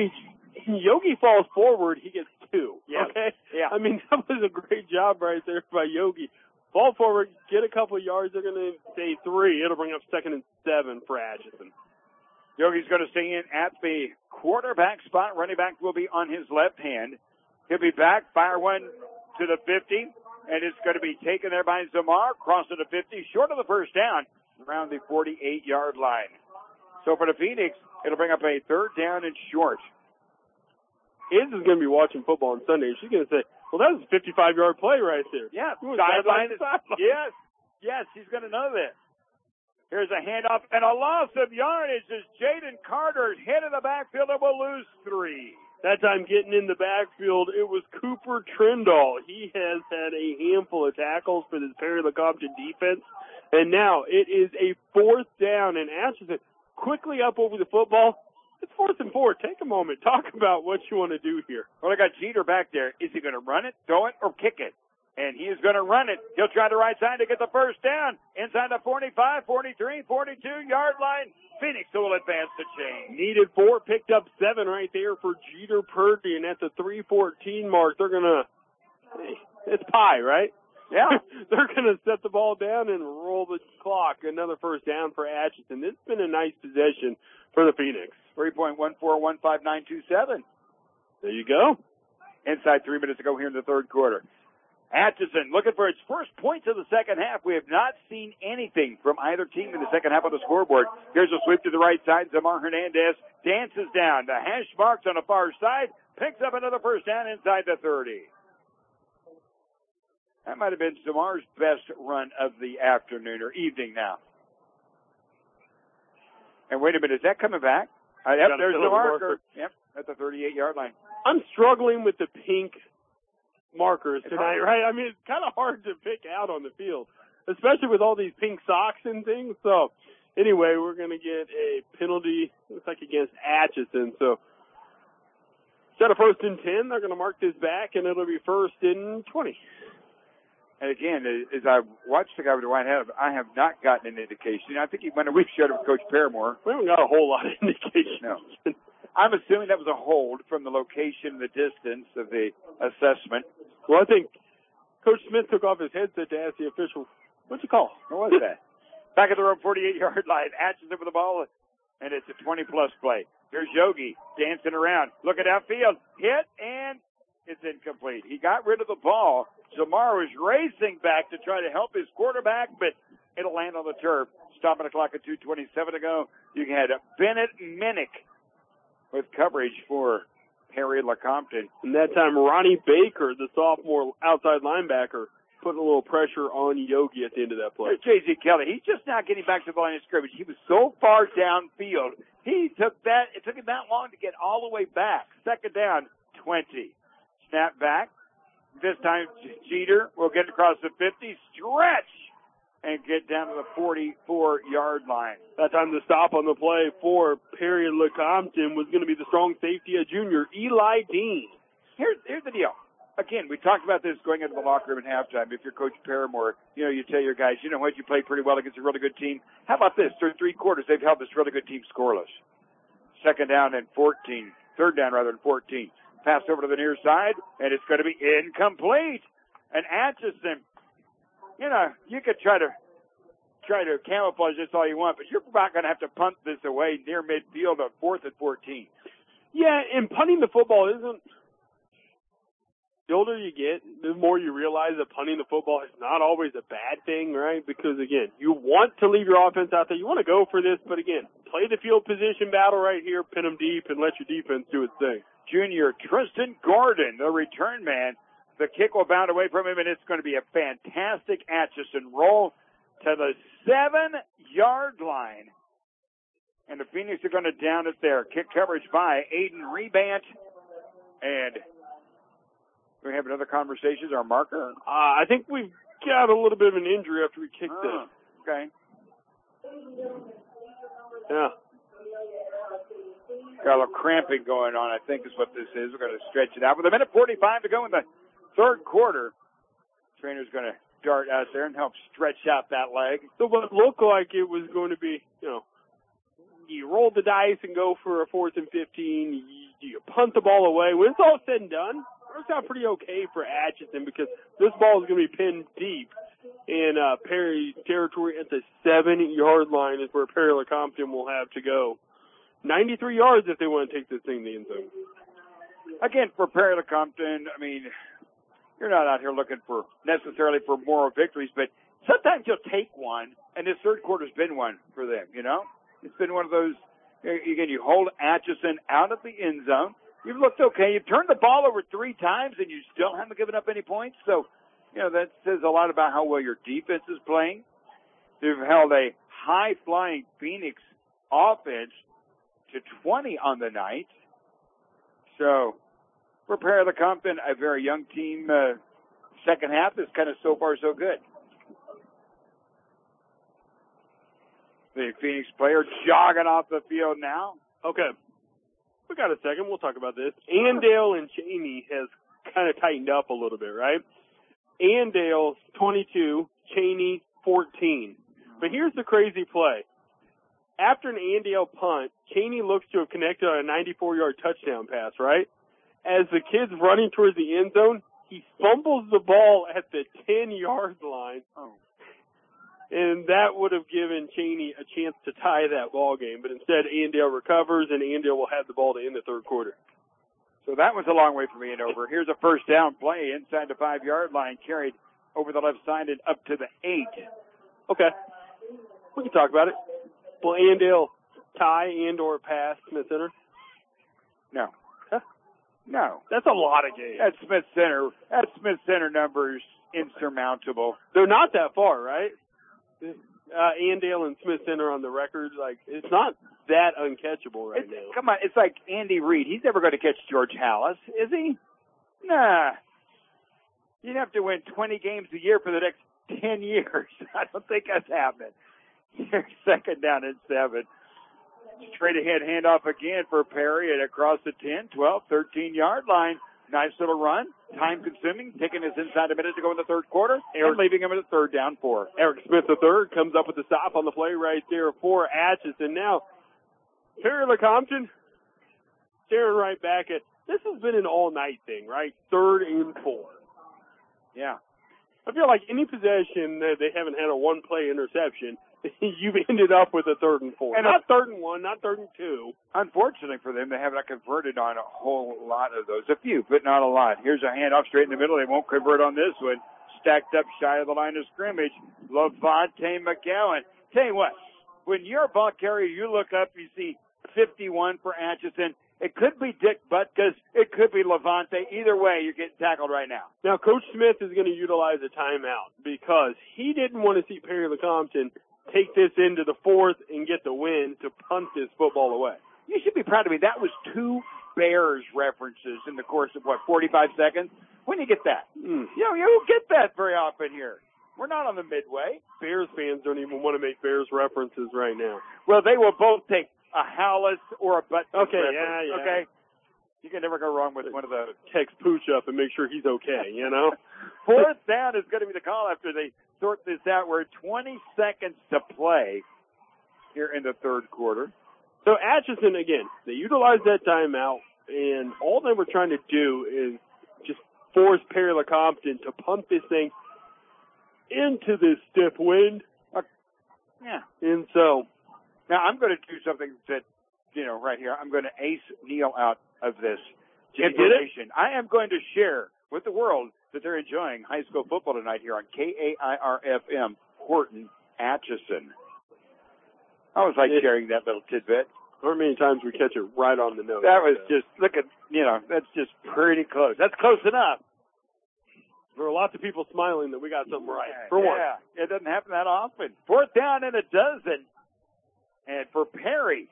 Yogi falls forward, he gets two. Yeah. Okay? Yeah. I mean, that was a great job right there by Yogi. Fall forward, get a couple of yards, they're going to say three. It'll bring up second and seven for Atchison. Yogi's going to stay in at the quarterback spot. Running back will be on his left hand. He'll be back, fire one to the fifty, and it's going to be taken there by Zamar, crossing the fifty, short of the first down, around the forty-eight-yard line. So for the Phoenix, it'll bring up a third down and short. Iz is going to be watching football on Sunday. She's going to say, well, that was a fifty-five-yard play right there. Yeah, sideline sideline. Yes, yes, she's going to know this. Here's a handoff and a loss of yardage as Jaden Carter hit in the backfield and will lose three. That time getting in the backfield, it was Cooper Trindall. He has had a handful of tackles for this Perry Lecompton defense. And now it is a fourth down, and Atchison quickly up over the football. It's fourth and four. Take a moment. Talk about what you want to do here. Well, I got Jeter back there. Is he going to run it, throw it, or kick it? And he is going to run it. He'll try the right side to get the first down. Inside the forty-five, forty-three, forty-two-yard line. Phoenix will advance the chain. Needed four, picked up seven right there for Jeter Purdy. And at the three fourteen mark, they're going to, it's pie, right? Yeah. They're going to set the ball down and roll the clock. Another first down for Atchison. It's been a nice possession for the Phoenix. three point one four one five nine two seven. There you go. Inside three minutes to go here in the third quarter. Atchison looking for its first points of the second half. We have not seen anything from either team in the second half of the scoreboard. Here's a sweep to the right side. Zamar Hernandez dances down. The hash marks on the far side. Picks up another first down inside the thirty. That might have been Zamar's best run of the afternoon or evening now. And wait a minute, is that coming back? Uh, yep, there's the marker. Yep, at the thirty-eight-yard line. I'm struggling with the pink markers tonight, right? I mean, it's kind of hard to pick out on the field, especially with all these pink socks and things. So, anyway, we're going to get a penalty, looks like against Atchison. So, instead of first and ten, they're going to mark this back, and it'll be first and twenty. And again, as I watched the guy with the white hat, I have not gotten an indication. I think he, when we showed it with Coach Paramore, we haven't got a whole lot of indication. No. I'm assuming that was a hold from the location, the distance of the assessment. Well, I think Coach Smith took off his headset to ask the official, what's it called? What was that? Back at the road, forty-eight-yard line. Atchison with the ball, and it's a twenty-plus play. Here's Yogi dancing around. Looking downfield. Hit, and it's incomplete. He got rid of the ball. Zamar was racing back to try to help his quarterback, but it'll land on the turf. Stopping the clock at two twenty-seven to go. You had Bennett Minnick with coverage for Perry Lecompton. And that time, Ronnie Baker, the sophomore outside linebacker, putting a little pressure on Yogi at the end of that play. There's J Z Kelly. He's just not getting back to the line of scrimmage. He was so far downfield. He took that, it took him that long to get all the way back. Second down, twenty. Snap back. This time, Jeter will get across the fifty, stretch, and get down to the forty-four-yard line. That time the stop on the play for Perry Lecompton was going to be the strong safety, a junior, Eli Dean. Here's, here's the deal. Again, we talked about this going into the locker room at halftime. If you're Coach Paramore, you know, you tell your guys, you know what, you played pretty well against a really good team. How about this? Through three quarters, they've held this really good team scoreless. Second down and fourteen. Third down rather than fourteen. Pass over to the near side, and it's going to be incomplete. And Atchison, you know, you could try to try to camouflage this all you want, but you're not going to have to punt this away near midfield on fourth and fourteen. Yeah, and punting the football isn't, the older you get, the more you realize that punting the football is not always a bad thing, right? Because, again, you want to leave your offense out there. You want to go for this, but, again, play the field position battle right here, pin them deep, and let your defense do its thing. Junior Tristan Gordon, the return man. The kick will bound away from him, and it's going to be a fantastic Atchison roll to the seven-yard line. And the Phoenix are going to down it there. Kick coverage by Aiden Rebant. And we have another conversation. Is our marker? Uh, I think we've got a little bit of an injury after we kicked oh, it. Okay. Yeah. Got a little cramping going on, I think is what this is. We're going to stretch it out. With a minute forty-five to go in the third quarter, trainer's going to dart out there and help stretch out that leg. So what looked like it was going to be, you know, you roll the dice and go for a fourth and fifteen. Do you punt the ball away? When it's all said and done, it works out pretty okay for Atchison because this ball is going to be pinned deep in uh, Perry territory at the seven-yard line is where Perry Lecompton will have to go. ninety-three yards if they want to take this thing in the end zone. Again, for Perry Lecompton, I mean, you're not out here looking for necessarily for moral victories, but sometimes you'll take one, and this third quarter's been one for them, you know? It's been one of those, again, you hold Atchison out of the end zone. You've looked okay. You've turned the ball over three times, and you still haven't given up any points. So, you know, that says a lot about how well your defense is playing. You've held a high-flying Phoenix offense to twenty on the night. So, for Perry Lecompton, a very young team, uh, second half is kind of so far so good. The Phoenix player jogging off the field now. Okay. We got a second. We'll talk about this. Andale and Cheney has kind of tightened up a little bit, right? Andale twenty-two, Cheney fourteen. But here's the crazy play. After an Andale punt, Cheney looks to have connected on a ninety-four-yard touchdown pass, right? As the kid's running towards the end zone, he fumbles the ball at the ten-yard line. Oh. And that would have given Cheney a chance to tie that ball game. But instead, Andale recovers, and Andale will have the ball to end the third quarter. So that was a long way from being over. Here's a first down play inside the five-yard line, carried over the left side and up to the eight. Okay. We can talk about it. Will Andale tie and or pass Smith Center? No. Huh? No. That's a lot of games. That Smith Center, that Smith Center number is insurmountable. They're not that far, right? Uh, Andale and Smith Center on the record, like, it's not that uncatchable right it's, now. Come on, it's like Andy Reid. He's never going to catch George Halas, is he? Nah. You'd have to win twenty games a year for the next ten years. I don't think that's happening. Here's second down and seven. Straight ahead handoff again for Perry and across the ten, twelve, thirteen-yard line. Nice little run. Time consuming. Taking us inside a minute to go in the third quarter. Eric, and leaving him at a third down four. Eric Smith the third comes up with the stop on the play right there for Atchison. Now, Perry Lecompton staring right back at, this has been an all-night thing, right? Third and four. Yeah. I feel like any possession that they haven't had a one-play interception, you've ended up with a third and four. And not a, third and one, not third and two. Unfortunately for them, they have not converted on a whole lot of those. A few, but not a lot. Here's a handoff straight in the middle. They won't convert on this one. Stacked up shy of the line of scrimmage. Levante McGowan. Tell you what, when you're a ball carrier, you look up, you see fifty-one for Atchison. It could be Dick Butkus. It could be Levante. Either way, you're getting tackled right now. Now, Coach Smith is going to utilize a timeout because he didn't want to see Perry Lecompton take this into the fourth and get the win to punt this football away. You should be proud of me. That was two Bears references in the course of, what, forty-five seconds? When do you get that? Mm. You know, you don't get that very often here. We're not on the midway. Bears fans don't even want to make Bears references right now. Well, they will both take a Howless or a Butkus Okay, reference, yeah, yeah. okay? You can never go wrong with one of those. Text Pooch up and make sure he's okay, you know? Fourth down is going to be the call after they sort this out. We're twenty seconds to play here in the third quarter. So Atchison, again, they utilized that timeout, and all they were trying to do is just force Perry Lecompton to punt this thing into this stiff wind. Uh, yeah. And so... Now, I'm going to do something that, you know, right here. I'm going to ace Neil out of this situation. I am going to share with the world that they're enjoying high school football tonight here on K A I R F M, Horton, Atchison. I was like sharing that little tidbit. How many times we catch it right on the nose? That was just, look at, you know, that's just pretty close. That's close enough. There were lots of people smiling that we got something right. Yeah, For yeah. once. It doesn't happen that often. Fourth down and a dozen. And for Perry,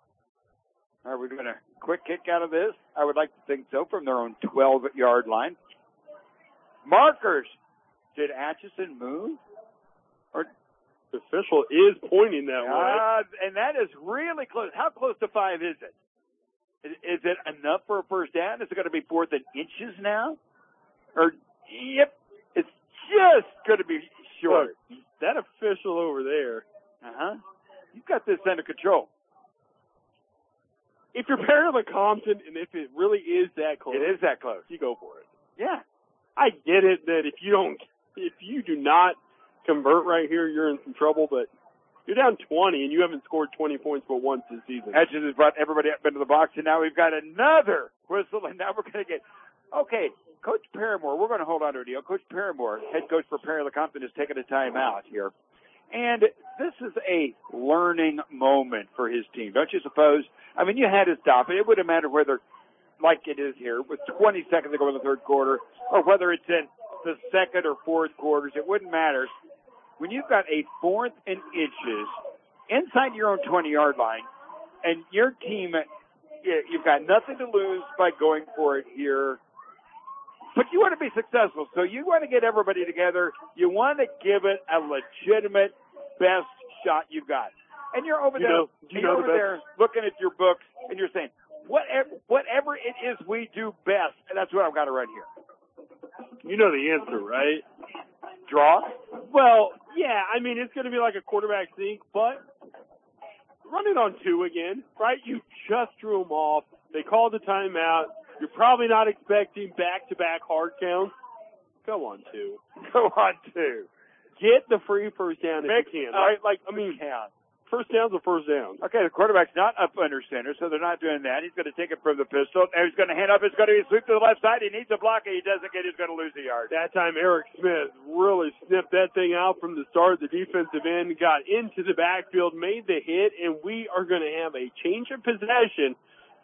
are we going to quick kick out of this? I would like to think so, from their own twelve-yard line. Markers. Did Atchison move? Or the official is pointing that uh, way. And that is really close. How close to five is it? Is, is it enough for a first down? Is it going to be fourth and inches now? Or, yep, it's just going to be short. Look, that official over there. Uh-huh. You've got this under control. if you're Pearland Compton and if it really is that close, It is that close. you go for it. Yeah. I get it that if you don't, if you do not convert right here, you're in some trouble, but you're down twenty and you haven't scored twenty points but once this season. Hedges has brought everybody up into the box, and now we've got another whistle, and now we're going to get, okay, Coach Paramore, we're going to hold on to a deal. Coach Paramore, head coach for Perry Lecompton, has taken a timeout here. And this is a learning moment for his team, don't you suppose? I mean, you had to stop it. It wouldn't matter whether, like it is here, with twenty seconds to go in the third quarter, or whether it's in the second or fourth quarters. It wouldn't matter. When you've got a fourth and inches inside your own twenty-yard line, and your team, you've got nothing to lose by going for it here, but you want to be successful, so you want to get everybody together. You want to give it a legitimate best shot you've got. And you're over You there, know- do you and you're know the over there looking at your books, and you're saying, whatever, whatever it is we do best, and that's what I've got to write here. You know the answer, right? Draw? Well, yeah, I mean, it's going to be like a quarterback sneak, but run it on two again, right? You just drew them off. They called the timeout. You're probably not expecting back-to-back hard counts. Go on two. Go on two. Get the free first down if Make, you can, uh, right? Like, I mean, count. first down's a first down. Okay, the quarterback's not up under center, so they're not doing that. He's going to take it from the pistol. And he's going to hand up. It's going to be a sweep to the left side. He needs a block, and he doesn't get it. He's going to lose a yard. That time, Eric Smith really snipped that thing out from the start. The defensive end got into the backfield, made the hit, and we are going to have a change of possession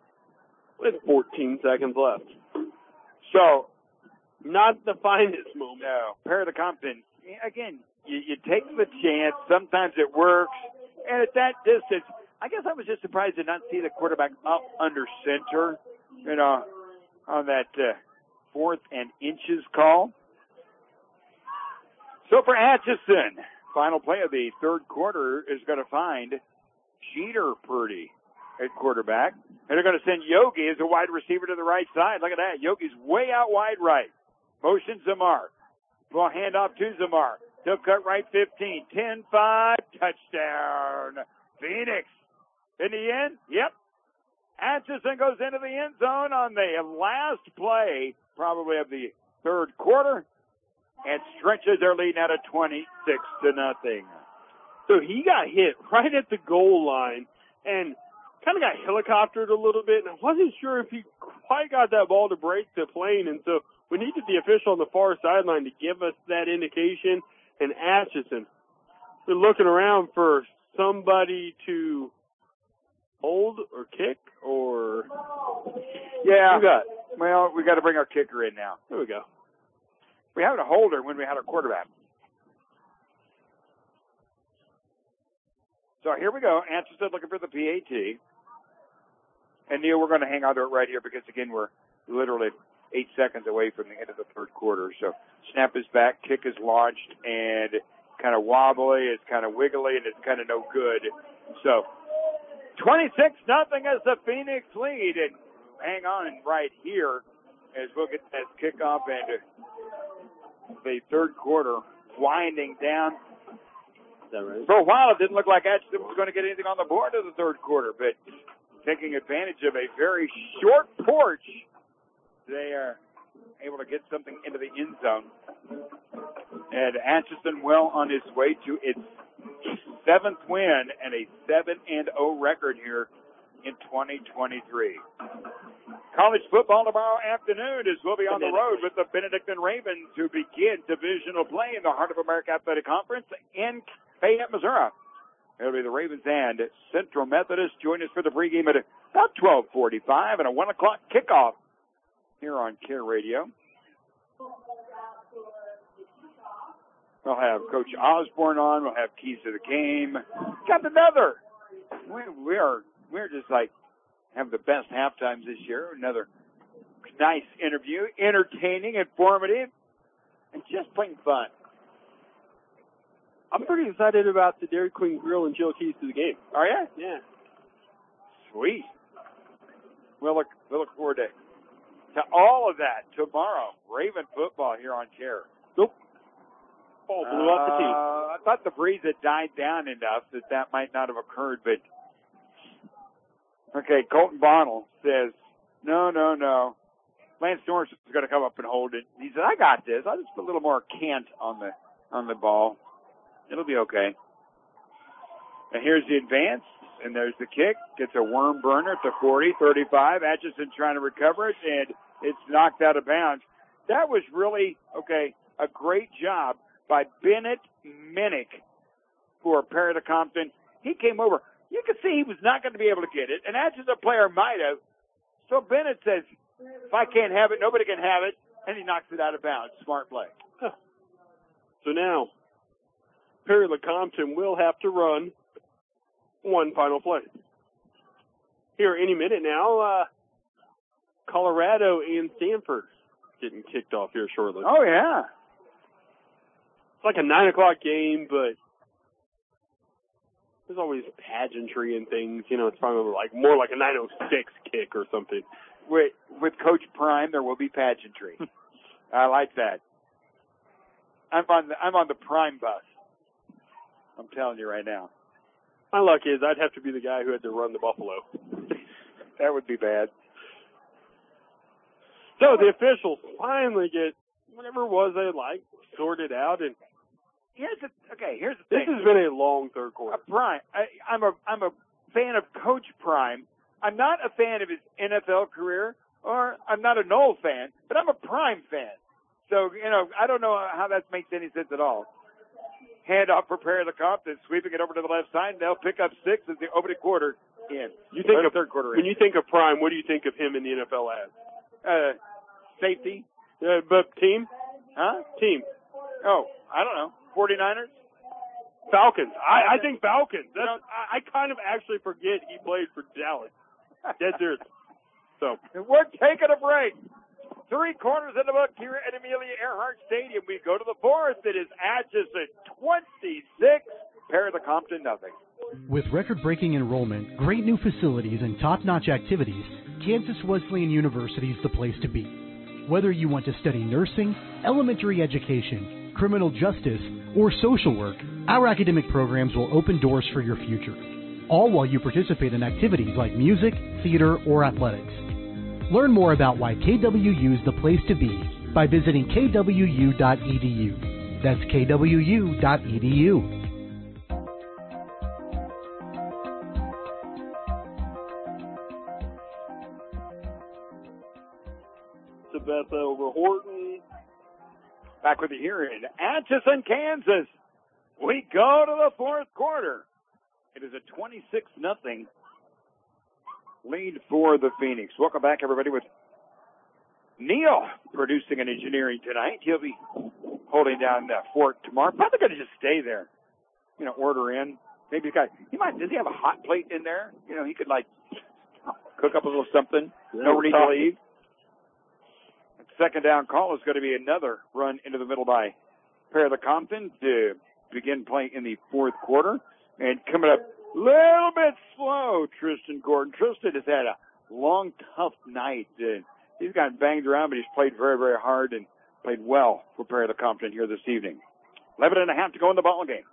with fourteen seconds left. So, not the finest moment. No. Perry Lecompton, again, you, you take the chance. Sometimes it works. And at that distance, I guess I was just surprised to not see the quarterback up under center, you know, on that uh, fourth and inches call. So for Atchison, final play of the third quarter is going to find Jeter Purdy at quarterback. And they're going to send Yogi as a wide receiver to the right side. Look at that. Yogi's way out wide right. Motion Zamar. Ball handoff to Zamar. He'll cut right fifteen. ten five. Touchdown. Phoenix. In the end, yep. Atchison goes into the end zone on the last play, probably of the third quarter, and stretches their lead out of twenty-six to nothing. So he got hit right at the goal line and kind of got helicoptered a little bit, and I wasn't sure if he quite got that ball to break the plane, and so we needed the official on the far sideline to give us that indication. And Atchison, we're looking around for somebody to hold or kick or yeah. Who got? Well, we got to bring our kicker in now. There we go. We had a holder when we had our quarterback. So here we go. Atchison looking for the P A T. And Neil, we're going to hang on to it right here because again we're literally eight seconds away from the end of the third quarter. So snap is back, kick is launched, and kind of wobbly, it's kind of wiggly, and it's kind of no good. So twenty-six nothing as the Phoenix lead, and hang on right here as we'll get that kickoff and the third quarter winding down. Is that right? For a while, it didn't look like Atchison was going to get anything on the board in the third quarter, but taking advantage of a very short porch, they are able to get something into the end zone. And Atchison well on his way to its seventh win and a seven and oh record here in twenty twenty-three. College football tomorrow afternoon as we'll be on the road with the Benedictine Ravens to begin divisional play in the Heart of America Athletic Conference in Fayette, Missouri. It'll be the Ravens and Central Methodist. Join us for the pregame at about twelve forty-five and a one o'clock kickoff here on Care Radio. We'll have Coach Osborne on. We'll have keys to the game. Got another. We, we are we're just like have the best half times this year. Another nice interview, entertaining, informative, and just plain fun. I'm pretty excited about the Dairy Queen Grill and Jill keys to the game. Are you? Yeah. Sweet. We'll look, we'll look forward to, to all of that tomorrow. Raven football here on Care. Nope. Oh, blew up the team. Uh, I thought the breeze had died down enough that that might not have occurred, but Okay, Colton Bonnell says, no, no, no. Lance Norris is going to come up and hold it. He said, I got this. I'll just put a little more cant on the on the ball. It'll be okay. And here's the advance, and there's the kick. Gets a worm burner at the forty, thirty-five. Atchison trying to recover it, and it's knocked out of bounds. That was really, okay, a great job by Bennett Minnick for Perry to Compton. He came over. You could see he was not going to be able to get it, and Atchison player might have. So Bennett says, if I can't have it, nobody can have it, and he knocks it out of bounds. Smart play. Huh. So now, Perry LeCompton will have to run one final play. Here, any minute now, uh, Colorado and Stanford getting kicked off here shortly. Oh, yeah. It's like a nine o'clock game, but there's always pageantry and things. You know, it's probably like more like a nine oh six kick or something. With, with Coach Prime, there will be pageantry. I like that. I'm on the, I'm on the Prime bus. I'm telling you right now. My luck is I'd have to be the guy who had to run the Buffalo. That would be bad. So the officials finally get whatever it was they like sorted out, and here's the okay. Here's the this thing. has been a long third quarter. A Prime. I, I'm a I'm a fan of Coach Prime. I'm not a fan of his N F L career, or I'm not a Noel fan, but I'm a Prime fan. So you know, I don't know how that makes any sense at all. Hand off for Perry LeCompton, sweeping it over to the left side. And they'll pick up six as the opening quarter in. You think or of third quarter when in. you think of Prime, what do you think of him in the N F L as? Uh, safety. Uh, but team? Huh? Team. Oh, I don't know. forty-niners? Falcons. I, I think Falcons. That's, I, I kind of actually forget he played for Dallas. Dead serious. So we're taking a break. Three quarters in the book here at Amelia Earhart Stadium. We go to the fourth. It is Atchison twenty-six, Perry LeCompton nothing. With record-breaking enrollment, great new facilities, and top-notch activities, Kansas Wesleyan University is the place to be. Whether you want to study nursing, elementary education, criminal justice, or social work, our academic programs will open doors for your future, all while you participate in activities like music, theater, or athletics. Learn more about why K W U is the place to be by visiting K W U dot E D U. That's K W U dot E D U. Beth over Horton. Back with you here in Atchison, Kansas. We go to the fourth quarter. It is a twenty-six nothing lead for the Phoenix. Welcome back, everybody, with Neil producing and engineering tonight. He'll be holding down that fort tomorrow. Probably going to just stay there. You know, order in. Maybe he's got, he might, does he have a hot plate in there? You know, he could like cook up a little something. Yeah, no need to leave. Second down call is going to be another run into the middle by Perry LeCompton to begin playing in the fourth quarter. And coming up a little bit slow, Tristan Gordon. Tristan has had a long, tough night. Uh, he's gotten banged around, but he's played very, very hard and played well for Perry LeCompton here this evening. eleven and a half to go in the ball game.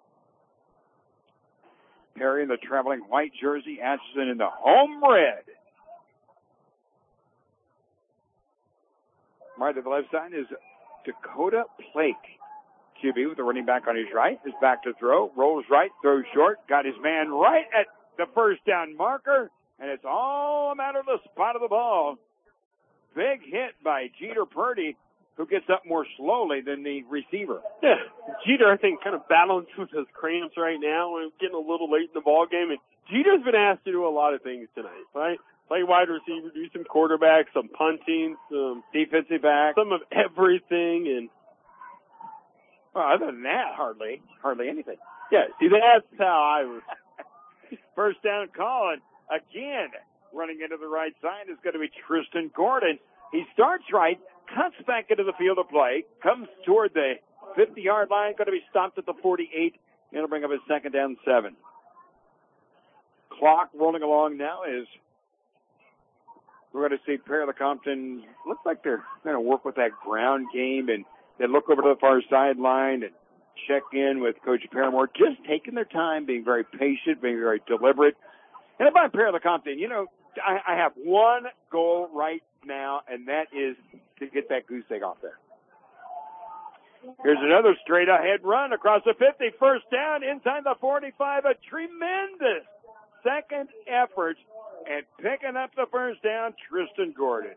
Perry in the traveling white jersey, Atchison in the home red. Right to the left side is Dakota Plake. Q B with the running back on his right. Is back to throw. Rolls right. Throws short. Got his man right at the first down marker. And it's all a matter of the spot of the ball. Big hit by Jeter Purdy, who gets up more slowly than the receiver. Yeah. Jeter, I think, kind of battling through those cramps right now. We're getting a little late in the ball game. And Jeter's been asked to do a lot of things tonight, right? Play wide receiver, do some quarterback, some punting, some defensive back, some of everything, and well, other than that, hardly, hardly anything. Yeah, see, that's how I was. First down call, and again, running into the right side is going to be Tristan Gordon. He starts right, cuts back into the field of play, comes toward the fifty-yard line, going to be stopped at the forty-eight. It'll bring up his second down seven. Clock rolling along now is. We're going to see Perry LeCompton. Looks like they're going to work with that ground game, and they look over to the far sideline and check in with Coach Paramore. Just taking their time, being very patient, being very deliberate. And if I'm Perry LeCompton, you know, I, I have one goal right now, and that is to get that goose egg off there. Here's another straight ahead run across the fifty. First down inside the forty-five. A tremendous second effort and picking up the first down, Tristan Gordon.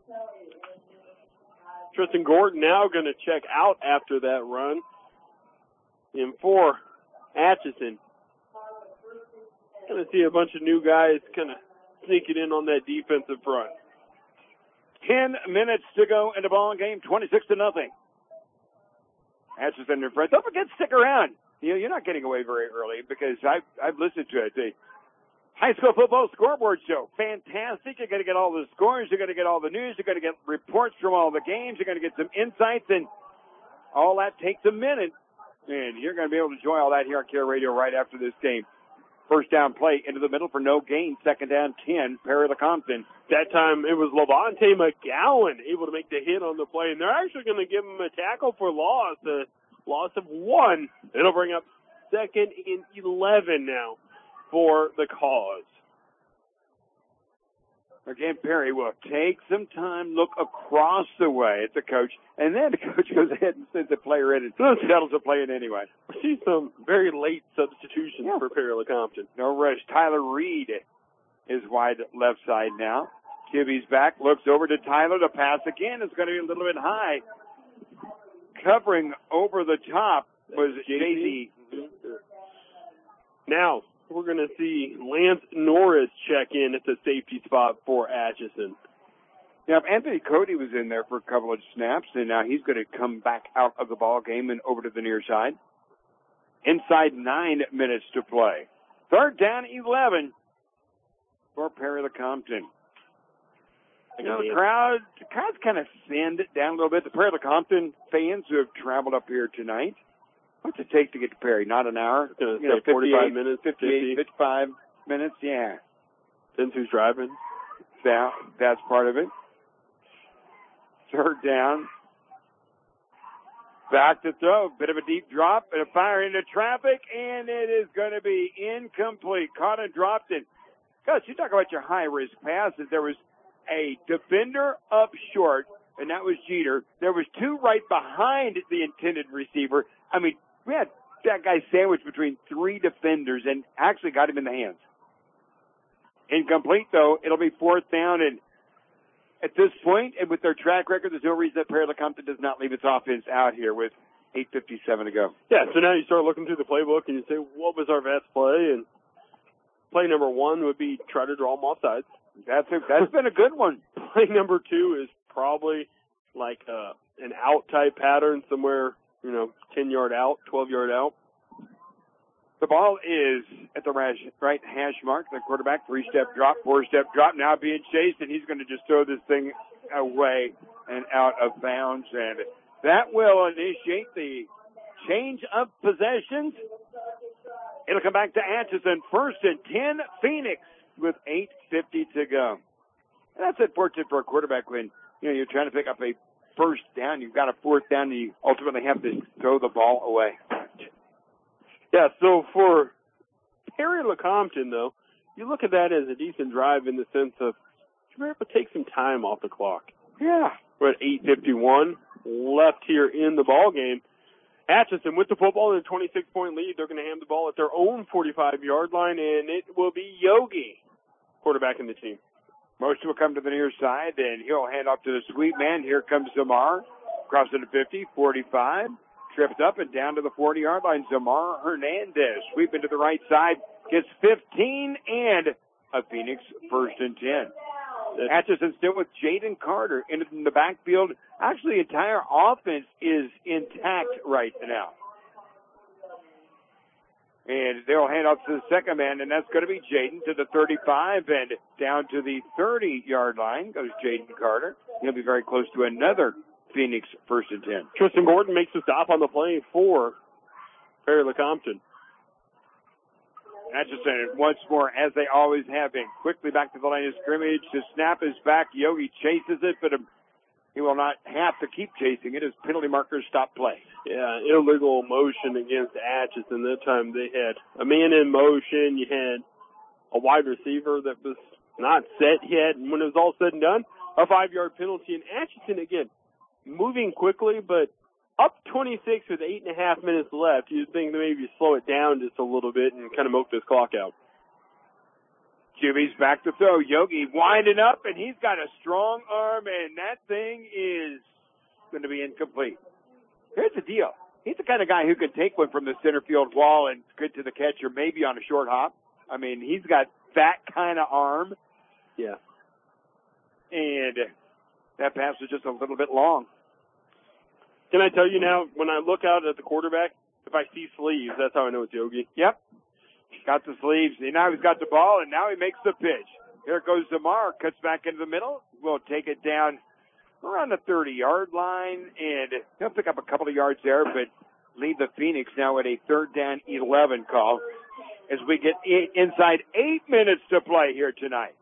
Tristan Gordon now going to check out after that run. And for Atchison, going to see a bunch of new guys kind of sneaking in on that defensive front. Ten minutes to go in the ball game, twenty-six to nothing. Atchison in front. Don't forget, stick around. You know, you're not getting away very early because I've, I've listened to it. The High School Football Scoreboard Show. Fantastic. You're going to get all the scores. You're going to get all the news. You're going to get reports from all the games. You're going to get some insights, and all that takes a minute. And you're going to be able to enjoy all that here on Care Radio right after this game. First down play into the middle for no gain. Second down, ten. Perry LeCompton. That time it was Levante McGowan able to make the hit on the play, and they're actually going to give him a tackle for loss, a loss of one. It'll bring up second and eleven now for the Cause. Again, Perry will take some time, look across the way at the coach, and then the coach goes ahead and sends the player in and settles the play in anyway. We see some very late substitutions yeah. for Perry LeCompton. No rush. Tyler Reed is wide left side now. Kibby's back, looks over to Tyler. The pass again is going to be a little bit high. Covering over the top was J C. Now, we're going to see Lance Norris check in at the safety spot for Atchison. Yeah, Anthony Cody was in there for a couple of snaps, and now he's going to come back out of the ball game and over to the near side. Inside nine minutes to play. Third down, eleven for Perry LeCompton. You know, the crowd, the crowd's kind of thinned down a little bit. The Perry LeCompton fans who have traveled up here tonight. What's it take to get to Perry? Not an hour? You know, forty-five minutes, fifty-eight, fifty-five minutes, yeah. Depends who's driving. That, that's part of it. Third down. Back to throw. Bit of a deep drop and a fire into traffic, and it is going to be incomplete. Caught and dropped it. Gosh, you talk about your high-risk passes. There was a defender up short, and that was Jeter. There was two right behind the intended receiver. I mean, we had that guy sandwiched between three defenders and actually got him in the hands. Incomplete, though. It'll be fourth down, and at this point, and with their track record, there's no reason that Perry LeCompton does not leave its offense out here with eight fifty-seven to go. Yeah, so now you start looking through the playbook, and you say, what was our best play? And play number one would be try to draw them off sides. That's a, that's been a good one. Play number two is probably like uh, an out-type pattern somewhere, you know, ten-yard out, twelve-yard out. The ball is at the right hash mark. The quarterback, three-step drop, four-step drop, now being chased, and he's going to just throw this thing away and out of bounds. And that will initiate the change of possessions. It'll come back to Atchison. First and ten, Phoenix with eight fifty to go. And that's unfortunate for a quarterback when, you know, you're trying to pick up a first down. You've got a fourth down, and you ultimately have to throw the ball away. Yeah, so for Perry LeCompton, though, you look at that as a decent drive in the sense of you were able to take some time off the clock. Yeah. We're at eight fifty-one left here in the ball game. Atchison with the football in a twenty-six point lead. They're going to hand the ball at their own forty-five-yard line, and it will be Yogi, quarterback in the team. Motion will come to the near side, and he'll hand off to the sweep man. Here comes Zamar. Crossing the fifty, forty-five. Tripped up and down to the forty-yard line. Zamar Hernandez sweeping to the right side. Gets fifteen and a Phoenix first and ten. Atchison still with Jaden Carter in the backfield. Actually, the entire offense is intact right now. And they'll hand off to the second man, and that's going to be Jaden to the thirty-five and down to the thirty-yard line goes Jaden Carter. He'll be very close to another Phoenix first and ten. Tristan Gordon makes a stop on the play for Perry LeCompton. Atchison once more, as they always have been, quickly back to the line of scrimmage. The snap is back. Yogi chases it, but he will not have to keep chasing it as penalty markers stop play. Yeah, illegal motion against Atchison. That time they had a man in motion. You had a wide receiver that was not set yet. And when it was all said and done, a five-yard penalty. And Atchison, again, moving quickly, but up twenty-six with eight and a half minutes left. You'd think that maybe slow it down just a little bit and kind of milk this clock out. Jimmy's back to throw. Yogi winding up, and he's got a strong arm, and that thing is going to be incomplete. Here's the deal. He's the kind of guy who can take one from the center field wall and get to the catcher, maybe on a short hop. I mean, he's got that kind of arm. Yeah. And that pass was just a little bit long. Can I tell you now, when I look out at the quarterback, if I see sleeves, that's how I know it's Yogi. Yep. Got the sleeves. And now he's got the ball, and now he makes the pitch. Here goes Zamar. Cuts back into the middle. We'll take it down around the thirty-yard line, and he'll pick up a couple of yards there, but lead the Phoenix now at a third down eleven call as we get eight, inside eight minutes to play here tonight.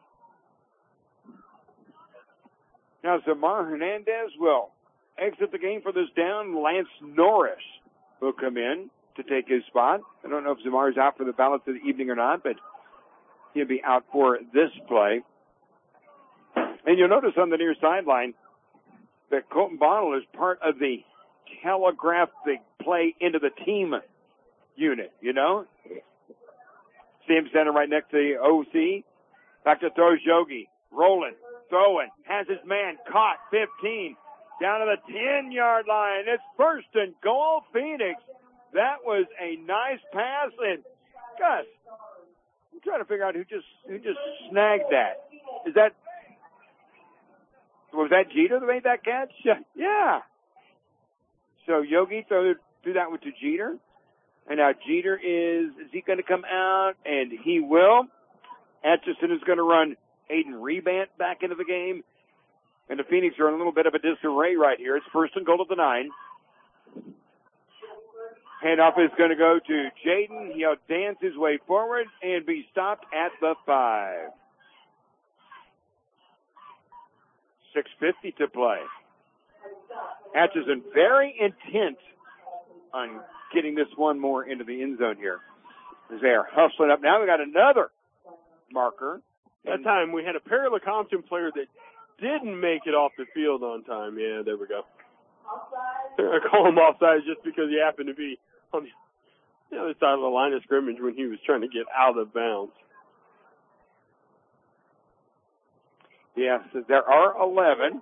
Now Zamar Hernandez will exit the game for this down. Lance Norris will come in to take his spot. I don't know if Zamar's out for the balance of the evening or not, but he'll be out for this play. And you'll notice on the near sideline that Colton Bonnell is part of the telegraph the play into the team unit, you know? See him standing right next to the O C. Back to throw Yogi. Rolling, throwing, has his man caught, fifteen. Down to the ten-yard line. It's first and goal, Phoenix. That was a nice pass. And, Gus, I'm trying to figure out who just who just snagged that. Is that, was that Jeter that made that catch? Yeah. So Yogi threw, threw that one to Jeter. And now Jeter is, is he going to come out? And he will. Atchison is going to run Aiden Rebant back into the game. And the Phoenix are in a little bit of a disarray right here. It's first and goal at the nine. Handoff is going to go to Jaden. He'll dance his way forward and be stopped at the five. six fifty to play. Atchison very intent on getting this one more into the end zone here. As they are hustling up. Now we got another marker. That time we had a Perry Lecompton player that didn't make it off the field on time. Yeah, there we go. I call him offside just because he happened to be on the other side of the line of scrimmage when he was trying to get out of bounds. Yes, there are eleven.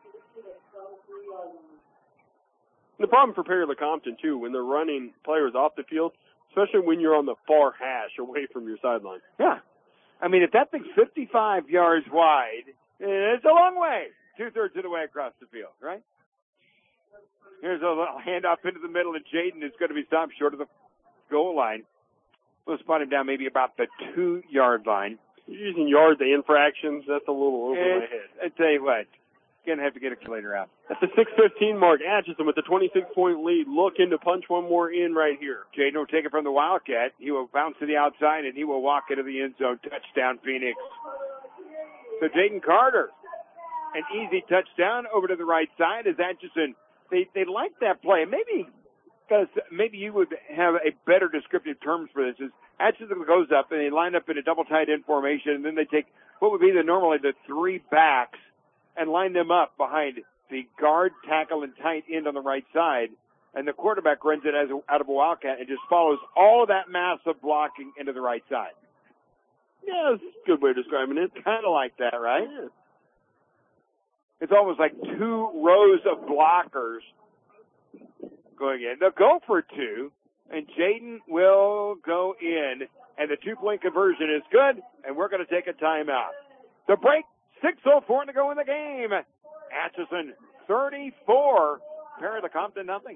The problem for Perry Lecompton, too, when they're running players off the field, especially when you're on the far hash away from your sideline. Yeah. I mean, if that thing's fifty-five yards wide, it's a long way. Two-thirds of the way across the field, right? Here's a little handoff into the middle, and Jaden is going to be stopped short of the goal line. We'll spot him down maybe about the two-yard line. You're using yards, the infractions, that's a little over and, my head. I tell you what, going to have to get a calculator out. At the six fifteen mark, Atchison with the twenty-six point lead, looking to punch one more in right here. Jaden will take it from the Wildcat. He will bounce to the outside, and he will walk into the end zone. Touchdown, Phoenix. So Jaden Carter, an easy touchdown over to the right side as Atchison. They they like that play. Maybe, because maybe you would have a better descriptive terms for this. Is Atchison goes up and they line up in a double tight end formation, and then they take what would be the normally the three backs and line them up behind the guard, tackle, and tight end on the right side. And the quarterback runs it as a, out of a Wildcat and just follows all of that massive blocking into the right side. Yeah, that's a good way of describing it. Kind of like that, right? Yeah. It's almost like two rows of blockers going in. They'll go for two, and Jaden will go in, and the two-point conversion is good, and we're going to take a timeout. The break, six oh four to go in the game. Atchison, thirty-four. Perry Lecompton, nothing.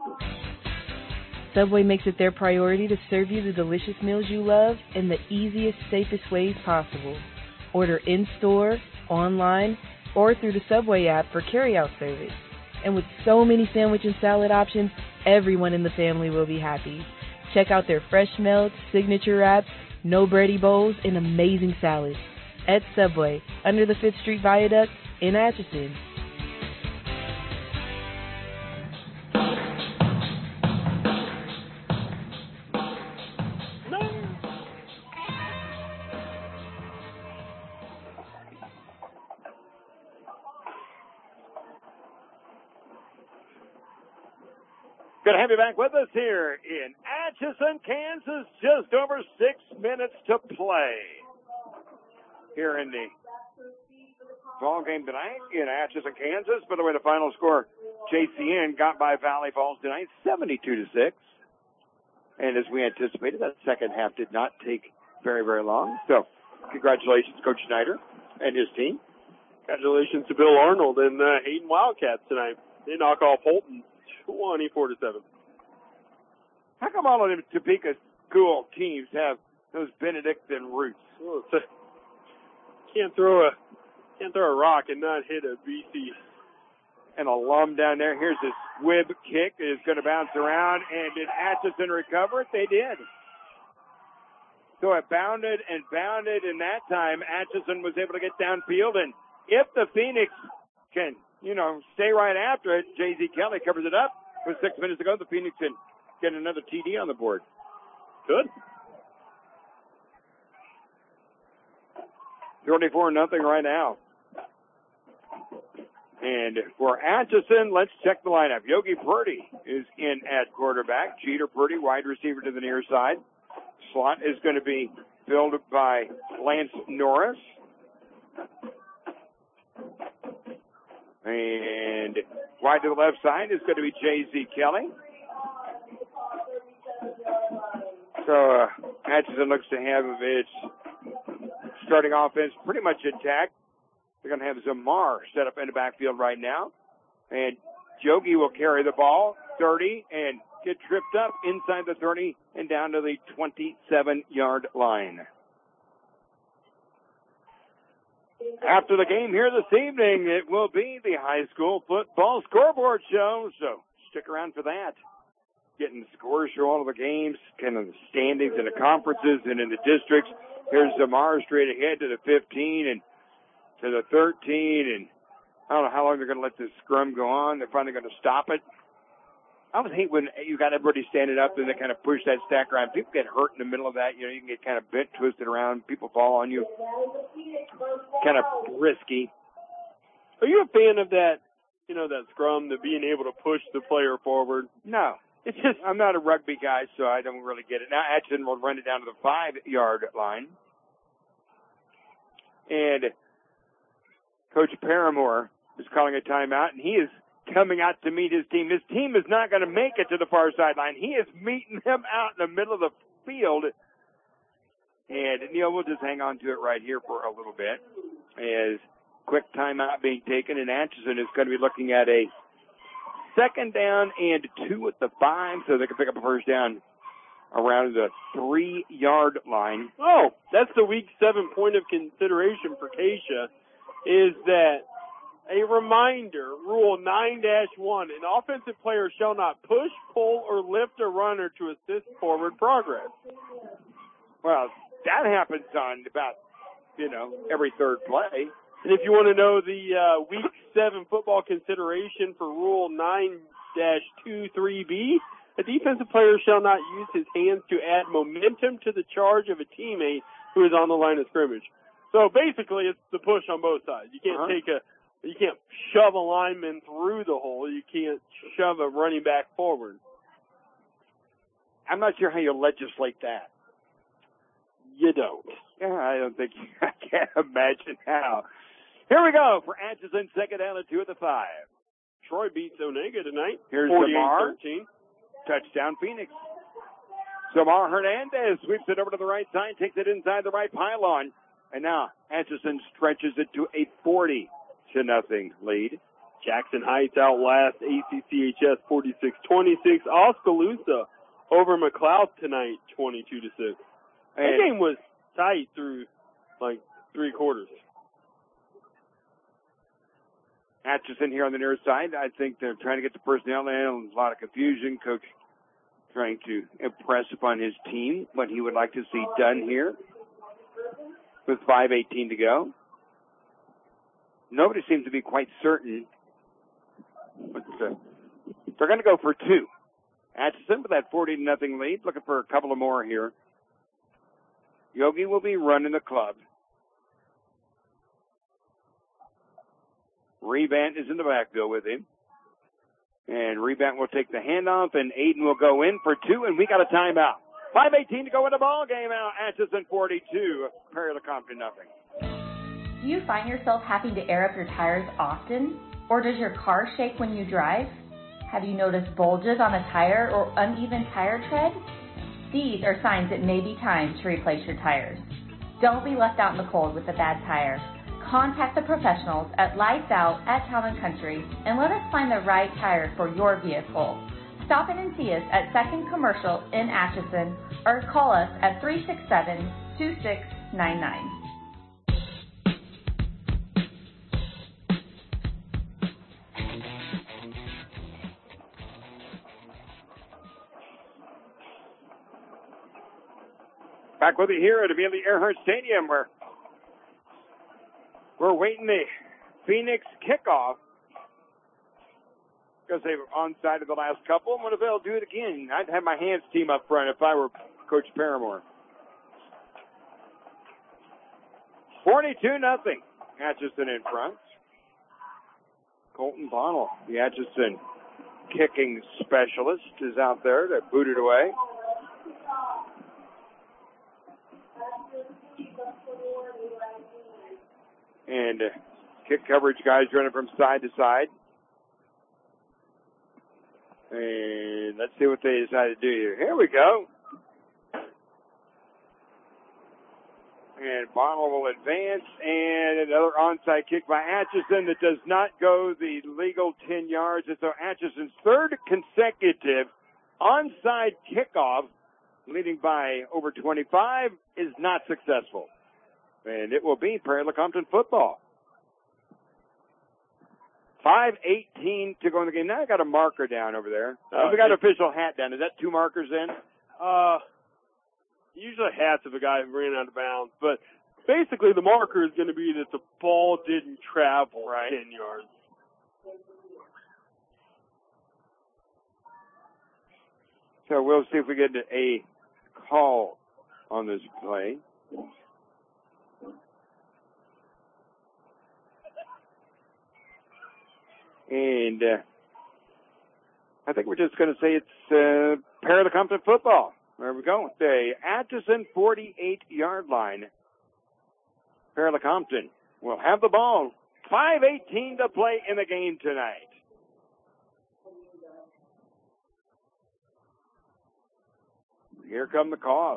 Subway makes it their priority to serve you the delicious meals you love in the easiest, safest ways possible. Order in-store, online, or through the Subway app for carry-out service. And with so many sandwich and salad options, everyone in the family will be happy. Check out their fresh melts, signature wraps, no bready bowls, and amazing salads. At Subway, under the fifth Street Viaduct in Atchison. Good to have you back with us here in Atchison, Kansas. Just over six minutes to play here in the ball game tonight in Atchison, Kansas. By the way, the final score, J C N got by Valley Falls tonight, seventy-two to six. And as we anticipated, that second half did not take very, very long. So, congratulations, Coach Schneider and his team. Congratulations to Bill Arnold and uh, Hayden Wildcats tonight. They knock off Holton twenty-four to seven. How come all of them Topeka school teams have those Benedictine roots? Well, it's a, can't throw a can't throw a rock and not hit a B C. An alum down there. Here's this whip kick. It is going to bounce around, and did Atchison recover it? They did. So it bounded and bounded, and that time Atchison was able to get downfield. And if the Phoenix can, you know, stay right after it, J Z Kelly covers it up with six minutes to go. The Phoenix can get another T D on the board. Good. twenty-four nothing right now. And for Atchison, let's check the lineup. Yogi Purdy is in at quarterback. Jeter Purdy, wide receiver to the near side. Slot is going to be filled by Lance Norris. And wide to the left side is going to be J Z Kelly. So uh, Atchison looks to have its starting offense pretty much intact. They're going to have Zamar set up in the backfield right now. And Yogi will carry the ball, thirty, and get tripped up inside the thirty and down to the twenty-seven-yard line. After the game here this evening, it will be the high school football scoreboard show, so stick around for that. Getting scores for all of the games, kind of the standings in the conferences and in the districts. Here's Zamar straight ahead to the fifteen and to the thirteen, and I don't know how long they're going to let this scrum go on. They're finally going to stop it. I always hate when you got everybody standing up and they kind of push that stack around. People get hurt in the middle of that. You know, you can get kind of bent, twisted around. People fall on you. Kind of risky. Are you a fan of that, you know, that scrum, the being able to push the player forward? No. It's just, I'm not a rugby guy, so I don't really get it. Now, Atchison will run it down to the five-yard line. And Coach Paramore is calling a timeout, and he is coming out to meet his team. His team is not going to make it to the far sideline. He is meeting them out in the middle of the field. And, Neil, we'll just hang on to it right here for a little bit. As quick timeout being taken, and Atchison is going to be looking at a second down and two at the five, so they can pick up a first down around the three-yard line. Oh, that's the week seven point of consideration for Keisha, is that a reminder, Rule nine dash one, an offensive player shall not push, pull, or lift a runner to assist forward progress. Well, that happens on about, you know, every third play. And if you want to know the uh, week seven football consideration for Rule nine dash two three B, a defensive player shall not use his hands to add momentum to the charge of a teammate who is on the line of scrimmage. So basically, it's the push on both sides. You can't uh-huh. take a, you can't shove a lineman through the hole. You can't shove a running back forward. I'm not sure how you legislate that. You don't. Yeah, I don't think, I can't imagine how. Here we go for Atchison, second down and two at the five. Troy beats Onega tonight. Here's forty-eight Zamar. thirteen. Touchdown, Phoenix. Zamar Hernandez sweeps it over to the right side, takes it inside the right pylon. And now Atchison stretches it to a forty to nothing lead. Jackson Heights outlast A C C H S forty-six twenty-six. Oskaloosa over McLeod tonight, twenty-two to six. That game was tight through like three quarters. Atchison here on the near side. I think they're trying to get the personnel in. A lot of confusion. Coach trying to impress upon his team what he would like to see done here with five eighteen to go. Nobody seems to be quite certain. But uh, they're going to go for two. Atchison with that forty to nothing lead. Looking for a couple of more here. Yogi will be running the club. Revant is in the backfield with him. And Rebound will take the handoff, and Aiden will go in for two, and we got a timeout. five eighteen to go in the ball game out. Atchison forty-two, Prairie LeCompton nothing. Do you find yourself having to air up your tires often? Or does your car shake when you drive? Have you noticed bulges on a tire or uneven tire tread? These are signs it may be time to replace your tires. Don't be left out in the cold with a bad tire. Contact the professionals at Lights Out at Town and Country and let us find the right tire for your vehicle. Stop in and see us at Second Commercial in Atchison or call us at three six seven, two six nine nine. Back with you here at Amelia Earhart Stadium, where we're waiting the Phoenix kickoff because they were onside of the last couple. And what if they'll do it again? I'd have my hands team up front if I were Coach Paramore. forty-two nothing. Atchison in front. Colton Bonnell, the Atchison kicking specialist, is out there to boot it away. And uh, kick coverage guys running from side to side. And let's see what they decide to do here. Here we go. And Bonnell will advance, and another onside kick by Atchison that does not go the legal ten yards. And so Atchison's third consecutive onside kickoff, leading by over twenty-five, is not successful. And it will be Prairie LeCompton football. five eighteen to go in the game. Now I got a marker down over there. Uh, we got an official hat down. Is that two markers in? Uh, usually hats if a guy ran out of bounds. But basically the marker is going to be that the ball didn't travel right. ten yards. So we'll see if we get a call on this play. And uh, I think we're just going to say it's uh, Prairie LeCompton football. There we go. The Atchison forty-eight-yard line. Prairie LeCompton will have the ball. five eighteen to play in the game tonight. Here come the calls.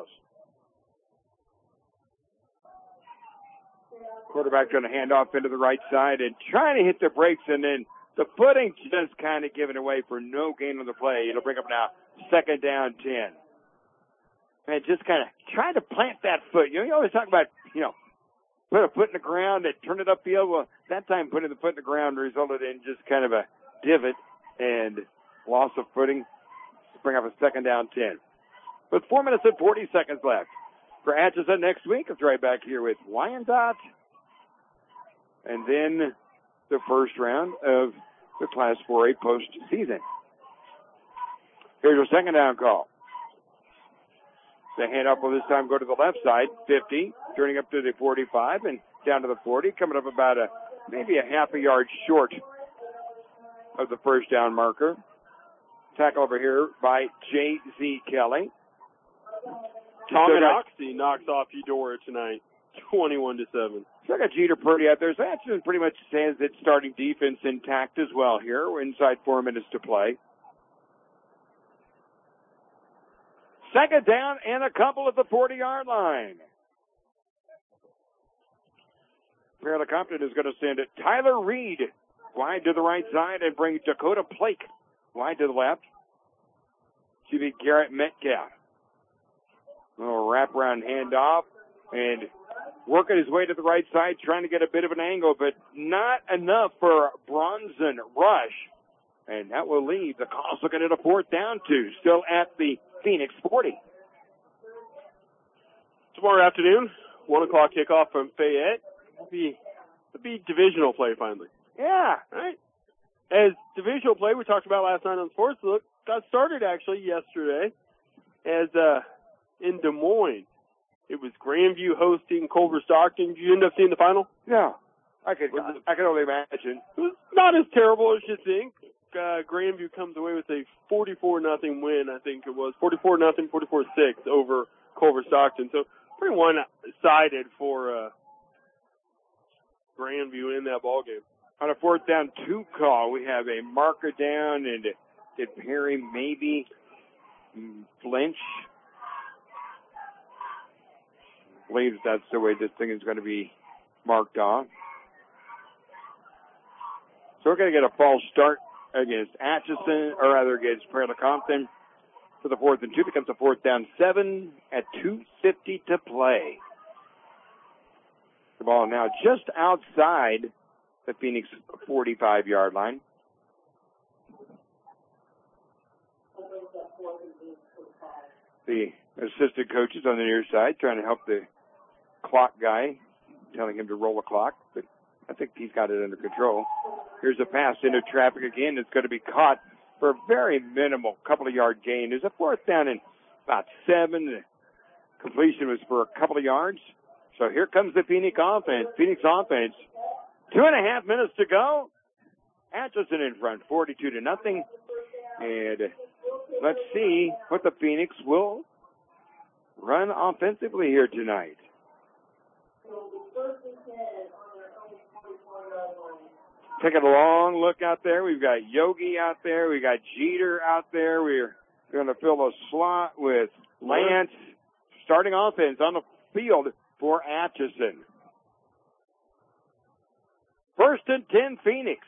Quarterback going to hand off into the right side and trying to hit the brakes, and then the footing just kind of given away for no gain on the play. It'll bring up now second down ten. And just kind of trying to plant that foot. You know, you always talk about, you know, put a foot in the ground and turn it upfield. Well, that time putting the foot in the ground resulted in just kind of a divot and loss of footing. Bring up a second down ten. With four minutes and forty seconds left. For Atchison next week, it's right back here with Wyandotte. And then the first round of the Class four A postseason. Here's your second down call. The handoff will this time go to the left side, fifty, turning up to the forty-five and down to the forty, coming up about a maybe a half a yard short of the first down marker. Tackle over here by J Z Kelly. Tommy Oxy knocks off Eudora tonight, twenty-one to seven. So I got Jeter Purdy out there. So Atchison pretty much has its starting defense intact as well here. We're inside four minutes to play. Second down and a couple at the forty-yard line. Prairie LeCompton is going to send it. Tyler Reed wide to the right side and bring Dakota Plake wide to the left. To be Garrett Metcalf. A little wraparound handoff and working his way to the right side, trying to get a bit of an angle, but not enough for Bronson Rush. And that will leave the Colts looking at a fourth down two, still at the Phoenix forty. Tomorrow afternoon, one o'clock kickoff from Fayette. It'll be, it'll be divisional play finally. Yeah. Right. As divisional play we talked about last night on Sports Look got started actually yesterday as uh, in Des Moines. It was Grandview hosting Culver Stockton. Did you end up seeing the final? No. I could, I could only imagine. It was not as terrible as you think. uh, Grandview comes away with a forty-four nothing win, I think it was. forty-four nothing, forty-four six over Culver Stockton. So pretty one-sided for uh, Grandview in that ball game. On a fourth down two call, we have a marker down, and did Perry maybe flinch? I believe that's the way this thing is going to be marked off. So we're going to get a false start against Atchison, or rather against Prairie Compton. For the fourth and two, becomes a fourth down seven at two fifty to play. The ball now just outside the Phoenix forty-five-yard line. The assistant coaches on the near side trying to help the clock guy, telling him to roll the clock, but I think he's got it under control. Here's a pass into traffic again. It's going to be caught for a very minimal couple of yard gain. There's a fourth down and about seven. The completion was for a couple of yards. So here comes the Phoenix offense. Phoenix offense. Two and a half minutes to go. Atchison in front, forty-two to nothing. And let's see what the Phoenix will run offensively here tonight. Taking a long look out there. We've got Yogi out there. We got Jeter out there. We're going to fill a slot with Lance. Starting offense on the field for Atchison. First and ten, Phoenix.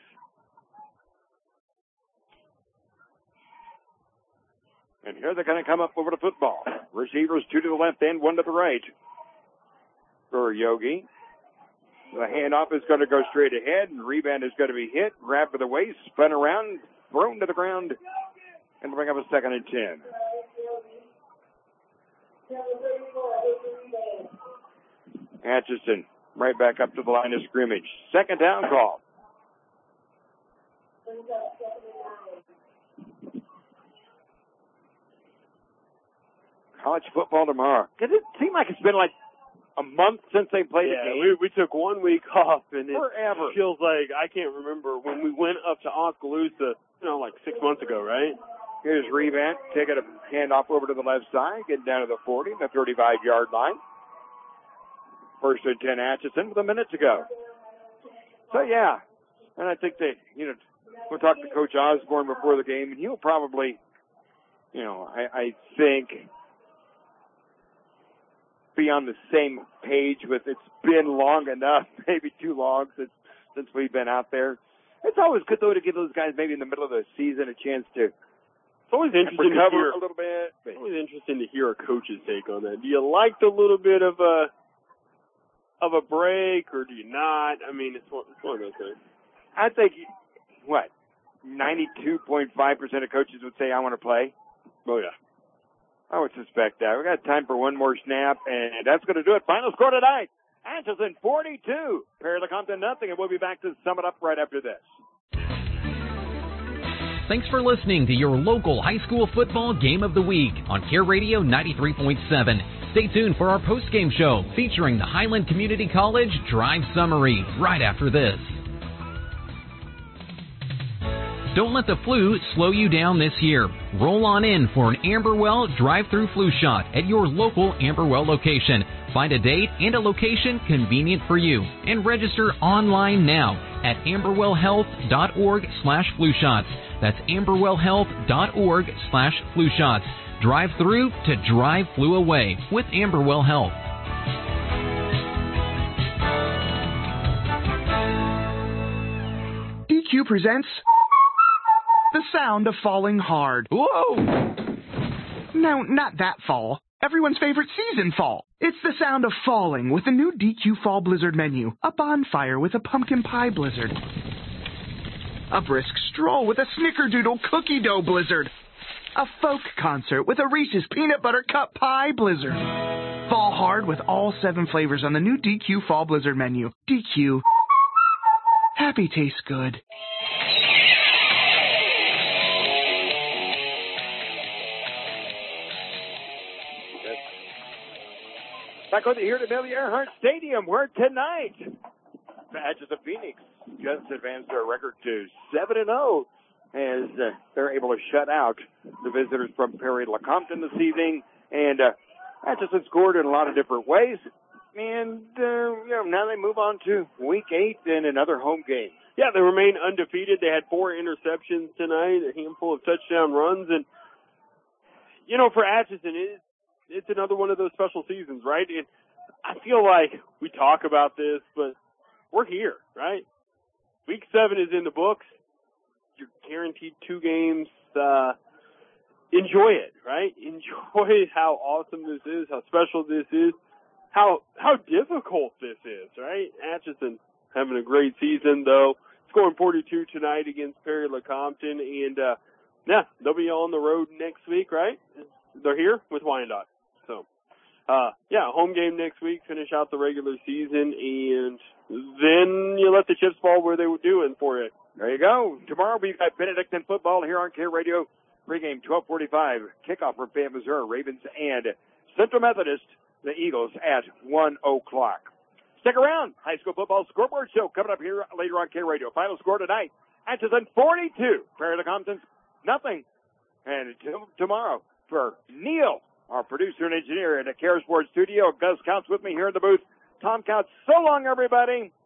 And here they're going to come up over the football. Receivers, two to the left and one to the right. For Yogi. The handoff is going to go straight ahead, and rebound is going to be hit, grabbed by the waist, spun around, thrown to the ground, and bring up a second and ten. Atchison right back up to the line of scrimmage. Second down call. College football tomorrow. Does it seem like it's been like a month since they played yeah, the game? we, we took one week off, and it Forever. feels like, I can't remember, when we went up to Oskaloosa, you know, like six months ago, right? Here's Revant taking a handoff over to the left side, getting down to the forty, the thirty-five-yard line. First and ten, Atchison with a minute to go. So, yeah, and I think that, you know, we'll talk to Coach Osborne before the game, and he'll probably, you know, I, I think be on the same page with it's been long enough, maybe too long since since we've been out there. It's always good, though, to give those guys maybe in the middle of the season a chance to It's always interesting to recover hear a little bit. It's always interesting to hear a coach's take on that. Do you like the little bit of a of a break, or do you not? I mean, it's one, it's one of those things. I think, what, ninety-two point five percent of coaches would say, I want to play? Oh, yeah. I would suspect that. We got time for one more snap, and that's going to do it. Final score tonight, Atchison forty-two, Prairie Compton nothing, and we'll be back to sum it up right after this. Thanks for listening to your local high school football game of the week on Care Radio ninety-three point seven. Stay tuned for our post-game show featuring the Highland Community College Drive Summary right after this. Don't let the flu slow you down this year. Roll on in for an Amberwell drive-through flu shot at your local Amberwell location. Find a date and a location convenient for you and register online now at amberwellhealth.org slash flu shots. That's amberwellhealth.org slash flu shots. Drive through to drive flu away with Amberwell Health. D Q presents the sound of falling hard. Whoa! No, not that fall. Everyone's favorite season, fall. It's the sound of falling with the new D Q Fall Blizzard menu. A bonfire with a pumpkin pie blizzard. A brisk stroll with a snickerdoodle cookie dough blizzard. A folk concert with a Reese's peanut butter cup pie blizzard. Fall hard with all seven flavors on the new D Q Fall Blizzard menu. D Q. Happy tastes good. Back on the here to Amelia Earhart Stadium, where tonight, the Atchison Phoenix just advanced their record to seven and oh as uh, they're able to shut out the visitors from Perry-Lecompton this evening. And uh, Atchison scored in a lot of different ways. And uh, you know, now they move on to week eight and another home game. Yeah, they remain undefeated. They had four interceptions tonight, a handful of touchdown runs. And, you know, for Atchison, it's, it's another one of those special seasons, right? It, I feel like we talk about this, but we're here, right? Week seven is in the books. You're guaranteed two games. Uh, enjoy it, right? Enjoy how awesome this is, how special this is, how how difficult this is, right? Atchison having a great season, though. Scoring forty-two tonight against Perry-Lecompton. And, uh, yeah, they'll be on the road next week, right? They're here with Wyandotte. So, uh, yeah, home game next week, finish out the regular season, and then you let the chips fall where they were doing for it. There you go. Tomorrow we've got Benedictine football here on K Radio. Pregame twelve forty-five. Kickoff from Fayette, Missouri. Ravens and Central Methodist, the Eagles, at one o'clock. Stick around. High school football scoreboard show coming up here later on K Radio. Final score tonight, Atchison forty-two, Perry-Lecompton nothing. And until tomorrow, for Neil, our producer and engineer in the Care Sports studio, Gus Counts with me here in the booth. Tom Counts. So long, everybody.